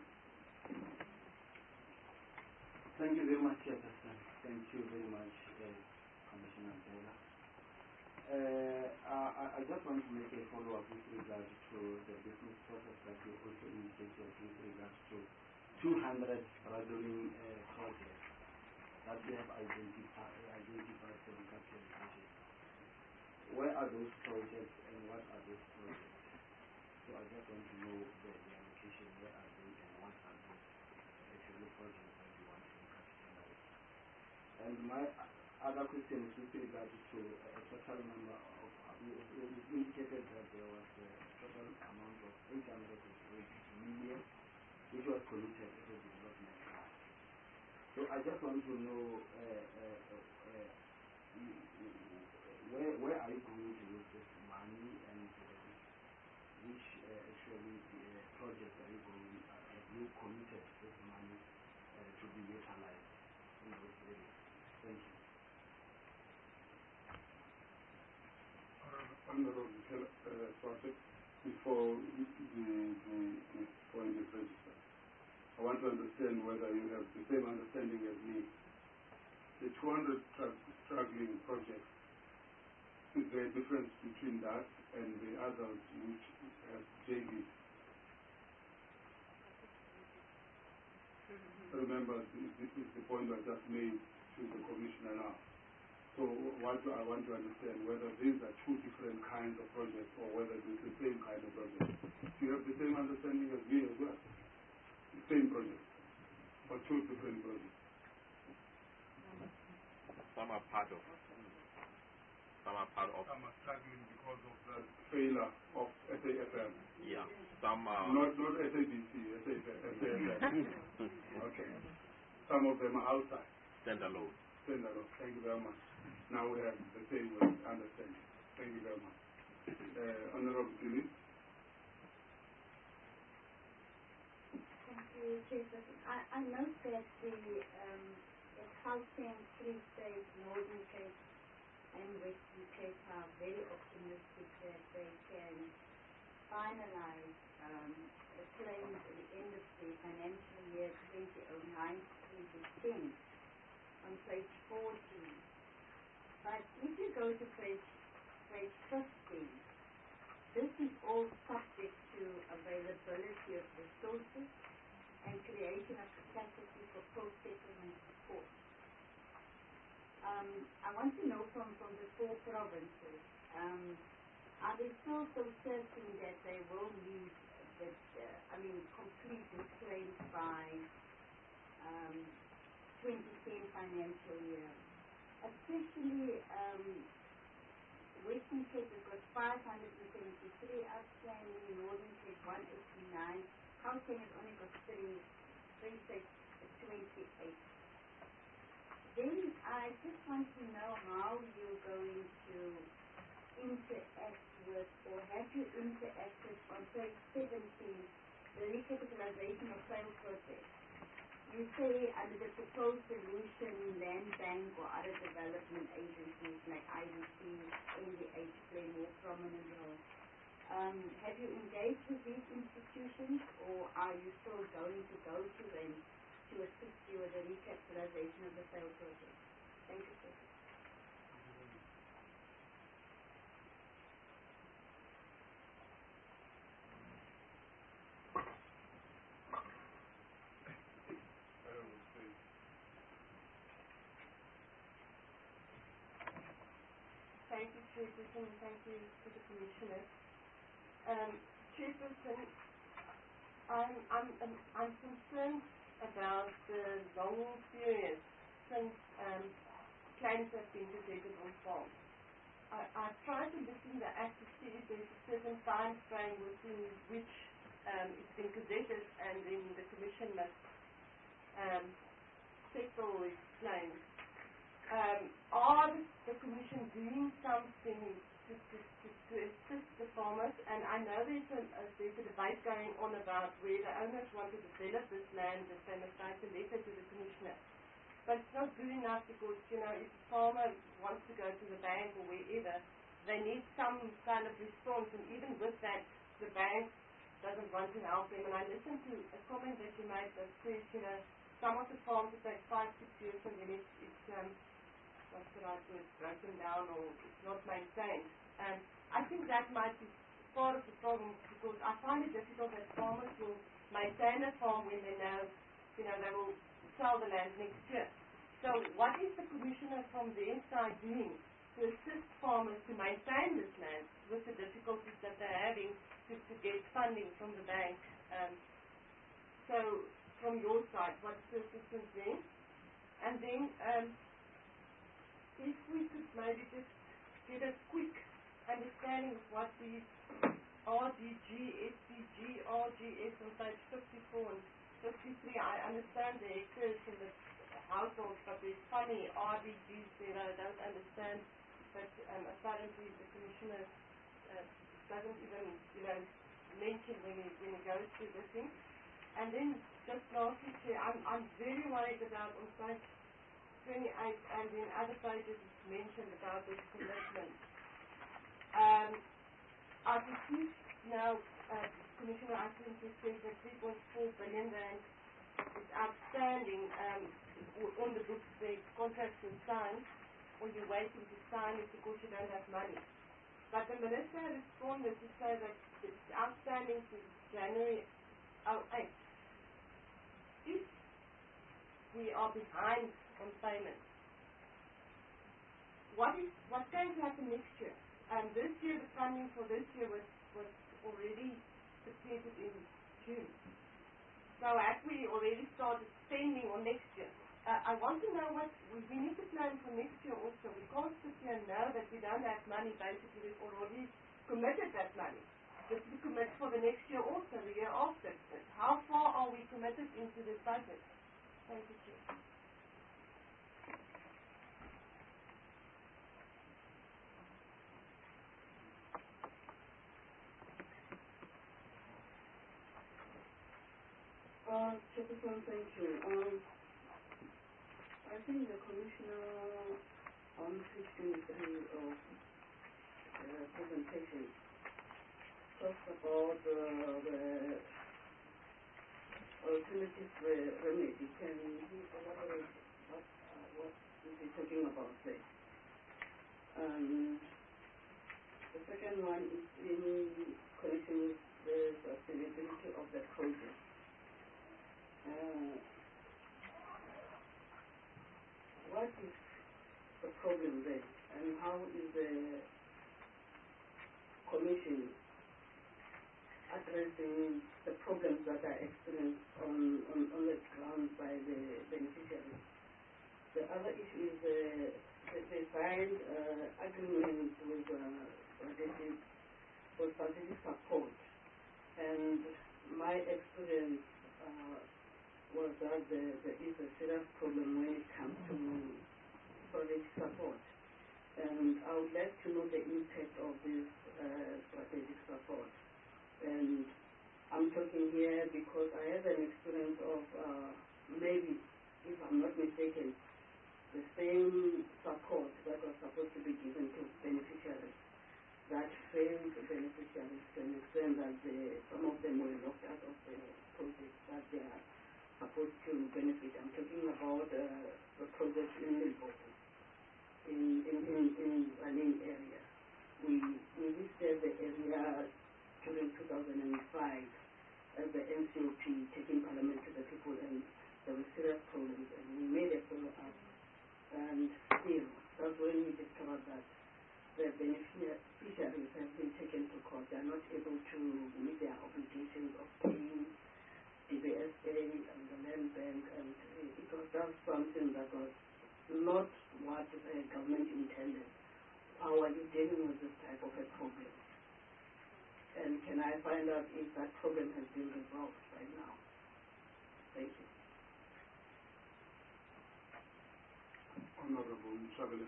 Thank you very much, Chairperson. Thank you very much, Commissioner Taylor. I just want to make a follow-up with regards to the business process that you also indicated with regards to 200 struggling projects that we have identified for the capital budget. Where are those projects and what are those projects? So I just want to know the allocation, where are they and what are those actually projects that you want to capitalize. And my other question is with regards to a total number of, we indicated that there was a total amount of 808 million which was committed as a development plan. So I just want to know where are you going to use this money and which actually projects are you going have you committed this money to be utilized in those areas? Thank you. Honorable Swati, before the point is registered, I want to understand whether you have the same understanding as me. The 200 struggling projects, is there a difference between that and the others which have JVs? Remember, this is the point I just made to the Commissioner now. So what I want to understand whether these are two different kinds of projects or whether it's the same kind of project. Do you have the same understanding as me as well? The same project, but two different projects. Some are part of. Some are struggling because of the failure of SAFM. Yeah. Some are not SABC, SAFM. Okay. Some of them are outside. Standalone. Thank you very much. Now we have the same understanding. Thank you very much. Honorable Julie. Thank you, Chairperson. I note that the Gauteng, Free State, Northern Cape, and Western Cape are very optimistic that they can finalize the claims at the end of the financial year 2009-2010 on page 14. But if you go to page 15, this is all subject to availability of resources I want to know from the 4 provinces, are they still so certain that they will meet that, complete this claims by 2010 financial year? Especially Western Cape has got 573 outstanding, Northern Cape 189, Gauteng has only got 28. Then I just want to know how you're going to interact with, or have you interacted on page 17, the recapitalization of sales process. You say under the proposed solution, land bank or other development agencies like IDC, NDH play more prominent role. Have you engaged with these institutions, or are you still going to go to them to assist you with the recapitalization of the sale process? Thank you, sir. Thank you, Chairperson. Thank you to the Commissioner. Chairperson, I'm concerned about the long period since claims have been gazetted on farms. I've tried to look in the Act to see if there's a certain time frame within which it's been gazetted, and then the Commission must settle its claims. Are the Commission doing something to assist the farmers? And I know there's a debate going on about where the owners want to develop this land, that they must write a letter to the Commissioner. But it's not good enough, because, if a farmer wants to go to the bank or wherever, they need some kind of response, and even with that, the bank doesn't want to help them. And I listened to a comment that you made that says, some of the farms will take 5-6 years, and then it's what's the right word, broken down, or it's not maintained. And I think that might be part of the problem, because I find it difficult that farmers will maintain a farm when they know, they will sell the land next year. So what is the Commissioner from their side doing to assist farmers to maintain this land with the difficulties that they're having to get funding from the bank? So from your side, what's the assistance there? And then if we could maybe just get a quick understanding of what these RDG, SDG, RGS on page 54 and 53, I understand the hectares in the households, but there's funny RDGs there I don't understand, but apparently the Commissioner doesn't even, mention when he goes through the thing. And then just lastly, I'm very worried about on page 28, and in other pages it's mentioned about this commitment. I've received now, Commissioner, I think you said that 3.4 billion rand is outstanding on the books. The contracts were signed, or you're waiting to sign it because you don't have money. But the Minister responded to say that it's outstanding since January 2008. If we are behind on payments, what's going to happen next year? This year, the funding for this year was already completed in June. So have we already started spending on next year? I want to know what we need to plan for next year also. We can't sit here and know that we don't have money. Basically, we've already committed that money. Just to commit for the next year also, the year after. How far are we committed into this budget? Thank you, Chair. Chairperson, thank you. I think the Commissioner on 53 of the presentation talks about the alternative remedy. Can you elaborate what is he talking about there? The second one is in connection with the sustainability of the project. What is the addressing the problems that are experienced on the ground by the beneficiaries. The other issue is they signed agreement with for strategic support, and my experience was that there is a serious problem when it comes to strategic support. And I would like to know the impact of this strategic support. And I'm talking here because I have an experience of maybe, if I'm not mistaken, the same support that was supposed to be given to beneficiaries that failed beneficiaries to an extent that some of them were locked out of the project that they are supposed to benefit. I'm talking about the project in Limpopo, in Running area. We visited the area during 2005 as the NCOP taking parliament to the people, and there were serious problems, and we made a follow-up. And still, that's when we discovered that the beneficiaries have been taken to court. They are not able to meet their obligations of paying DBSA and the land bank, and it was just something that was not what the government intended. How are you dealing with this type of a problem? And can I find out if that problem has been resolved right now? Thank you. Honorable Chabele.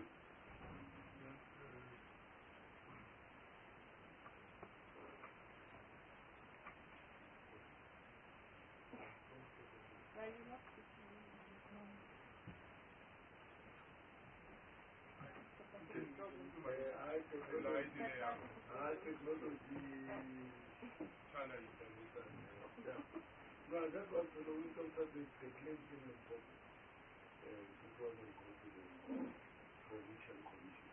No, that was the wisdom that they claimed in the book. It wasn't going to the provincial commission.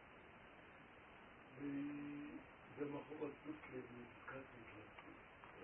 The Mahomet Food claim we discussed it last week.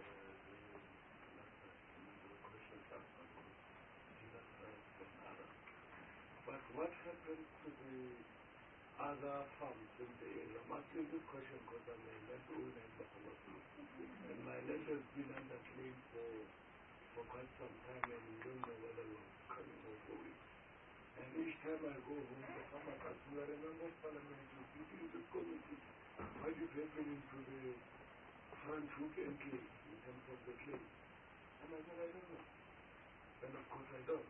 The questions asked about human rights and others. But what happened to the other farms in the area? I'm asking this question because I'm a landowner in Mahomet Food. And my land has been under claim for quite some time, and we don't know whether we're coming or going. And each time I go home, the farmers ask me, I remember Parliament, you sit in this committee, what is happening to the front hook and clay in terms of the clay? And I said, I don't know. And of course I don't.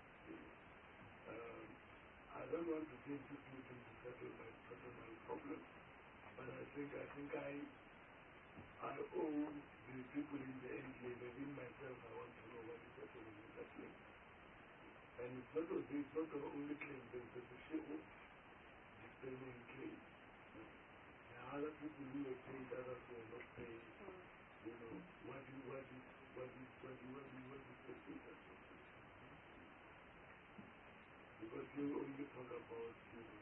I don't want to take this meeting to settle my personal problems, but I think I owe the people in the enclave, within myself, I want to know what is happening in that place. And it's not the only claim, there's the Sheikh displaying claim. There are other people who were paid, others who were not paid. You know, what is the status of this? Because you only talk about, you know,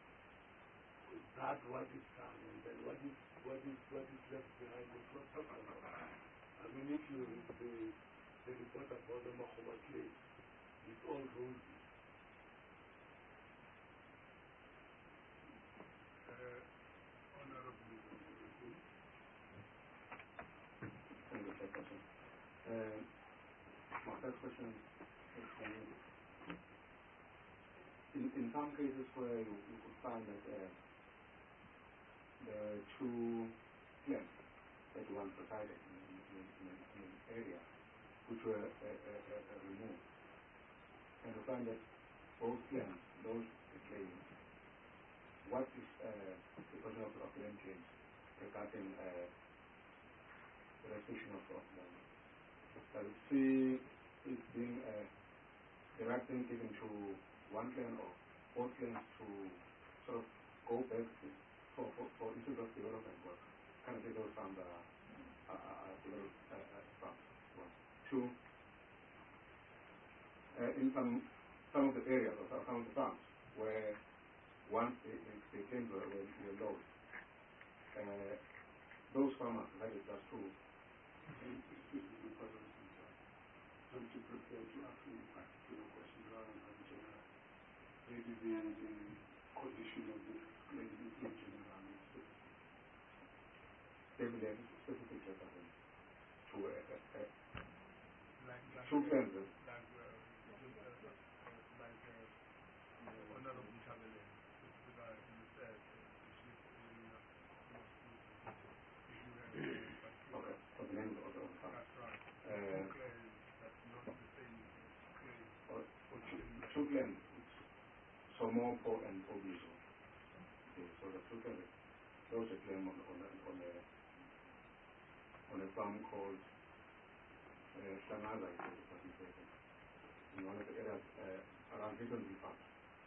that what is done, and then what is left behind is not talked about. I mean, if you read the report about the Mahomet claim, it's all rosy. Honorable. Thank you, Chairperson. My first question is in some cases where you could find that there are two claims that one provided in an area which were removed. And to find that both claims, those claims, what is the question of land claims regarding the restriction of land? Does it see it being the right thing given to one claim or both claims to sort of go back to, for instance of development work? Kind of those from the developed farms. One. Two, in some of the areas or some of the farms where once the claims were low, those farmers had it just to I'm to prepare to ask you particular questions rather than general. Maybe the condition of this claim is not general, it's specific. Specific. Nampo and Obiso. Okay, so the two things. There was a claim on a farm called Shanada, in one of the areas around Hidden Farm.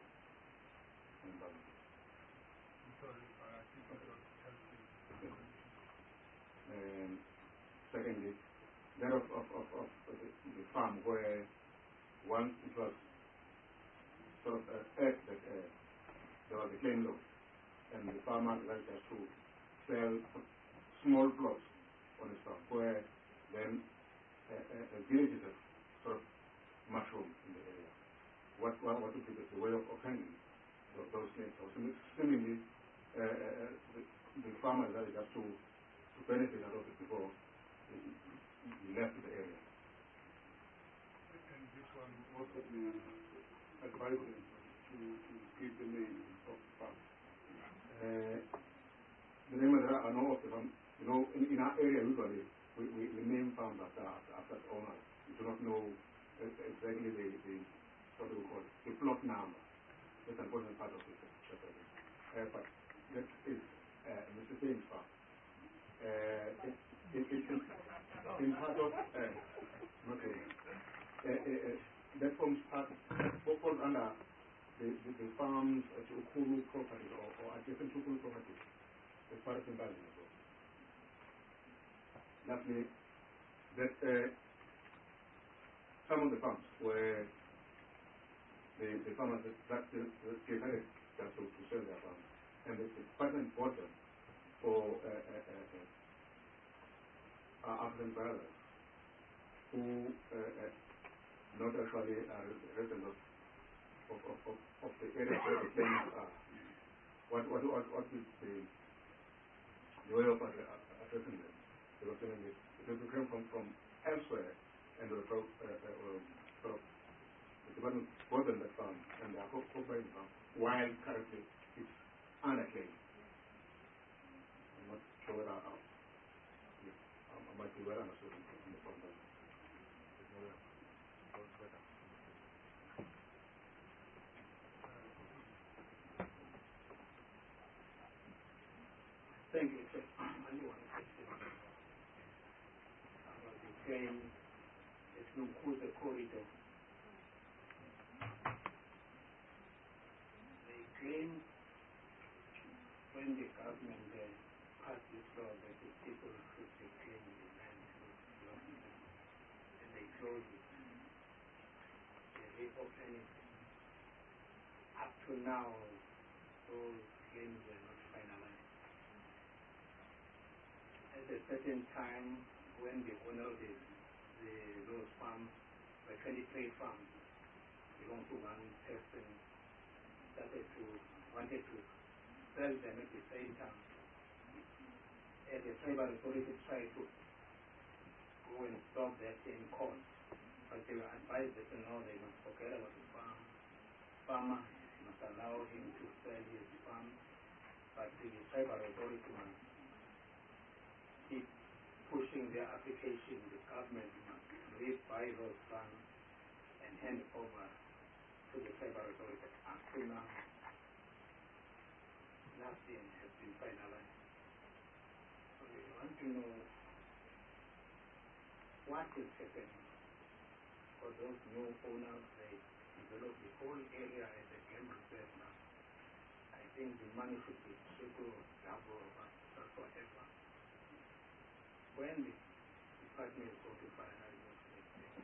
And secondly, that of the farm where once it was sort of earth that there was a claim law, and the farmer like us to sell small plots on his farm, where then villages have sort of mushroomed in the area. What would be the way of handling those claims? So similarly, the farmer decided just to benefit out of it before he left the area. And this one, what would be advised him to give the name of the farm? The name of I know of the farm. You know, in our area usually we name farms after owners. We do not know exactly the what do we call it, the plot number. That's an important part of it. But that is Mr. James farm. In part of that forms part falls under the farms to Ukulu property or adjacent to Ukulu property as far as Zimbabwe as well. Lastly, that some of the farms where the farmers that decided just to sell their farms, and it's quite important for our African brothers who not actually are residents of the area where the claimants are. What is the way of addressing them? Because they came from elsewhere, and they sort of the department bought them that farm, and they are co-buying the farm, while currently it's under claim. I'm not sure whether I might be well understood on the front. Thank you. Only one question. The claim is to close the corridor. They claim when the government passed this law that the people should reclaim the land and they closed it. They reopened it. Up to now, those claims were not finalized. At a certain time, when the owner of those farms, the 23 farms, belong to one person, wanted to sell them at the same time. And the tribal authority tried to go and stop that in court, but they were advised that no, they must forget about the farmer, must allow him to sell his farm, but the tribal authority must keep pushing their application. The government must rebuy those funds and hand over to the tribal authority. Up to now, nothing has been finalized. So we want to know what is happening for those new owners. They develop the whole area as a game reserve now. I think the money should be triple, double, or whatever. When the department is going to finalize those things.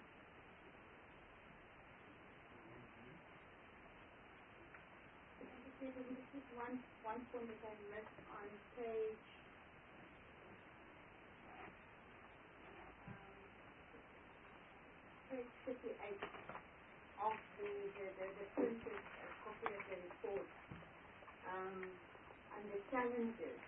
This is one point that I missed on page 38 of the printed copy of the report. And the challenges,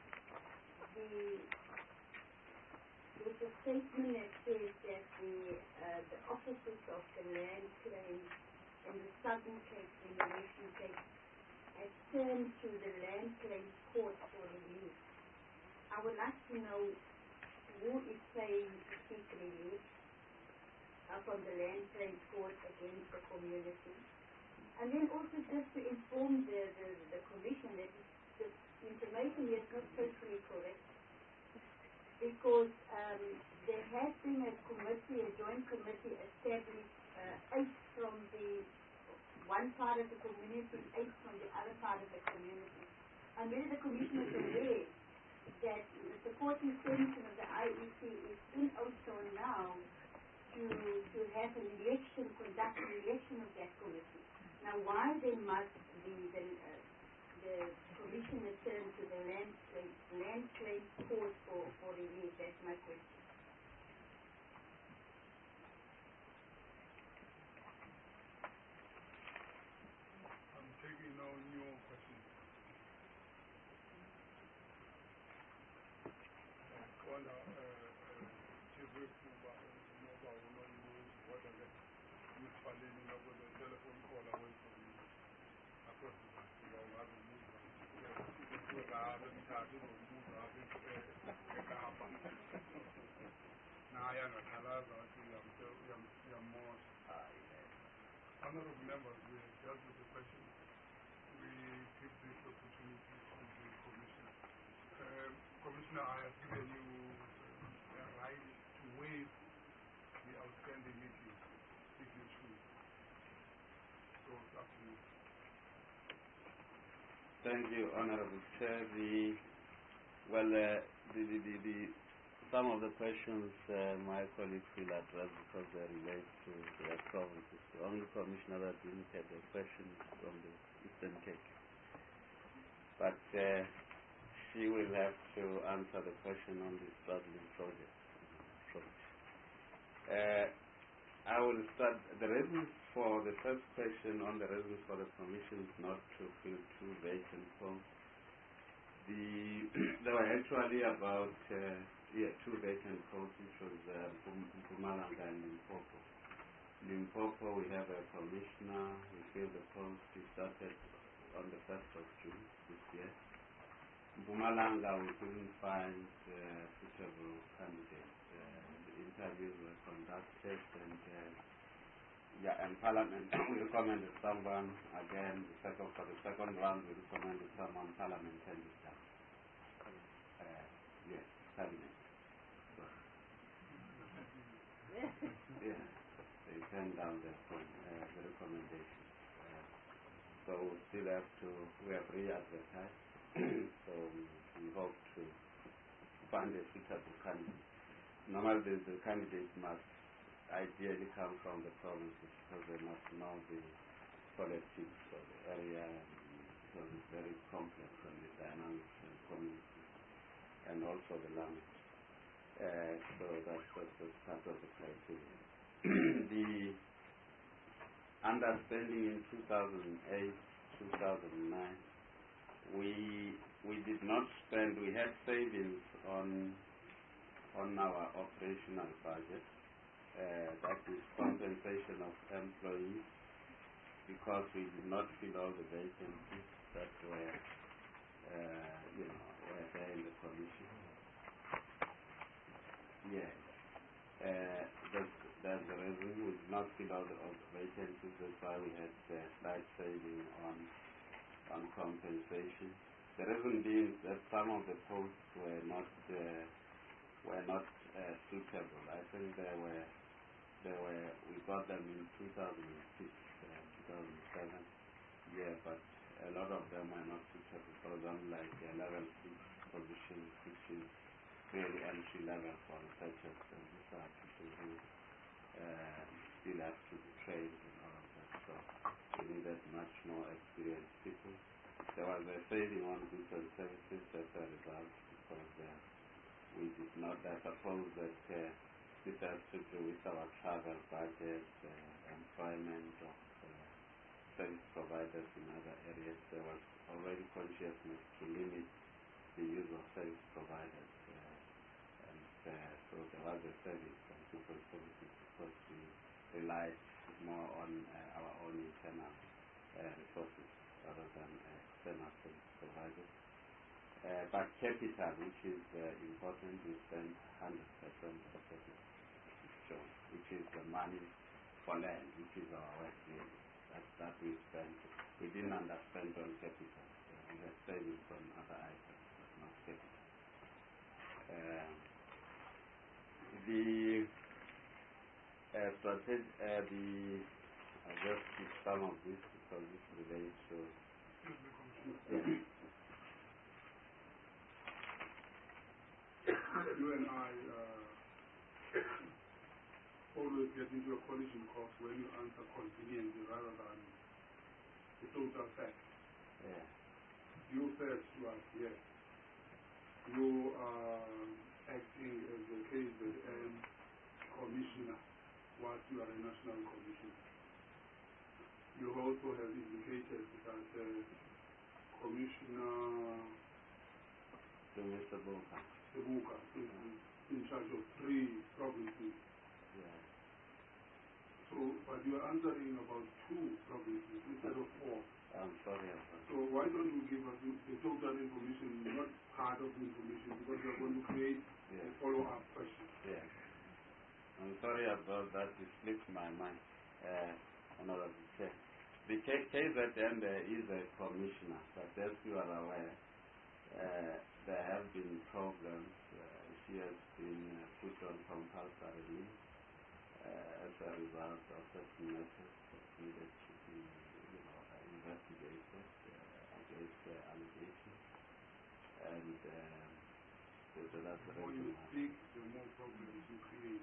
there's a statement that says that the officers of the land claims in the Southern Cape, in the Western Cape, has turned to the land claims court for relief. I would like to know who is paying to seek relief from the land claims court against the community. And then also just to inform the Commission that the information is not totally correct, because there has been a committee, a joint committee established, 8 from the one part of the community, 8 from the other part of the community. And whether the Commission is aware that the supporting function of the IEC is in also now to have an election, conduct an election of that committee. Now, why then must the Commissioner turn to the land claim court for relief? That's my question. I'm taking no new questions. Telephone call away from you. Across the back, you know, I don't move. Honorable members, we have dealt with the question. We give this opportunity to the Commissioner. Commissioner, I have given you a right to waive the outstanding issues if you choose. So it's up to you. Thank you, Honorable Chair. Some of the questions my colleagues will address because they relate to their provinces. The only commissioner that didn't get a question from the Eastern Cape. But she will have to answer the question on the struggling project. I will start. The reasons for the first question on the reasons for the commission not to fill 2 vacant posts. There were actually about 2 vacant posts, which was Mpumalanga and Limpopo. Limpopo, we have a commissioner. We filled the post. We started on the 1st of June this year. Mpumalanga, we couldn't find suitable candidates. The interviews were conducted, and Parliament, we recommended someone again. For the second round, we recommended someone Parliament candidate. Yes, Cabinet. So, yeah, they turned down the recommendation. So we have re-advertised. So we hope to find a suitable candidate. Normally, the candidate must ideally come from the provinces because they must know the politics of the area, because it's very complex and the dynamics and community, and also the language. So that's part of the criteria. The understanding in 2008, 2009, we did not spend. We had savings on our operational budget. That is compensation of employees, because we did not fill all the vacancies that were there in the commission. Yes. That's the reason. We did not fill all the vacancies. That's why we had slight saving on compensation. The reason being that some of the posts were not suitable. I think we got them in 2006, 2007, but a lot of them are not suitable. For example, like a level 6 position, which is really entry level for researchers, and these are people who still have to be trained and all of that. So we needed much more experienced people. There was a saving on goods and services as a result, because we did not. I suppose that this has to do with our travel budget, employment of service providers in other areas. There was already consciousness to limit the use of service providers, and so there was a service on people services, because we relied more on our own internal resources rather than external service providers. But capital, which is important, we spend 100% of capital, which is the money for land, which is our work really. that we spent. We didn't underspend on capital. We had savings on other items, but not capital. The strategy, I just skip some of this because this relates to. You and I always get into a collision course when you answer conveniently rather than the total fact. Yeah. You said to us, yes, you are acting as the KZN commissioner whilst you are a national commissioner. You also have indicated that Commissioner Mr. Sebuka is in charge of 3 provinces. Yeah. So, but you are answering about 2 provinces instead of 4. I'm sorry about that. So why don't you give us the total information, not part of the information, because we are going to create a follow-up question. Yeah. I'm sorry about that. It slipped my mind. Honorable Chair. The KZN is a commissioner, but as you are aware, there have been problems. She has been put on compulsory leave as a result of certain matters that needed to be investigated against allegations. And so that's the more you speak, the more problems you create.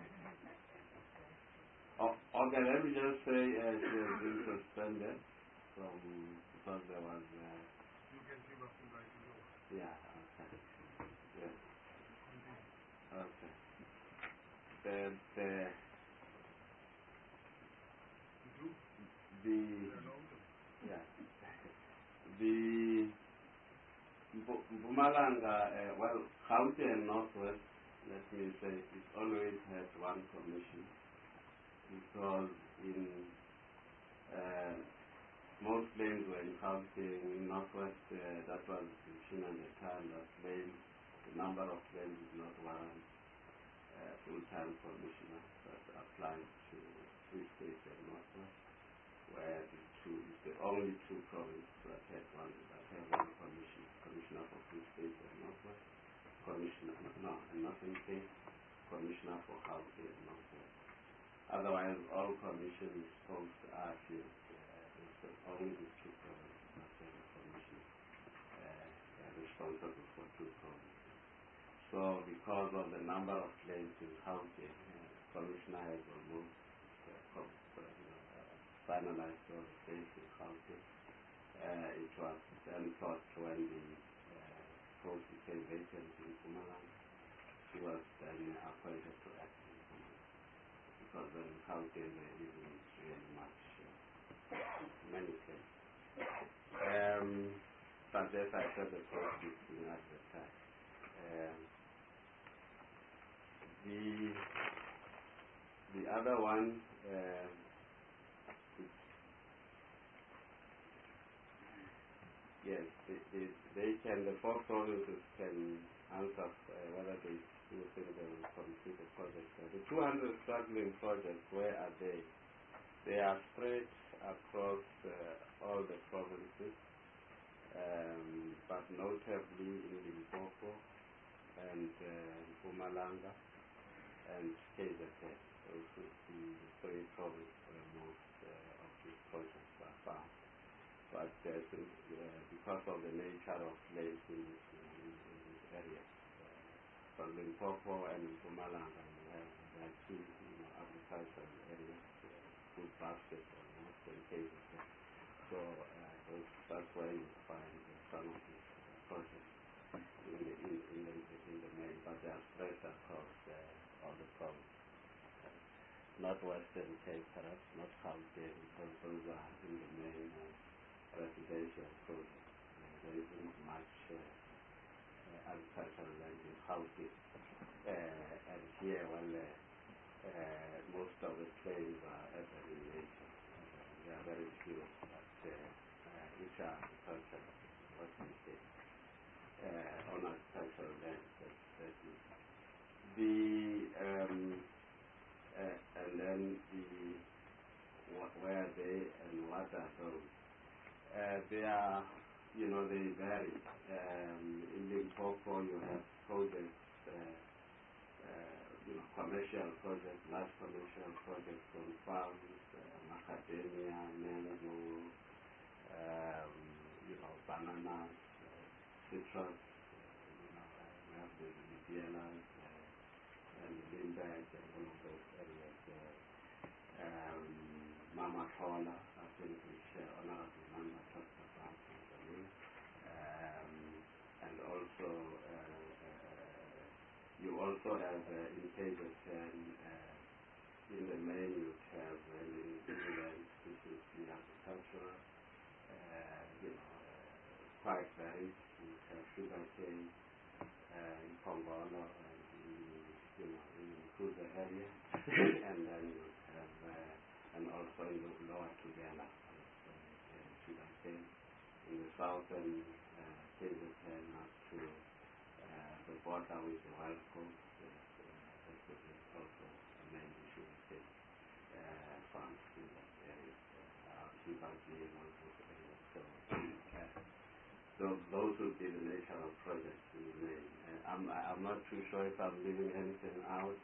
Okay, let me just say she has been suspended from because there was. You can give us the right to know. Yeah. Okay. Yeah. Okay. The Mpumalanga, well, Gauteng and Northwest, let me say, it always had one commission because in most claims were in Gauteng, in Northwest, that was Shina at the time that claimed the number of claims did not warrant full-time commissioner that applies to Free State and Northwest, where the only 2 provinces that have one commissioner for Free State and Northwest, and Northern Cape, commissioner for Gauteng and Northwest. Otherwise, all commissions posts are filled. Only the 2 provinces that have a commissioner responsible for 2 provinces. So, because of the number of claims in Gauteng, commissioner has almost finalized all the claims in Gauteng. It was then thought when the post became vacant in Mpumalanga, she was then appointed to act in Mpumalanga. Because in Gauteng there isn't really much, many claims. But as I said, the post is being advertised. The other one, yes, the 4 provinces can answer whether they still think they will complete the project. The 200 struggling projects, where are they? They are spread across all the provinces, but notably in Limpopo and Mpumalanga and KZN. Those would be the 3 provinces where most of these projects are found. But because of the nature of claims in this area, for Limpopo and Mpumalanga, there are 2 agricultural areas, food baskets almost, and KZN. So that's where you find some of these projects in the main, but they are spread across all the provinces. Not Western Cape, perhaps not Gauteng, because those are in the main residential projects. There isn't much agricultural land in Gauteng. And here, most of the claims are urban in nature. There are very few which are agricultural, Western Cape, on agricultural land. And then where are they and they are, they vary. In Limpopo, you have projects, commercial projects, large commercial projects on farms, macadamia, mango, bananas, citrus. We have the Libielas and the Limbergs and all of those areas. Mama Tola, I think which Honorable Mama talked about and also you also have in KZN in the main you have inland, which is the agricultural, quite varied. You have sugarcane in Pongolo and in the Kuza area, and then you have and also in the lower Tugela, sugarcane in the southern KZN up to the border with the Wild Coast. This is also a main sugarcane farms in that area. Chimpanzee and all those areas. So those would be the national projects in the main. I'm not too sure if I'm leaving anything out.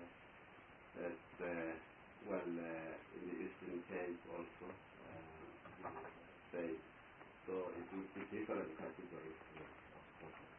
In the Eastern Cape also, say, so it would be different categories of projects.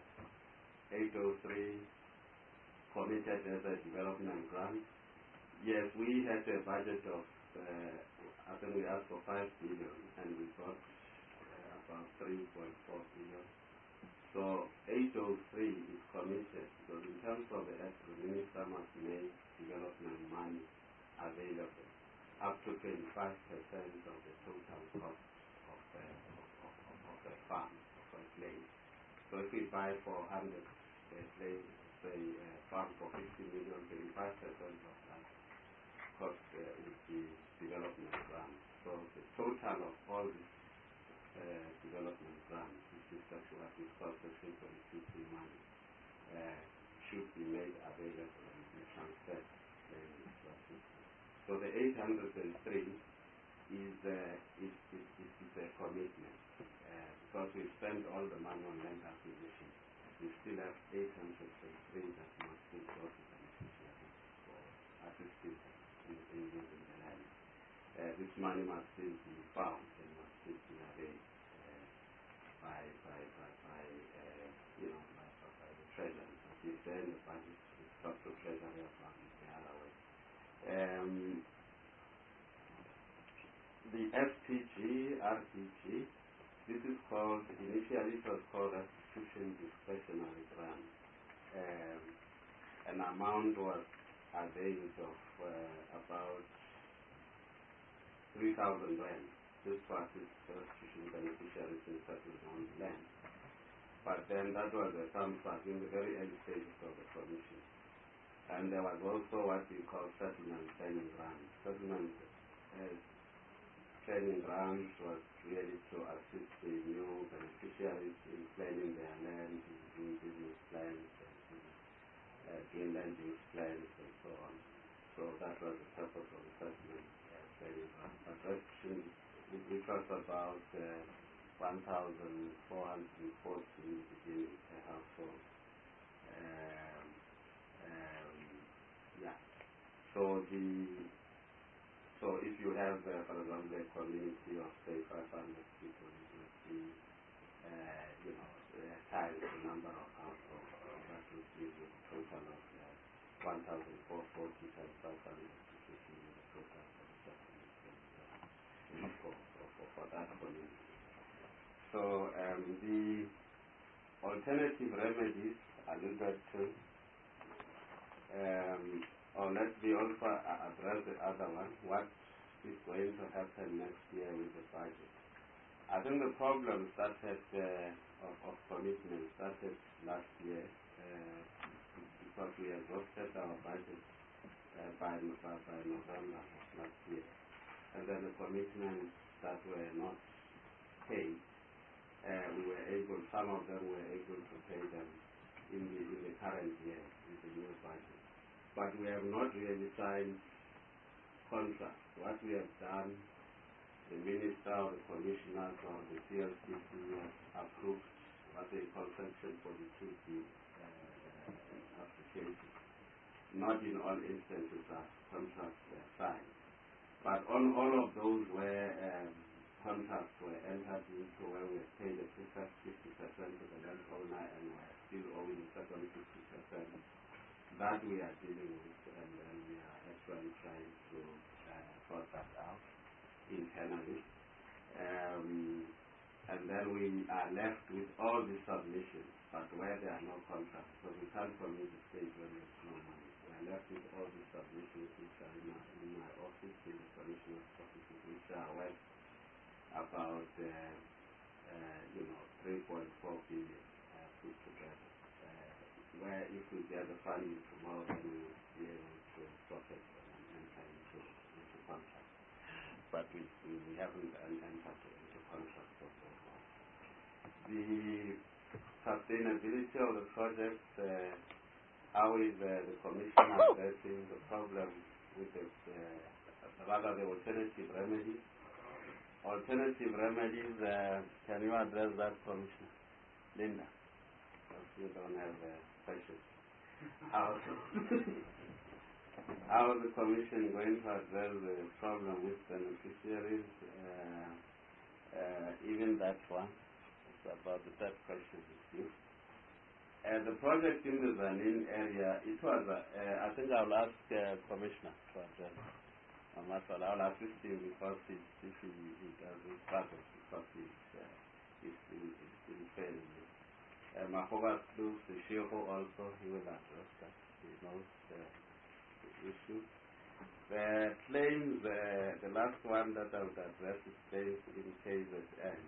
803 committed as a development grant. Yes, we had a budget of, I think we asked for 5 billion and we got about 3.4 billion. So 803 is committed because in terms of the act, the minister must make development money available up to 25% of the total cost of the farm, of a place. So if we buy for 100 place, say farm for 50 million, 25% of that cost would be development grant. So the total of all this development grant, which is actually what is called the Section 50 money, should be made available and be transferred to the system. So the 803 is a commitment because we spent all the money on land acquisition. We still have 803 that must be go to beneficiaries for assistance in using the land. This money must still be found and must still be arranged by the treasury. But if then the budget is got to treasury account the other way. The FPG, RPG, this is called, initially it was called Restitution Discretionary Grant. An amount was availed of about 3,000 rand. This was restitution beneficiaries in settled on land. But then that was a sunset in the very early stages of the commission. And there was also what we call settlement planning grant. Settlement planning grant was really to assist the new beneficiaries in planning their land, in doing business plans, and doing land use plans, and so on. So that was the purpose of the settlement planning grant. But restitution, which was about 1,440 in the beginning per household. So if you have, for example, a community of say 500 people, it would be, times the number of households. That would give you a total of 1,440 times 500, which would be the total for the settlement for that community. So the alternative remedies alluded to, or let me also address the other one, what is going to happen next year with the budget. I think the problem started of commitment started last year because we exhausted our budget by November of last year. And then the commitments that were not paid, some of them were able to pay them in the current year, in the new budget. But we have not really signed contracts. What we have done the minister or the commissioners or the CLCC has approved what they call Section 42B application. Not in all instances are contracts signed, but on all of those where contracts were entered into where we have paid the first 50% to the landowner and we are still owing the second 50%, that we are dealing with, and then we are actually trying to sort that out internally. And then we are left with all the submissions, but where there are no contracts, so we can't commit the state when there's no money. We are left with all the submissions which are in my office, in the commissioner's offices, which are worth about 3.4 billion put together. Where if we get the funding tomorrow, then we will be able to process them and enter into contract. But we haven't entered into contract so far. The sustainability of the project, how is the Commission addressing the problem with the alternative remedies? Alternative remedies, can you address that, Commissioner? Linda, because you don't have questions. How is the Commission going to address the problem with beneficiaries? Even that one, it's about the third question with you. The project in the Zanin area, it was, I think I'll ask Commissioner to address. I'll assist him because if he does his part of it, because he's in failing. Mahogas Luz, the Sheho also, he will address that. He knows the issue. The claims, the last one that I would address is claims in KZN.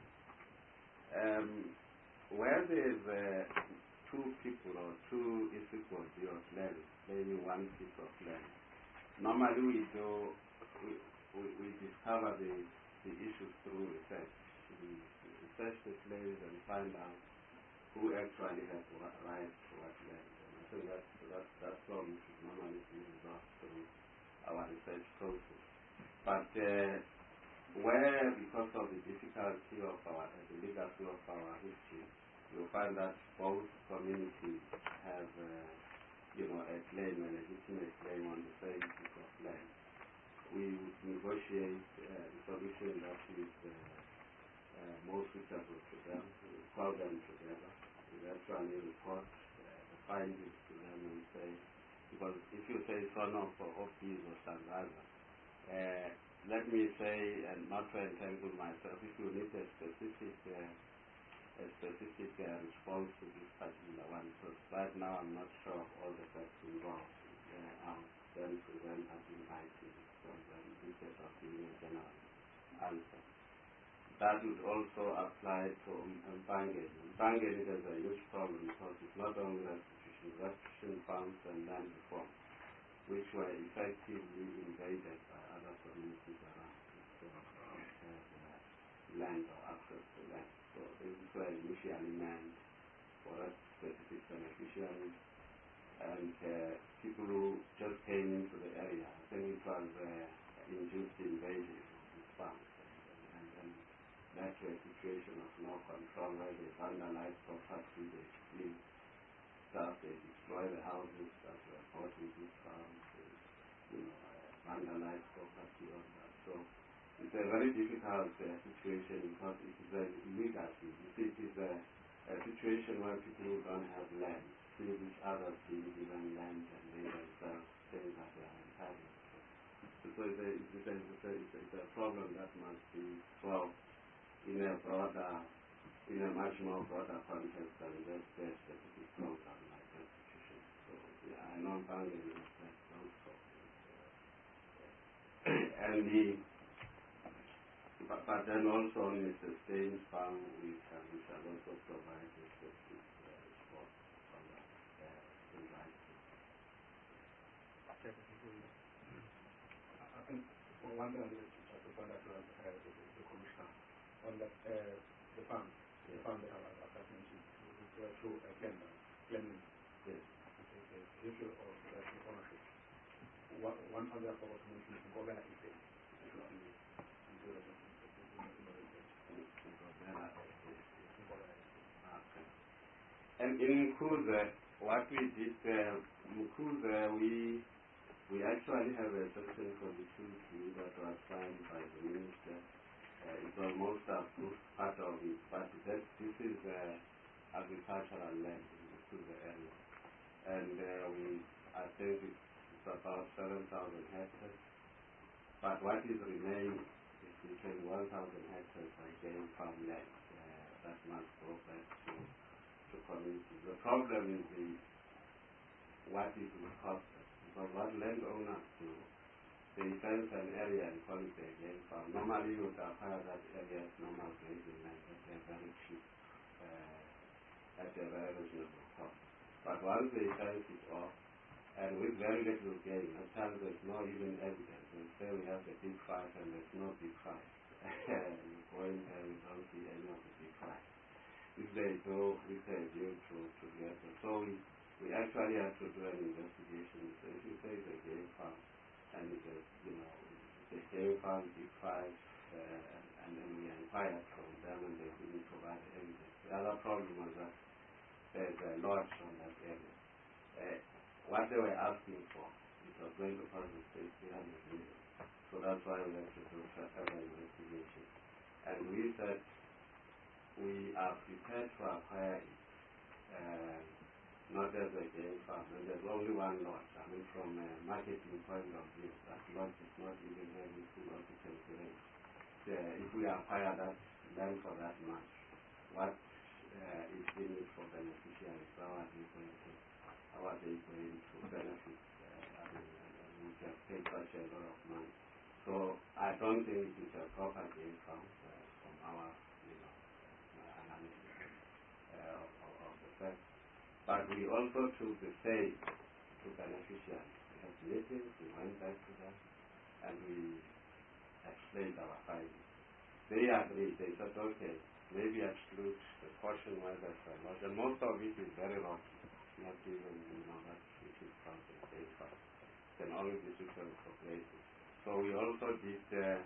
Where there is two people or two equal of land, maybe one piece of land, normally we discover the issues through research. We research the claims and find out who actually has rights to what land. And I think that problem should normally be resolved through our research process. But where, because of the difficulty of the legacy of our history, you'll find that both communities have a claim, a legitimate claim on the same piece of land. We would negotiate the solution that is most suitable to them. We call them together. We actually report the findings to them and say, because if you say Sono for Opis or Sangaza, let me say, and not to entangle myself, if you need a specific response to this particular one, because right now I'm not sure of all the facts involved. I'll then present that in writing, so then instead of giving a general answer. That would also apply to Mpangeni. Mpangeni is a huge problem because it's not only restitution funds and land reform, which were effectively invaded by other communities around to have land or access to land. So this is where initially meant for us specific beneficiaries and people who just came into the area. I think it was induced invasion of these funds and then led to a situation of no control where they vandalize property, they steal stuff, they destroy the houses that were bought in these farms, they vandalize property on that. So it's a very difficult situation because it is a legacy. You see, it is a situation where people who don't have land see each other being given land and they themselves say that they are entitled. So it's a problem that must be solved in a much more broader context than just a specific program like restitution. So yeah, I know Bangladesh has those problems. But then also on the sustained farm, we shall also provide a specific support on that in writing. I think one thing I wanted to find out from the Commissioner on that, the farm that I mentioned, through Glenman. Yes. The issue of the ownership. One other for mention is organic estate. And in Mkuze, what we did there, in Mkuze, we actually have a section for the treaty that was signed by the minister. It's almost approved part of it, but this is agricultural land in the Mkuze area. And I think it's about 7,000 hectares. But what is remaining is between 1,000 hectares are game farmland that must go back to communities. The problem is what it will cost us. Because what landowners do, they fence an area and call it a game farm. Normally you would acquire that area as normal grazing land at a very cheap, at a very reasonable cost. But once they fence it off, and with very little gain, at times there's no even evidence. They say we have the big five and there's no big five. You go in there, you don't see any of the big five. If they do, if they view to get it. So we actually have to do an investigation. So if you say it's a game farm, and it's a, it's a game farm, big five, and then we inquired from them and they didn't provide evidence. The other problem was that there's a lodge on that area. What they were asking for, it was going to cost the state 300 million. So that's why we had to do further investigation. And we said we are prepared to acquire it, not as a game farm. And there's only one lot. I mean, from a marketing point of view, that lot is not even ready to occupancy rate. If we acquire that land for that much, what is in it for beneficiaries? How are they going to benefit? We have paid such a lot of money. So I don't think it is a proper game farm from our analysis of the facts. But we also took the same to beneficiaries. We had meetings, we went back to them, and we explained our findings. They agreed. They said, okay, maybe exclude the portion where there's a lot. And most of it is very rocky. Not even, that it is from the state farm. Can only be suitable for grazing. So we also did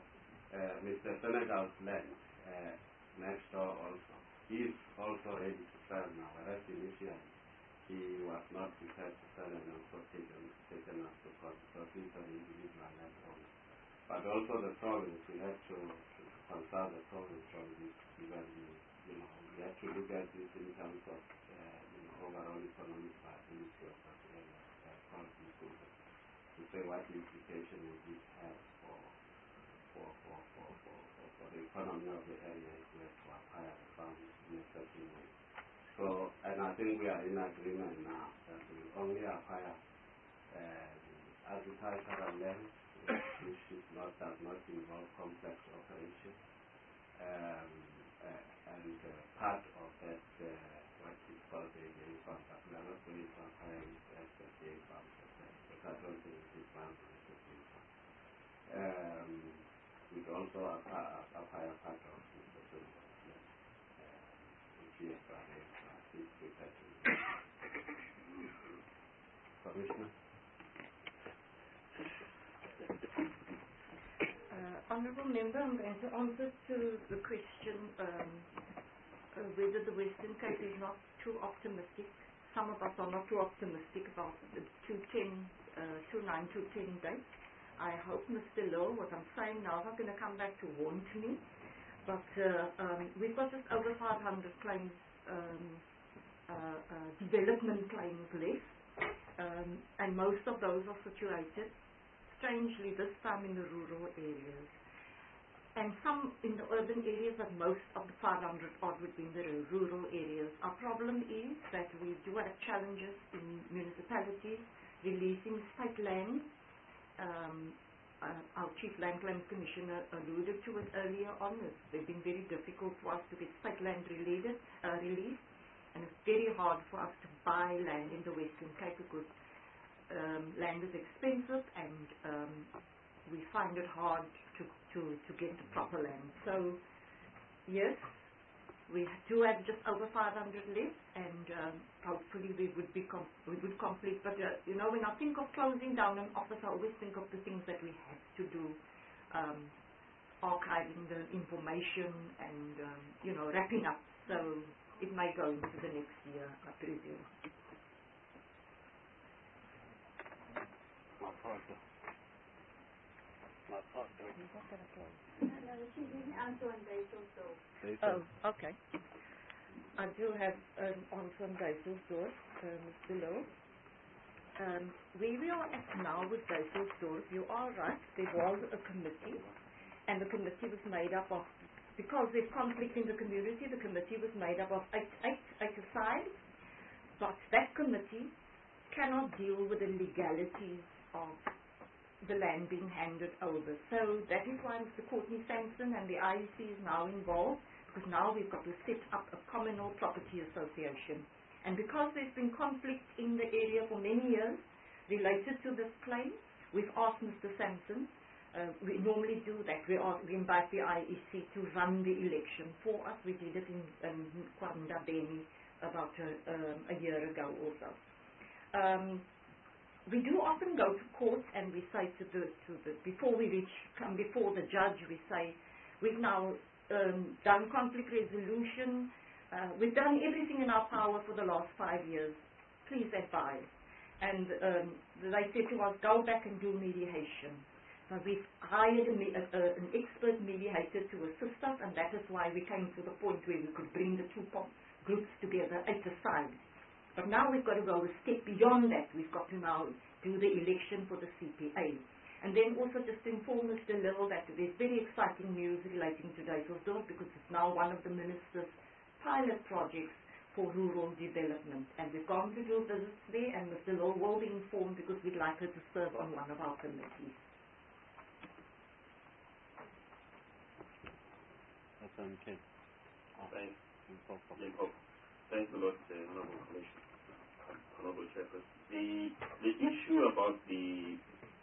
Mr. Senegal's land next door also. He is also ready to sell now, whereas initially he was not prepared to sell and also taken us to court because he's an individual landowner. But also the province, we have to consult the province on this, given we have to look at this in terms of overall economic viability of that area, to say what the implication would this have for the economy of the area if we have to acquire the farms in a certain way. So, and I think we are in agreement now that we only acquire agricultural land which does not involve complex operation, and part of that what is called a game farm, but we are not going to acquire it as a game farm, because I don't think it is bound as a game farm. We also acquire part of Mr. Senegal's land, which we have arranged for us. It's prepared to do. Commissioner? Honourable Member, I'm going to answer to the question whether the Western Cape is not too optimistic. Some of us are not too optimistic about the 9-10 date. I hope Mr. Lowe, what I'm saying now, is not going to come back to haunt me. But we've got just over 500 claims, development claims left, and most of those are situated, strangely this time, in the rural areas. And some in the urban areas, but most of the 500 odd would be in the rural areas. Our problem is that we do have challenges in municipalities releasing state land. Our Chief Land Claims Commissioner alluded to it earlier on. It's been very difficult for us to get state land released, and it's very hard for us to buy land in the Western Cape because land is expensive, and we find it hard to get the proper land. So, yes, we do have just over 500 left, and hopefully we would complete. But when I think of closing down an office, I always think of the things that we have to do, archiving the information and wrapping up. So it may go into the next year, I presume. She didn't answer on Duisseldorf. Oh, okay. I do have an answer on Duisseldorf, Mr. Lowe. Where we are at now with Duisseldorf, you are right, there was a committee, and the committee was made up of, because there's conflict in the community, the committee was made up of eight sides, but that committee cannot deal with the legalities of the land being handed over. So that is why Mr. Courtney Sampson and the IEC is now involved, because now we've got to set up a communal property association. And because there's been conflict in the area for many years related to this claim, we've asked Mr. Sampson, we normally do that, we invite the IEC to run the election for us. We did it in Kwanda Beni about a year ago or so. We do often go to court and we say before we come before the judge, we say, we've now done conflict resolution, we've done everything in our power for the last 5 years, please advise. And they said to us, go back and do mediation. So we've hired an expert mediator to assist us, and that is why we came to the point where we could bring the two groups together at the side. But now we've got to go a step beyond that. We've got to now do the election for the CPA. And then also just to inform Mr. Little that there's very exciting news relating to Duisseldorf, because it's now one of the minister's pilot projects for rural development. And we've gone to do visits there, and Mr. Little will be informed because we'd like her to serve on one of our committees. That's okay. Thanks. Thanks a lot, Honorable Commissioner. Honorable Chairperson. The issue about the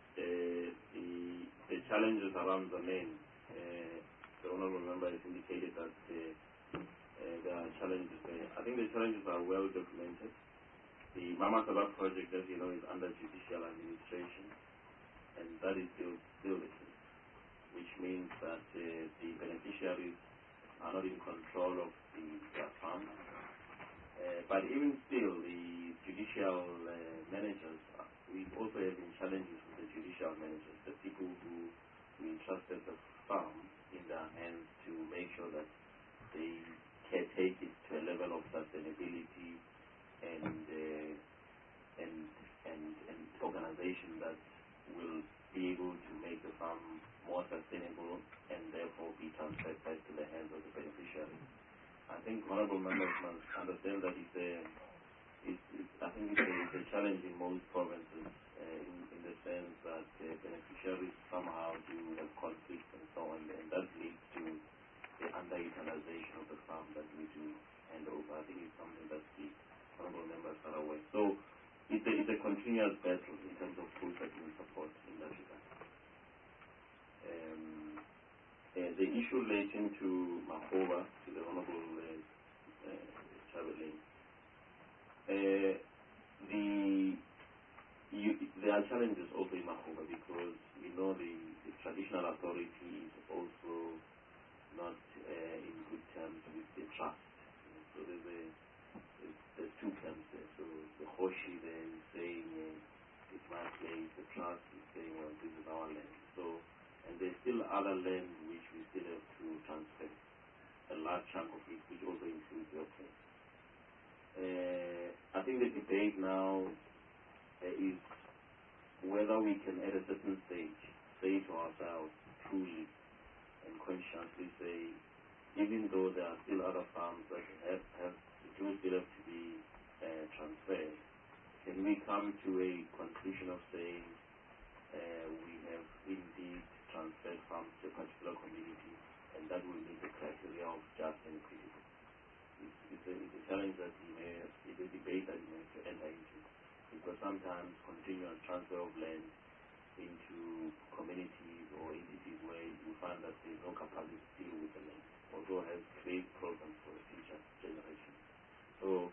challenges around the land, the Honorable Member has indicated that there are challenges there. I think the challenges are well documented. The Mama Sabah project, as you know, is under judicial administration, and that is still the case, which means that the beneficiaries are not in control of their farm. But even still, the judicial managers, we also have been challenges with the judicial managers, the people who we entrusted the farm in their hands to make sure that they can take it to a level of sustainability and organization that will be able to make the farm more sustainable and therefore be transferred back to the hands of the beneficiaries. I think honorable members must understand that I think it's a challenge in most provinces in the sense that beneficiaries somehow do have conflicts and so on, and that leads to the underutilization of the farm that we do hand over. I think it's something that the honorable members are aware. So it's a continuous battle in terms of processing support in that regard. The issue relating to Mahova, to the Honorable Traveling, there are challenges also in Mahova because we know the traditional authority is also not in good terms with the trust. So there's two terms there. So the Hoshi there is saying it's my place, the trust is saying, well, this is our land. So, and there's still other land which we still have to transfer, a large chunk of it, which also includes your place. I think the debate now is whether we can at a certain stage say to ourselves truly and consciously say, even though there are still other farms that still have to be transferred, can we come to a conclusion of saying we have indeed transferred farms to a particular community, and that will meet the criteria of just and equitable? It's a challenge that it's a debate that we have to enter into, because sometimes continuous transfer of land into communities or entities where you find that there is no capacity to deal with the land also has great problems for the future generations. So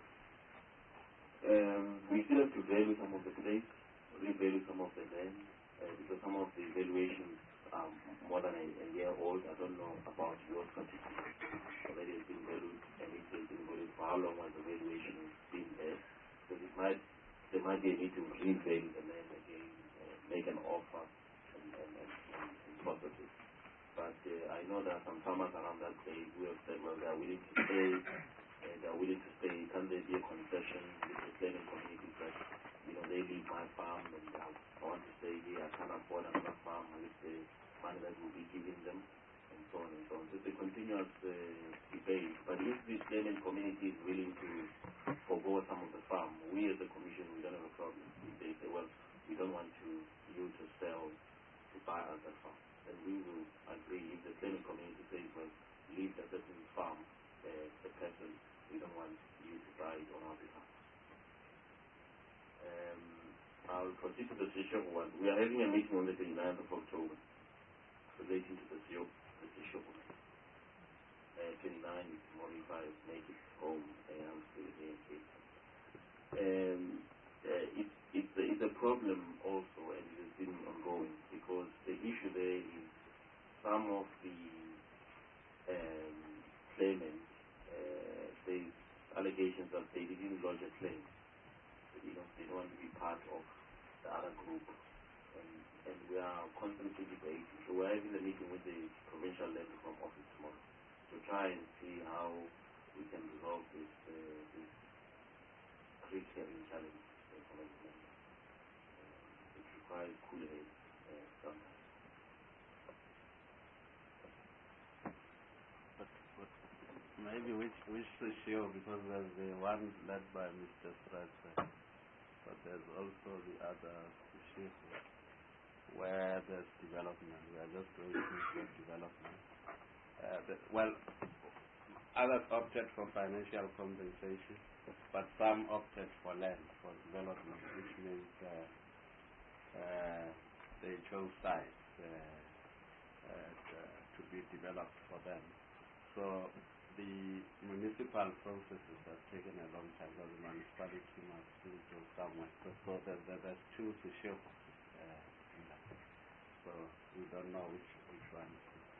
we still have to value some of the place, revalue some of the land, because some of the valuations are more than a year old. I don't know about your statistics, whether it's been valued and if it's been valued for how they need to reveal the land again, make an offer, and process it. But I know there are some farmers around that place who have said, well, they are willing to stay, Can there be a concession with the planning communities that, they leave my farm and I want to stay here, I can't afford another farm with the money that we'll be giving them, and so on and so on. So it's a continuous debate. But if this planning community is willing to forgo some of the farm, we as a commission, we don't have a problem. If they say, well, we don't want you to sell, to buy us that farm, then we will agree. If the planning community says, well, leave the certain farm, the person, we don't want you to buy it on our behalf. I'll proceed to the Seshego one. We are having a meeting on the 29th of October relating to the Seshego one. 29 is more if I make it home, I'm still here. It's a problem also, and it has been ongoing, because the issue there is some of the claimants, there's allegations that they didn't lodge a claim. They don't want to be part of the other group, and we are constantly debating. So we're having a meeting with the provincial land reform office tomorrow to try and see how we can resolve this critical challenge for the government. It requires cool heads sometimes. But maybe which to show, because there's the one led by Mr. Stratford, but there's also the other issue where there's development. We are just going through development. Others opted for financial compensation, but some opted for land, for development, which means they chose sites to be developed for them. So the municipal processes have taken a long time, because the municipality must still go somewhere. So there's two to show in that. So we don't know which one.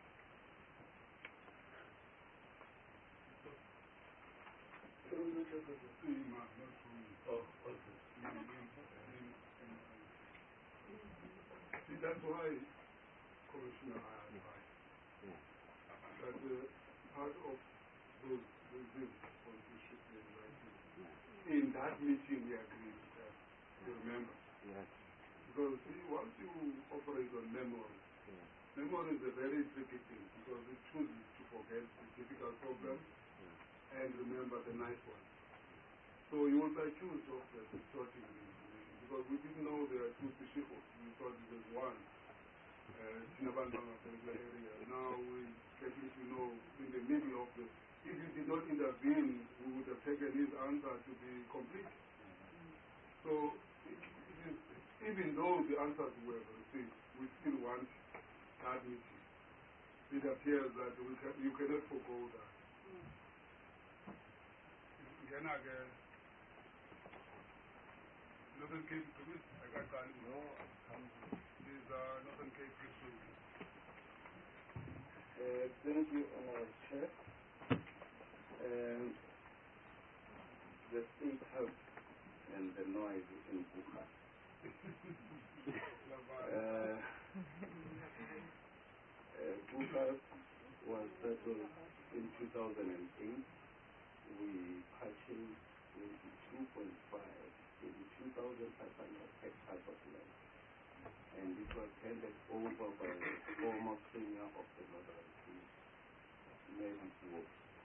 See, that's why, Commissioner, I advise that part of those reviews on issue in that meeting we agreed that you remember. Yes. Because see, once you operate on memory, memory is a very tricky thing, because it chooses to forget the difficult problems and remember the nice ones. So you will be accused of distorting the information, because we didn't know there are two Seshegos. We thought it was one. Sinabandanga area. Now we're getting to know in the middle of the. If you did not intervene, we would have taken his answer to be complete. So it is, even though the answers were received, we still want that meeting. It appears that you cannot forego that. Northern Cape Police, I got calling. No, is Northern Cape Police. Thank you, Honorable Chair. The state house and the noise in Bucha. Bucha was settled in 2008. We purchased 22,500 hectares of land, and it was handed over by the former Premier of the Northern Cape, Mary Wolf.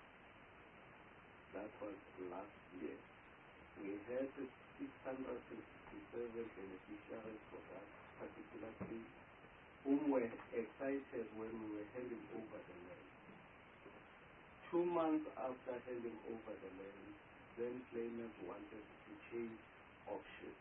That was last year. We had 667 beneficiaries for that particular case, whom were excited when we were handing over the land. 2 months after handing over the land, then claimants wanted to change options.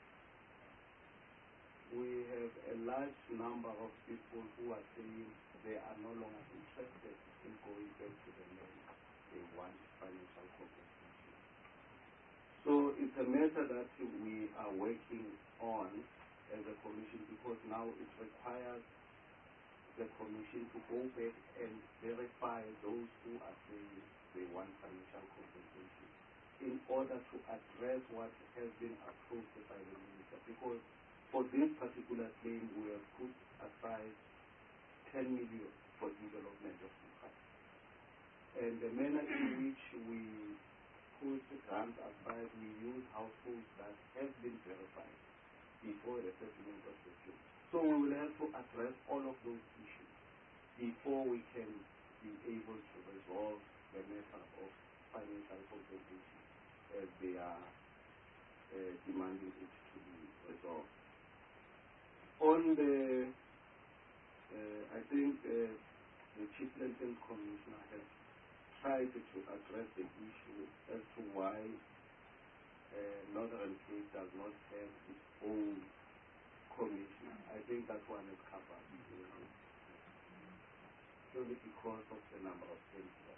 We have a large number of people who are saying they are no longer interested in going back to the land. They want financial compensation. So it's a matter that we are working on as a commission, because now it requires the commission to go back and verify those who are saying they want financial compensation. in order to address what has been approved by the minister. Because for this particular claim, we have put aside 10 million for development of the park. And the manner in which we put grants aside, we use households that have been verified before the settlement of the claim. So we will have to address all of those issues before we can be able to resolve the matter of financial compensation as they are demanding it to be resolved. On the, I think the Chief Lieutenant Commissioner has tried to address the issue as to why Northern Cape does not have its own commissioner. I think that one is covered purely because of the number of things there.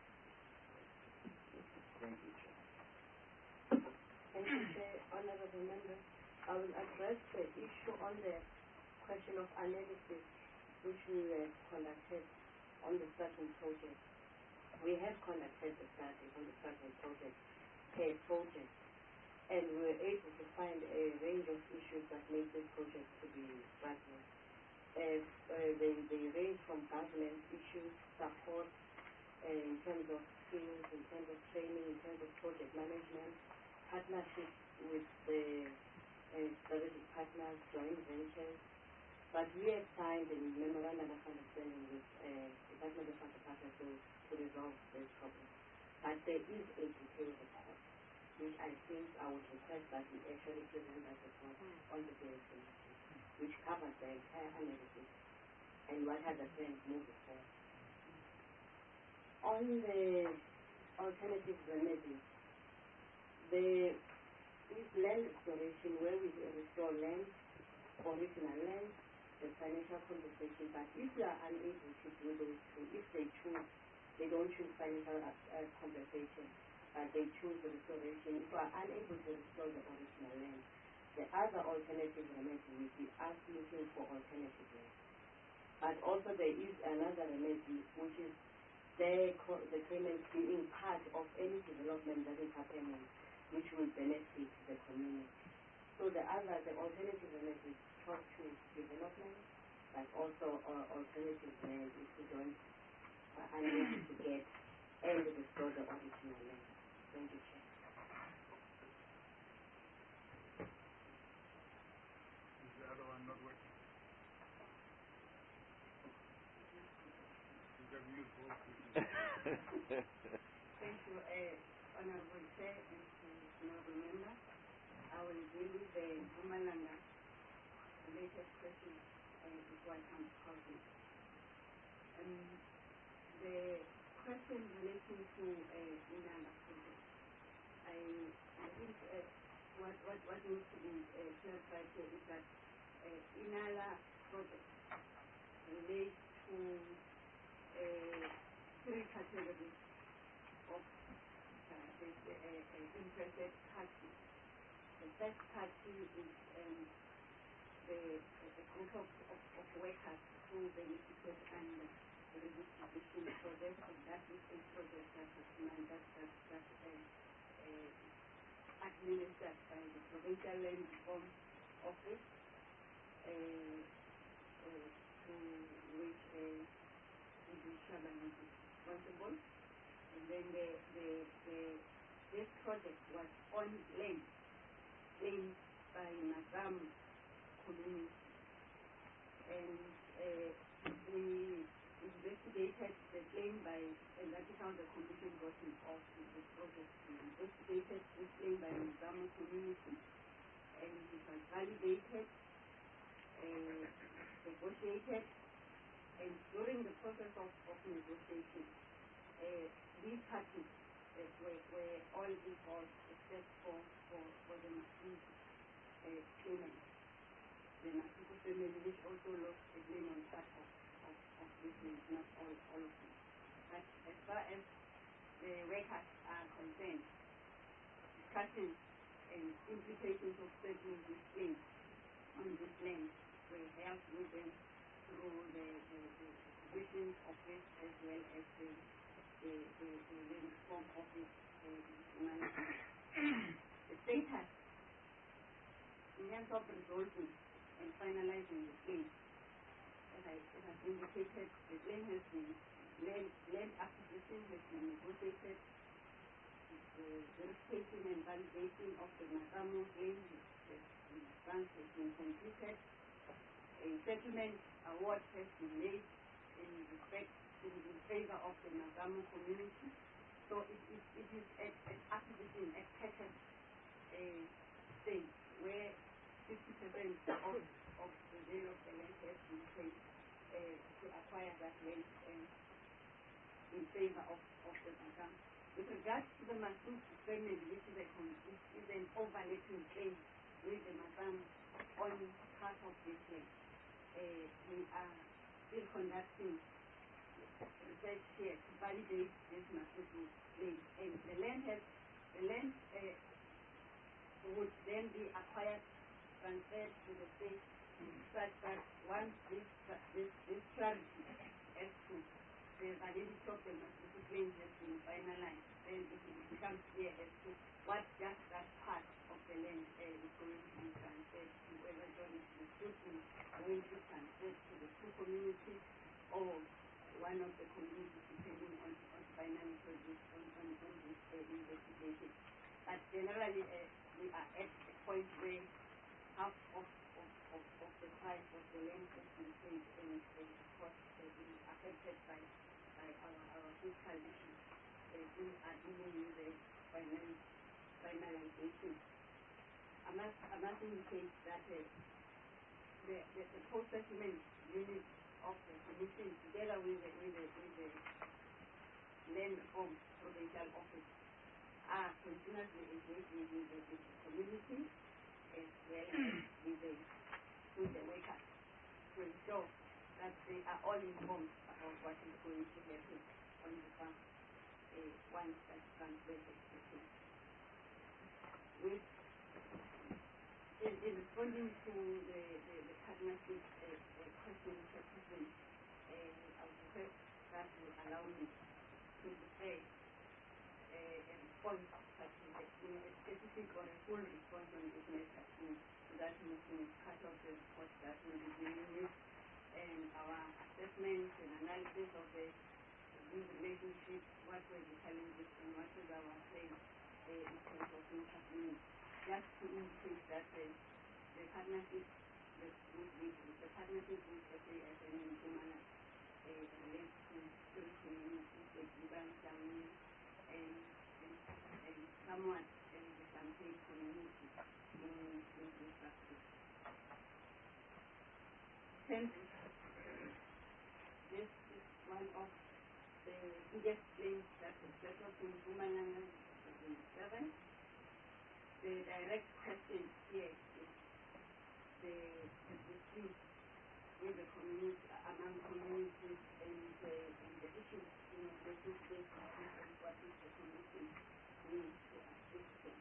Thank you, Chair. Thank you, Chair. Honorable members, I will address the issue on the question of analysis which we have conducted on the certain project. We have conducted the study on the certain project, and we were able to find a range of issues that make this project to be struggling. They range from governance issues, support in terms of skills, in terms of training, in terms of project management, partnerships with the strategic partners, joint ventures. But we have signed a memorandum of understanding with Department of Agriculture to resolve this problem. But there is a detailed report, which I think I would request that we actually present that report on the day of the meeting, which covers the entire analysis and what are the trends moving forward. On the alternative remedies, there is land restoration where we restore land, original land, the financial compensation, but if we are unable to do those two, if they choose, they don't choose financial compensation, but they choose the restoration, if we are unable to restore the original land, the other alternative remedy will be us looking for alternative land. But also there is another remedy, which is the claimant being part of any development that is happening, which will benefit the community. So the alternative remedy is talk to development, but also alternative land if we don't unable to get and restore the original land. Thank you, Chair. Is the other one not working? You can use both. Thank you, Honorable Chair and Honorable Member. I will deal with the Mpumalanga related question before I come to housing. The question relating to Inala project, I think what needs to be clarified here is that Inala project relates to three categories of interested parties. The first party is a group of workers who benefited under the redistribution project, and that is a project that administered by the Provincial Land Reform Office, to which Shaban is responsible. And then this project was on land claimed by Mazam community, and we investigated the claim by, and that is how the commission got involved in this project. We investigated this claim by Mazam community, and it was validated, negotiated, and during the process of negotiation, these parties were all involved except for the Masuku claimant. The Masuku family, which also lost a claim on part of this, not all of them. But as far as the workers are concerned, discussions and implications of settling this claim on this land were held with them through the Commission's office as well as the reform office the status in terms of resolving and finalizing the claim. As I indicated, the claim has been, land acquisition has been negotiated, the verification and validation of the Makamo claim has been completed, a settlement award has been made in favor of the Makamo community. So it is an acquisition at patent stage where 50% of the value of the land has been paid to acquire that land in favor of the Makamo. With regards to the Masuk family, which is an overlapping claim with the Makamo on part of this land, we are still conducting research here to validate this Masuk claim. And the land would then be acquired, transferred to the state, such that once this clarity as to the validity of the Masuk claim has been finalized, then it will become clear as to what just that part of the land is going to be transferred to, whether it is going to be transferred to the two communities or one of the communities, depending on final position on this investigation. But generally, we are at a point where half of the price of the land has been paid, and of course is affected by our fiscal issues. We are dealing with the finalization. I must indicate that the post-settlement unit of the commission, together with the land reform provincial office, are continuously engaging with the community as well as with the workers to ensure that they are all informed about what is going to happen on the farm once that transfer takes place. In responding to the partnership question, I would request that you allow me to say a response, such as a specific or a full response on this matter to that meeting, part of the report that will be dealing with, and our assessment and analysis of the relationship, what were the challenges and what is our plan in terms of intervening. Just to indicate that the partnership the partnership with SAFN in Kumana relates to three communities, the Giban, Jamni, and somewhat the Champagne community in this aspect. This is one of the biggest claims that was settled in Mpumalanga in 2007. The direct question here is the dispute with the community, among communities, and the issues in relation to this and what is the commission doing to assist them.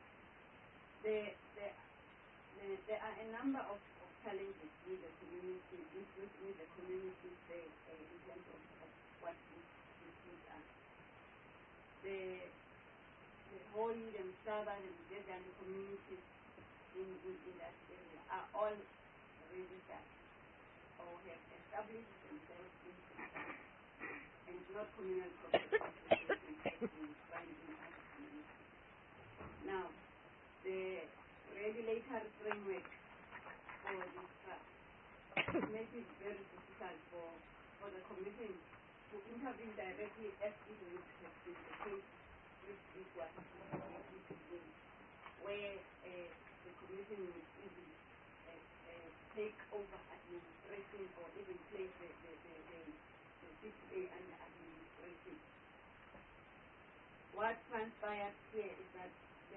There are a number of challenges with the community, with the community in terms of what these issues are. The Hoi, the Msaba, and the Dedan communities in that area are all registered or have established themselves and not communal property associations binding other communities. Now, the regulatory framework for this makes it very difficult for the Commission to intervene directly as it would have been the case if it was where the Commission would easily take over administration or even place the CPA under administration. What transpired here is that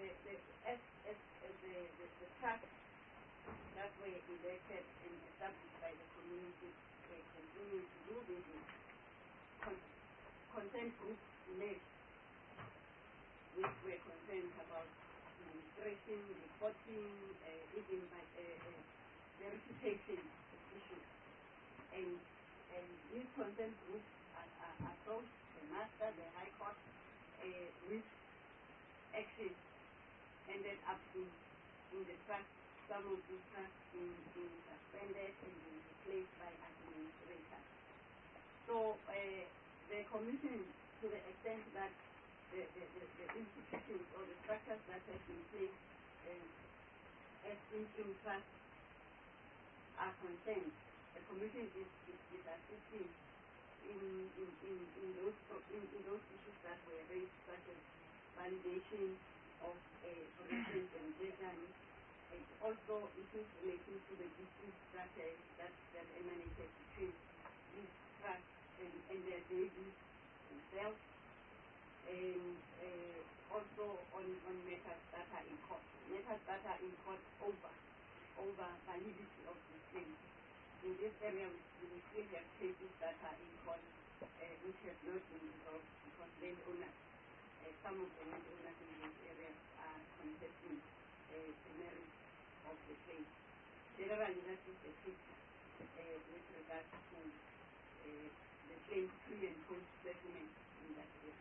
the trust that were elected and established by the community were continuing to do business. Consent groups emerged, which were concerned about administration, reporting, even verification issues. And these consent groups approached the master, the High Court, with actions ended up in the trust, some of the trusts being suspended and being replaced by administrators. So the commission, to the extent that the institutions or the structures that have been placed as interim trusts are concerned, the commission is assisting in those issues that were raised, such as validation of corrections and deadlines, and also issues relating to the disputes that emanated between these trusts and their babies themselves, and also on matters that are in court. Matters that are in court over validity of the claims. In this area, we still have cases that are in court which have not been resolved because landowners, some of the landowners in these areas are contesting the merits of the claim. Generally, that is the case with regards to the claim pre and post settlement in that area.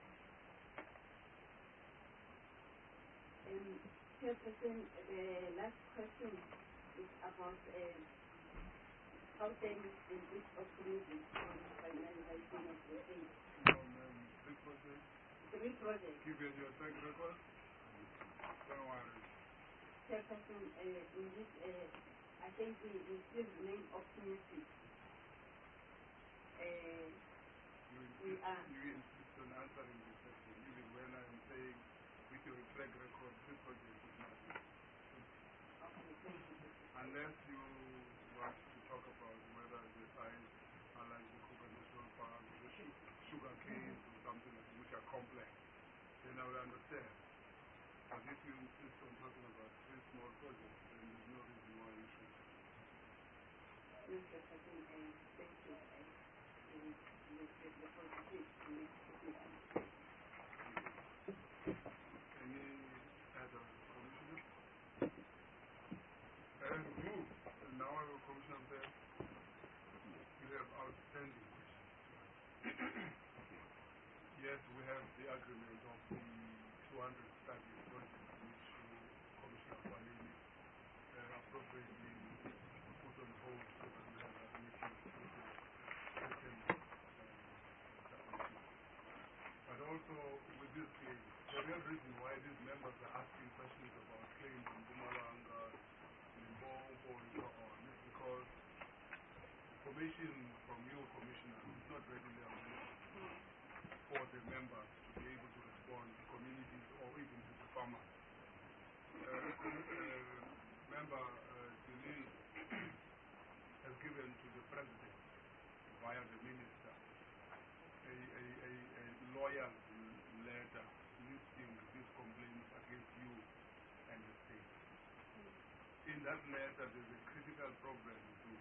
Chairperson, the last question is about how things in this optimism on finalization of the aid. Three projects. Given your track record, don't worry. Chairperson, in this, I think we still remain optimistic. You insist on answering this question, even when I'm saying with your track record, this project is not. Okay, thank you. Unless you want to talk about whether the sites are like the Kruger National Park, the sugar canes or something like that, which are complex, then I would understand. But if you insist on talking about three small projects, then there's no reason why you should. Mr. President, thank you. Any other commissioner? And move. And now I will commission there. You have outstanding questions. Yes, we have the agreement of the 200 studies project which Commissioner Falini appropriately put on hold so that we have a meeting with the second submission. But also with this case, the real reason why these members are asking questions about claims in Mpumalanga, Limpopo, and so on is because information from your commissioner is not readily available for the members to be able to respond to communities or even to the farmers. Member Jalil has given to the president via the minister a loyal letter listing these complaints against you and the state. In that letter, there's a critical problem too.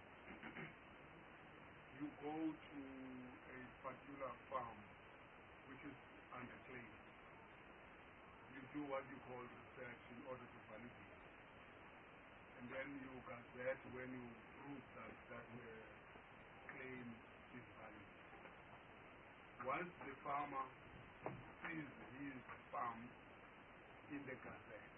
You go to a particular farm which is under claim. You do what you call research in order to validate. And then you gazette when you prove that claim is valid. Once the farmer sees his farm in the gazette,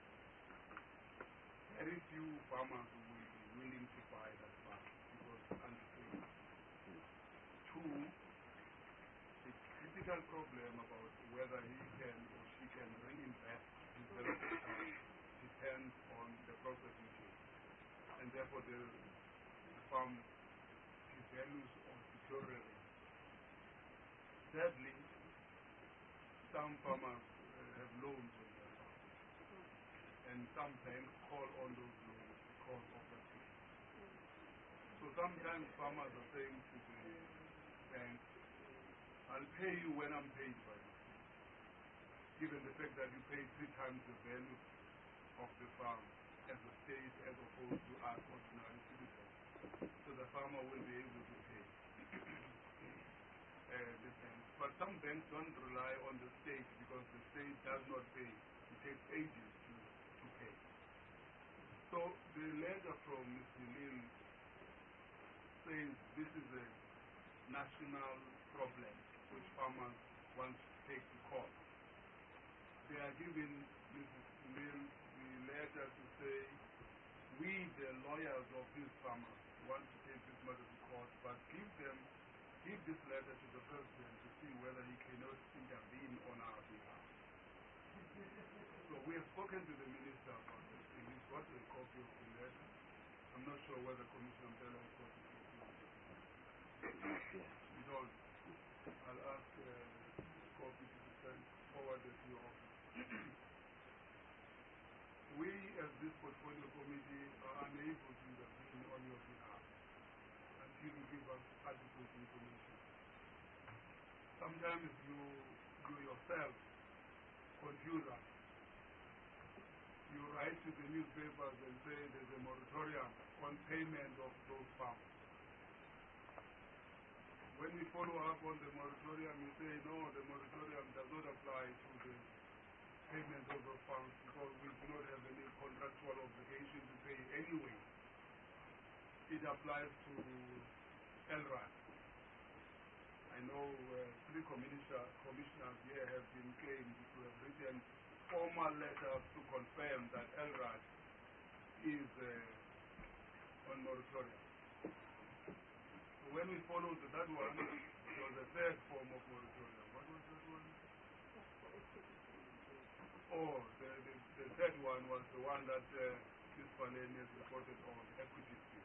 very few farmers will be willing to buy that farm because it's under claim. Two, the critical problem about whether he can or she can reinvest in the farm depends on the processing chain. And therefore the farm devalues or deteriorates. Thirdly, some farmers have loans on their farm. And some banks call on those loans because of that claim. So sometimes farmers are saying to the bank, I'll pay you when I'm paid by you. Given the fact that you pay 3 times the value of the farm as a state as opposed to us ordinary citizens. So the farmer will be able to pay the banks. But some banks don't rely on the state because the state does not pay. It takes ages to pay. So the letter from Mr. Lil says this is a national problem which farmers want to take to court. they are giving Mrs. Mills the letter to say, we, the lawyers of these farmers, want to take this matter to court, but give this letter to the president to see whether he cannot intervene on our behalf. So we have spoken to the minister about this, and he's got a copy of the letter. I'm not sure whether Commissioner Mtela has got a copy of it. It's all. I'll ask copy to be sent forwarded to your office. We, as this portfolio committee, are unable to intervene on your behalf until you give us adequate information. Sometimes you yourself confuse us. You write to the newspapers and say there's a moratorium on payment of those funds. When we follow up on the moratorium, you say, no, the moratorium does not apply to the payment of those funds because we do not have any contractual obligation to pay anyway. It applies to LRAD. I know 3 commissioners here have been claimed to have written formal letters to confirm that LRAD is on moratorium. So when we followed that one, there was a third form of moratorium. What was that one? Oh, the third one was the one that Ms. Faleni has reported on, equity scheme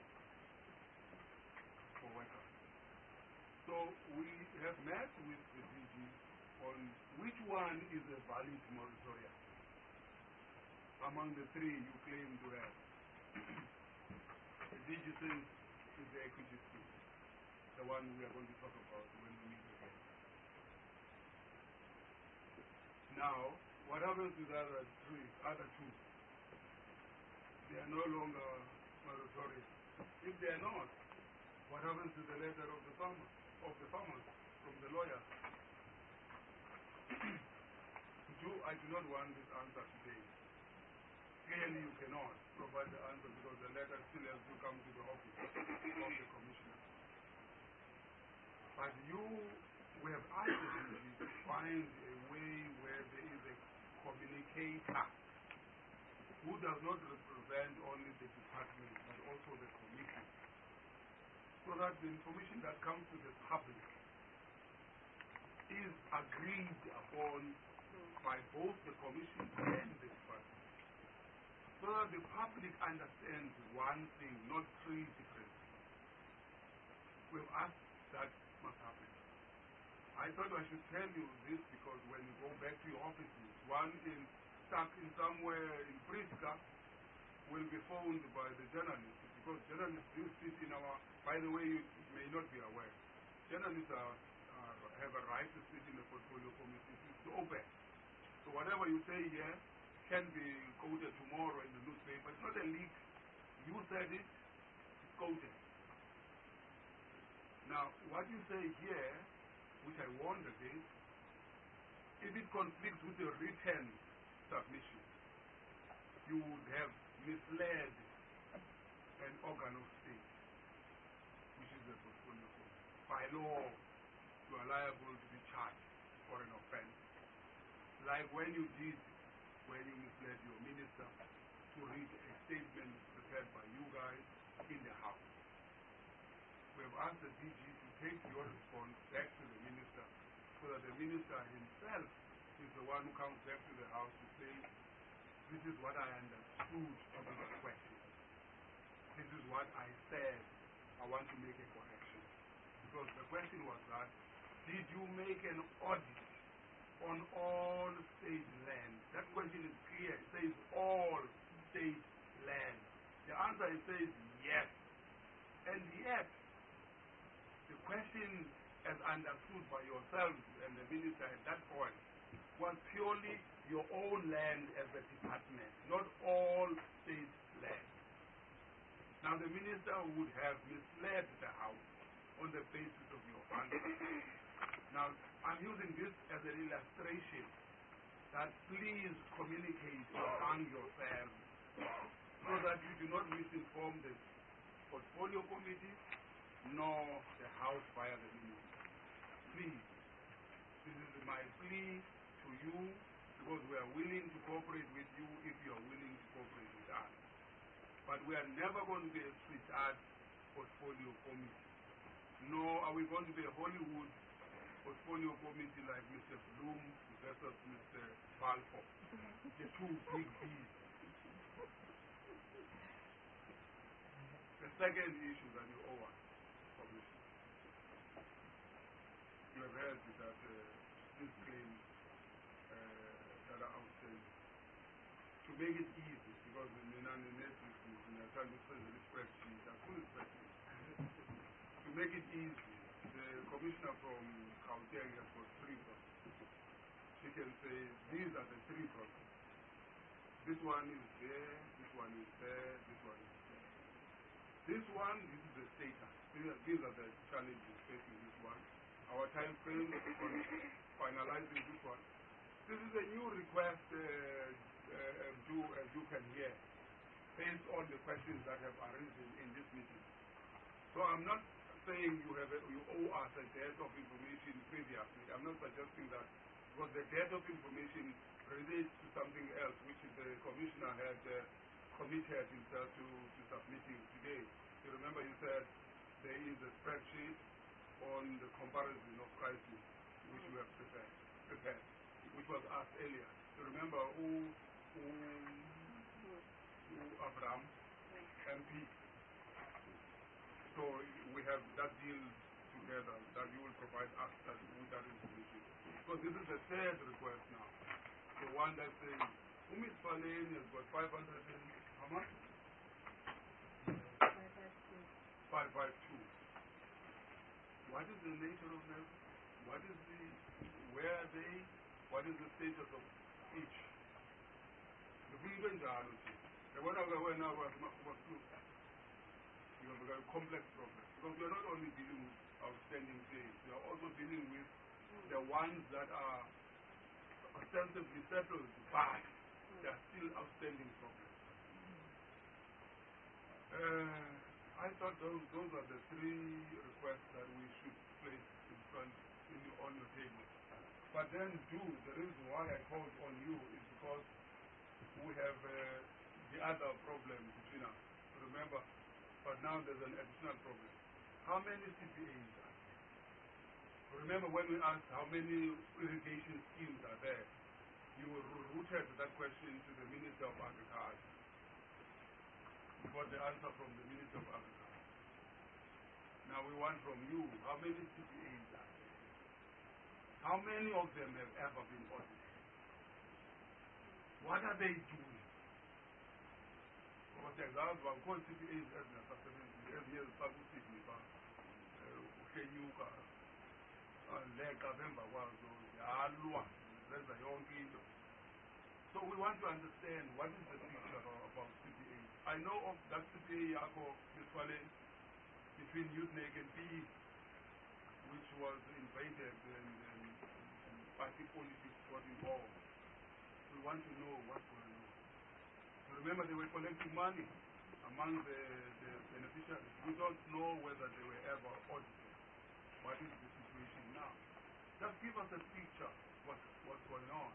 for workers. So we have met with the DG on which one is a valid moratorium among the 3 you claim to have. The DG says is the equity scheme, the one we are going to talk about when we meet again. Now, what happens to the other 2? They are no longer moratorium. If they are not, what happens to the letter of the farmers from the lawyers? I do not want this answer today. Clearly you cannot provide the answer because the letter still has to come to the office of the commissioner. But we have asked the DG to find a way where there is a communicator who does not represent only the department but also the commission, so that the information that comes to the public is agreed upon by both the commission and the department, so that the public understands one thing, not 3 different things. We've asked that must happen. I thought I should tell you this because when you go back to your offices, one stuck in somewhere in Priska will be phoned by the journalists, because journalists do sit in our, by the way, you may not be aware, journalists have a right to sit in the portfolio committee. It's open. So whatever you say here can be quoted tomorrow in the newspaper. It's not a leak. You said it, it's quoted. Now, what you say here, which I warned against, if it conflicts with your written submission, you would have misled an organ of state, which is the portfolio committee. By law, you are liable to be charged for an offense. Like when you misled your minister to read a statement prepared by you guys in the House. We have asked the DG to take your response back to the minister, so that the minister himself is the one who comes back to the House to say, this is what I understood to be the question. This is what I said. I want to make a correction. Because the question was that, did you make an audit on all state land? That question is clear. It says all state land. The answer is says yes. And yet, the question as understood by yourself and the minister at that point was purely your own land as a department, not all state land. Now the minister would have misled the House on the basis of your answer. Now, I'm using this as an illustration that please communicate among yourselves so that you do not misinform the portfolio committee nor the House via the minister. Please, this is my plea to you because we are willing to cooperate with you if you are willing to cooperate with us. But we are never going to be a street art portfolio committee. Nor are we going to be a Hollywood portfolio committee like Mr. Bloom versus Mr. Balfour. The two big B's. The second issue that you owe us, Commissioner, you have heard that these claims that are outstanding. To make it easy, because in the Netflix and I trying to send the spreadsheet, I full spreadsheet. To make it easy, the commissioner from Gauteng has got 3 problems. She can say, these are the 3 problems. This one is there, this one is there, this one is there. This one, this is the status. These are the challenges facing this one. Our time frame on finalizing this one. This is a new request you can hear based on the questions that have arisen in this meeting. So I'm not saying you owe us a debt of information previously. I'm not suggesting that, because the debt of information relates to something else which the commissioner had committed himself to submitting today. You remember you said there is a spreadsheet on the comparison of prices which we have prepared, which was asked earlier. You remember Abraham, MP. So we have that deal together that you will provide us with that information. Because this is the 3rd request now. The one that says, Umit Faleni has got 500 and how much? 552. What is the nature of them? What is where are they? What is the status of each? The people in the one of the when I was you have a complex problem. Because we are not only dealing with outstanding claims, we are also dealing with the ones that are ostensibly settled, but they are still outstanding problems. I thought those are the 3 requests that we should place in front on your table. But then the reason why I called on you is because we have the other problem between us. Remember? But now there's an additional problem. How many CPAs are there? Remember when we asked how many irrigation schemes are there, you routed that question to the Minister of Agriculture. You got the answer from the Minister of Agriculture. Now we want from you, how many CPAs are there? How many of them have ever been audited? What are they doing? Because example, I'm calling CPAs as a sustainability, as here is Pakusipi, Kenyuka, Leka, Bemba, Wazo, Alua, there's a young kid. So we want to understand what is the picture about CPA. I know of that CPA Yako between Youthneck and PE, which was invaded and party politics got involved. We want to know what's going on. So remember, they were collecting money among the beneficiaries. We don't know whether they were ever audited. What is the situation now? Just give us a picture of what's going on.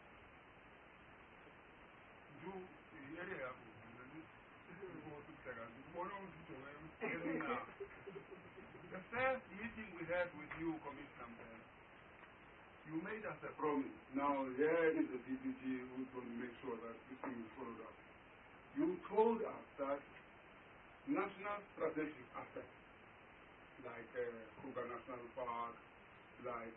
The first meeting we had with you, Commissioner, you made us a promise. Now, here is the DPG who's going to make sure that this thing is followed up. You told us that national strategic assets, like Kruger National Park, like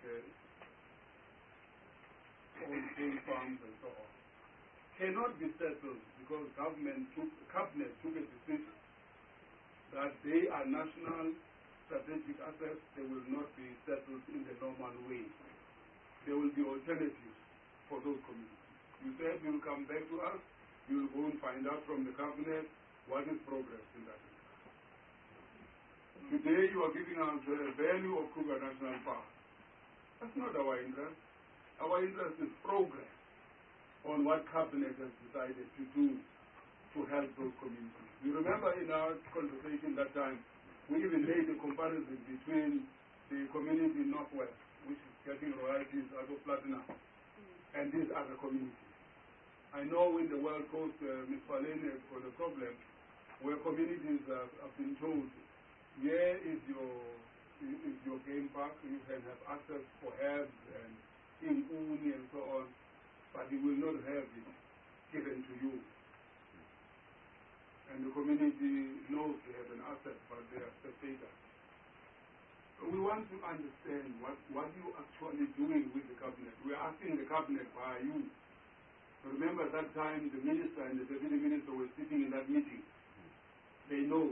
old game farms and so on, cannot be settled because cabinet took a decision that they are national strategic assets. They will not be settled in the normal way. There will be alternatives for those communities. You said you will come back to us, you will go and find out from the cabinet what is progress in that regard. Today you are giving us the value of Kruger National Park. That's not our interest. Our interest is progress on what cabinet has decided to do to help those communities. You remember in our conversation that time, we even made a comparison between the community in Northwest, which is getting royalties out of platinum, and these other communities. I know in the World Coast, Ms. Falene has got a problem where communities have been told, here is your game park, you can have access for herbs and inguni and so on, but you will not have it given to you. And the community knows they have an asset, but they are spectators. So we want to understand what you actually doing with the cabinet. We are asking the cabinet, why are you? Remember that time the minister and the deputy minister were sitting in that meeting. They know.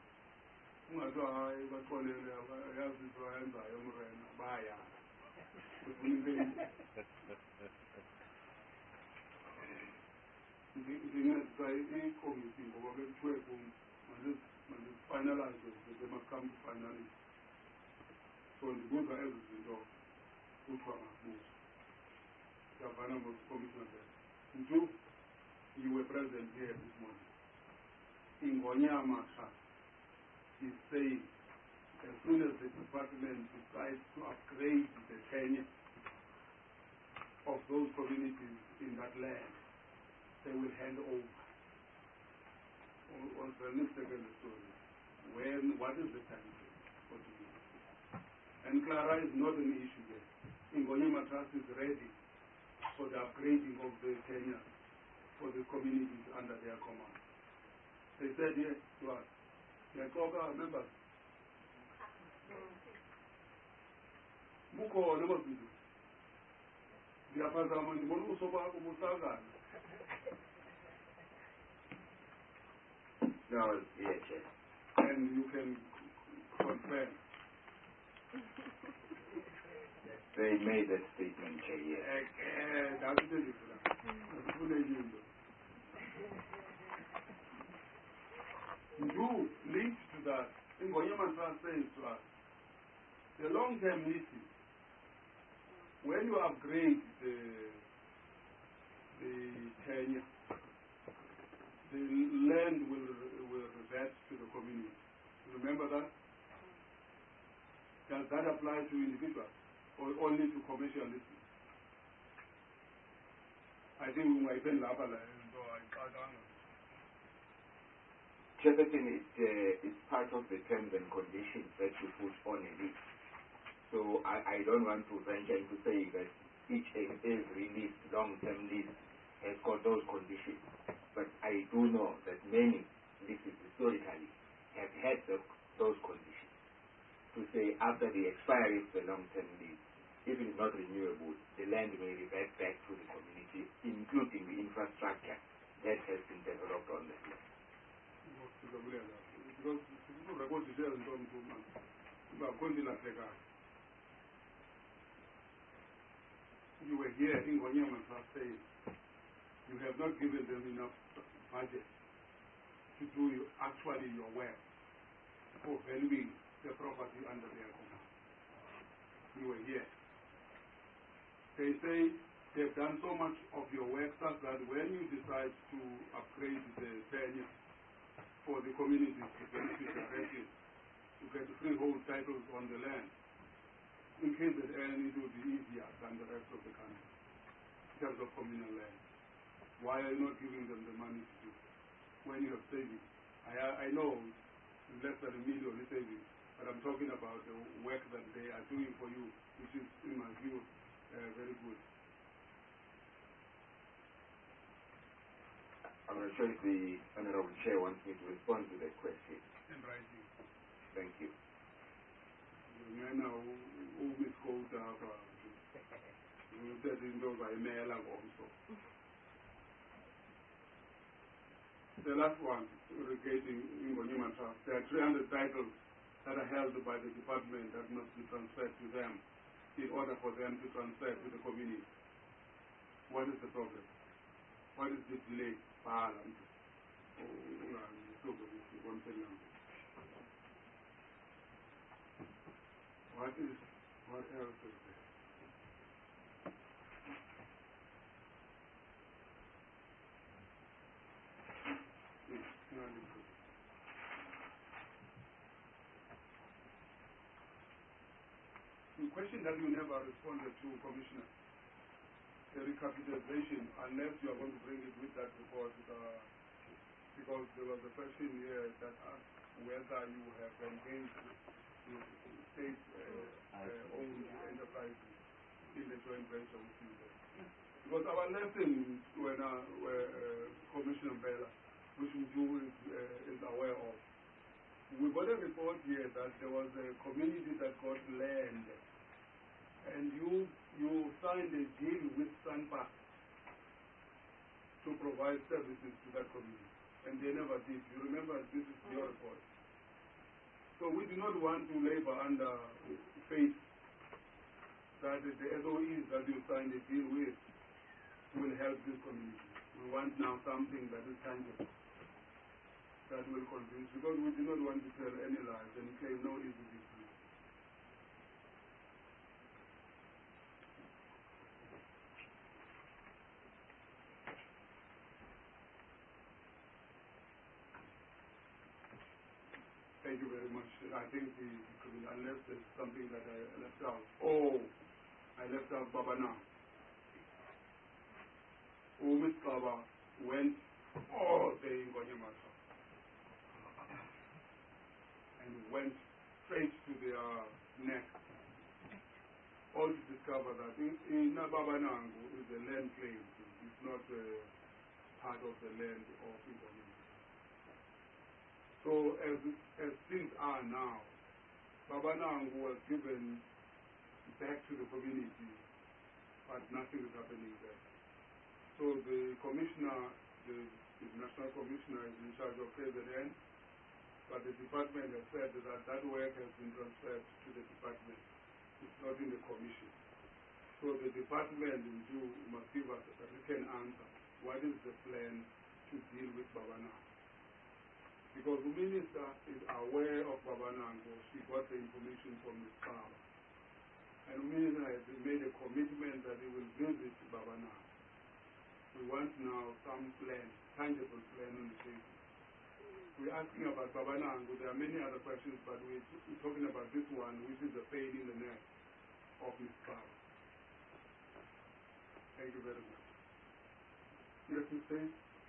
Finalize it, they must come to finalize. So the good are everything, which one must move. Governor was commissioner there. Two, you were present here this morning. In Gonyama Trust, he said, as soon as the department decides to upgrade the tenure of those communities in that land, they will hand over. On the second story, what is the time for the And Clara is not an issue there. Ingonyama Trust is ready for the upgrading of the tenure for the communities under their command. They said yes to us. They talk our members. Muko never do. The Apazama, the Monusoba, Musaga. No, yes, yes. And you can confirm. They made that statement, yes. That's the difference. You lead to that. Ingonyama Trust says to us, the long-term leases, when you upgrade the tenure, the land will revert to the community. Remember that? Does that apply to individuals or only to commercial leases? I think we might bend up a line. Chairperson, it's part of the terms and conditions that you put on a lease. So I don't want to venture into saying that each and every lease, long-term lease, has got those conditions. But I do know that many leases historically have had those conditions. To say after the expiry of the long-term lease, if it is not renewable, the land may revert back to the community, including the infrastructure that has been developed on the land. You were here in Gonyama Trust saying you have not given them enough budget to do actually your work for valuing the property under their command. You were here. They say they've done so much of your work such that when you decide to upgrade the tenure for the communities to benefit the residents, to get freehold titles on the land, in case that it will be easier than the rest of the country in terms of communal land. Why are you not giving them the money to do it when you have savings? I know less than $1 million is savings, but I'm talking about the work that they are doing for you, which is, in my view, very good. I'm not sure if the Honorable Chair wants me to respond to that question. In writing. Thank you. The last one, regarding Ingonyama Trust, there are 300 titles that are held by the department that must be transferred to them in order for them to transfer to the community. What is the problem? What is the delay? What else is there? The question that you never responded to, Commissioner, the recapitalization, unless you are going to bring it with that report, because there was a question here that asked whether you have engaged with state-owned enterprises in the joint venture with you there. Because our lesson when Commissioner Bella, which you is aware of, we got a report here that there was a community that got land, and you signed a deal with Sanpa to provide services to that community, and they never did. You remember, this is your report. So we do not want to labor under faith that the SOEs that you signed a deal with will help this community. We want now something that is tangible, that will convince, because we do not want to tell any lies and claim no easy victory. Thank you very much. I think unless there's something that I left out. Oh, I left out Babana. Miss Baba went all day in Gonyamata and went straight to their neck, all to discover that in Babanangu is a land claim. It's not part of the land of Gonyamata. So as things are now, Babanangu was given back to the community, but nothing is happening there. So the commissioner, the national commissioner, is in charge of KZN, but the department has said that that work has been transferred to the department. It's not in the commission. So the department in Jew must give us a written answer. What is the plan to deal with Babanangu? Because the minister is aware of Babanangu. She got the information from the farm. And the minister has made a commitment that he will visit Babanangu. We want now some plan, tangible plan on the table. We're asking about Babanangu. There are many other questions, but we're talking about this one, which is the pain in the neck of Ms. Power. Thank you very much. Yes, Ms. Payne?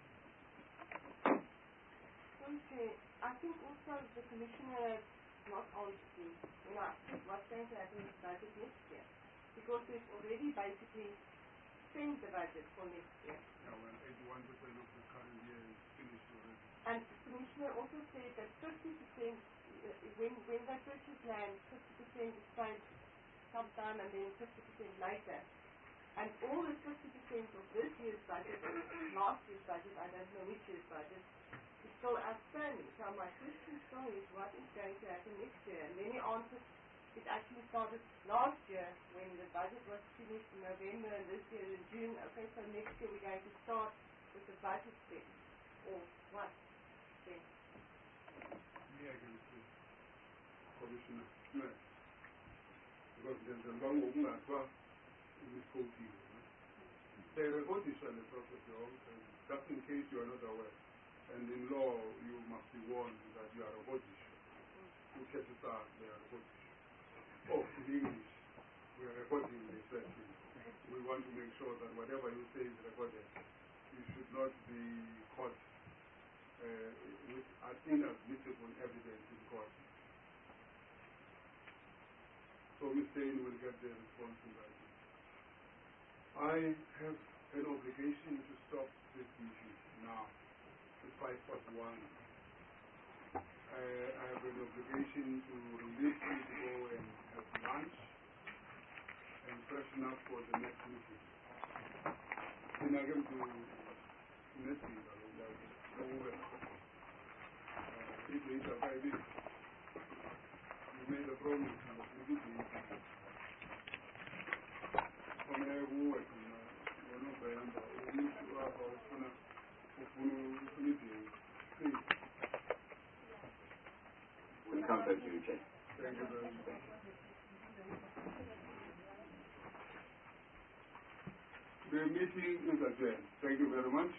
Okay, I think also the Commissioner not honestly, what's going to happen with the budget next year. Because we've already basically spent the budget for next year. Yeah, well, 81% of the current year is finished already. And the Commissioner also said that 50%, when they purchase land, 50% is paid sometime and then 50% later. And all the 50% of this year's budget, last year's budget, I don't know which year's budget, is still outstanding. So my question still is, what is going to happen next year? And then he answered, it actually started last year when the budget was finished in November, and this year in June. Okay, so next year we're going to start with the budget thing. Or what then? Yeah, I can see. Commissioner Smith. Because there's a long open as well in this whole deal. They report this on the process, just in case you are not aware. And in law, you must be warned that you are a Bodish. You catch it out, they are a Bodish. Oh, in English, we are recording the same thing. We want to make sure that whatever you say is recorded. You should not be caught with inadmissible evidence in court. So Ms. Payne will get the response in writing. I have an obligation to stop this meeting now. It's 5:41. I have an obligation to release you to go and have lunch and freshen up for the next meeting. Then I come to meeting. You made a promise and you did it. We'll come back to you, Chair. Thank you very much. The meeting is adjourned. Thank you very much.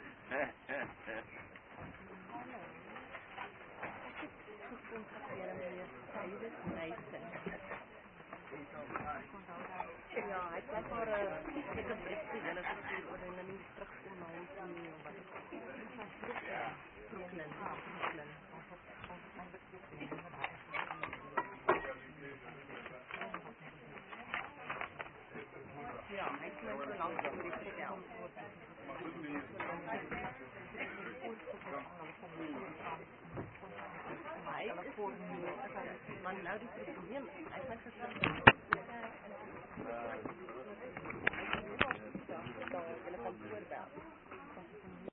Hello. ek 'n brief vir julle gestuur oor hulle nie terugkom na ons nie of wat ook al. Brooklyn. Ja, hy het my so lank oor die vertel. Maar nou die probleem, hy het my gesit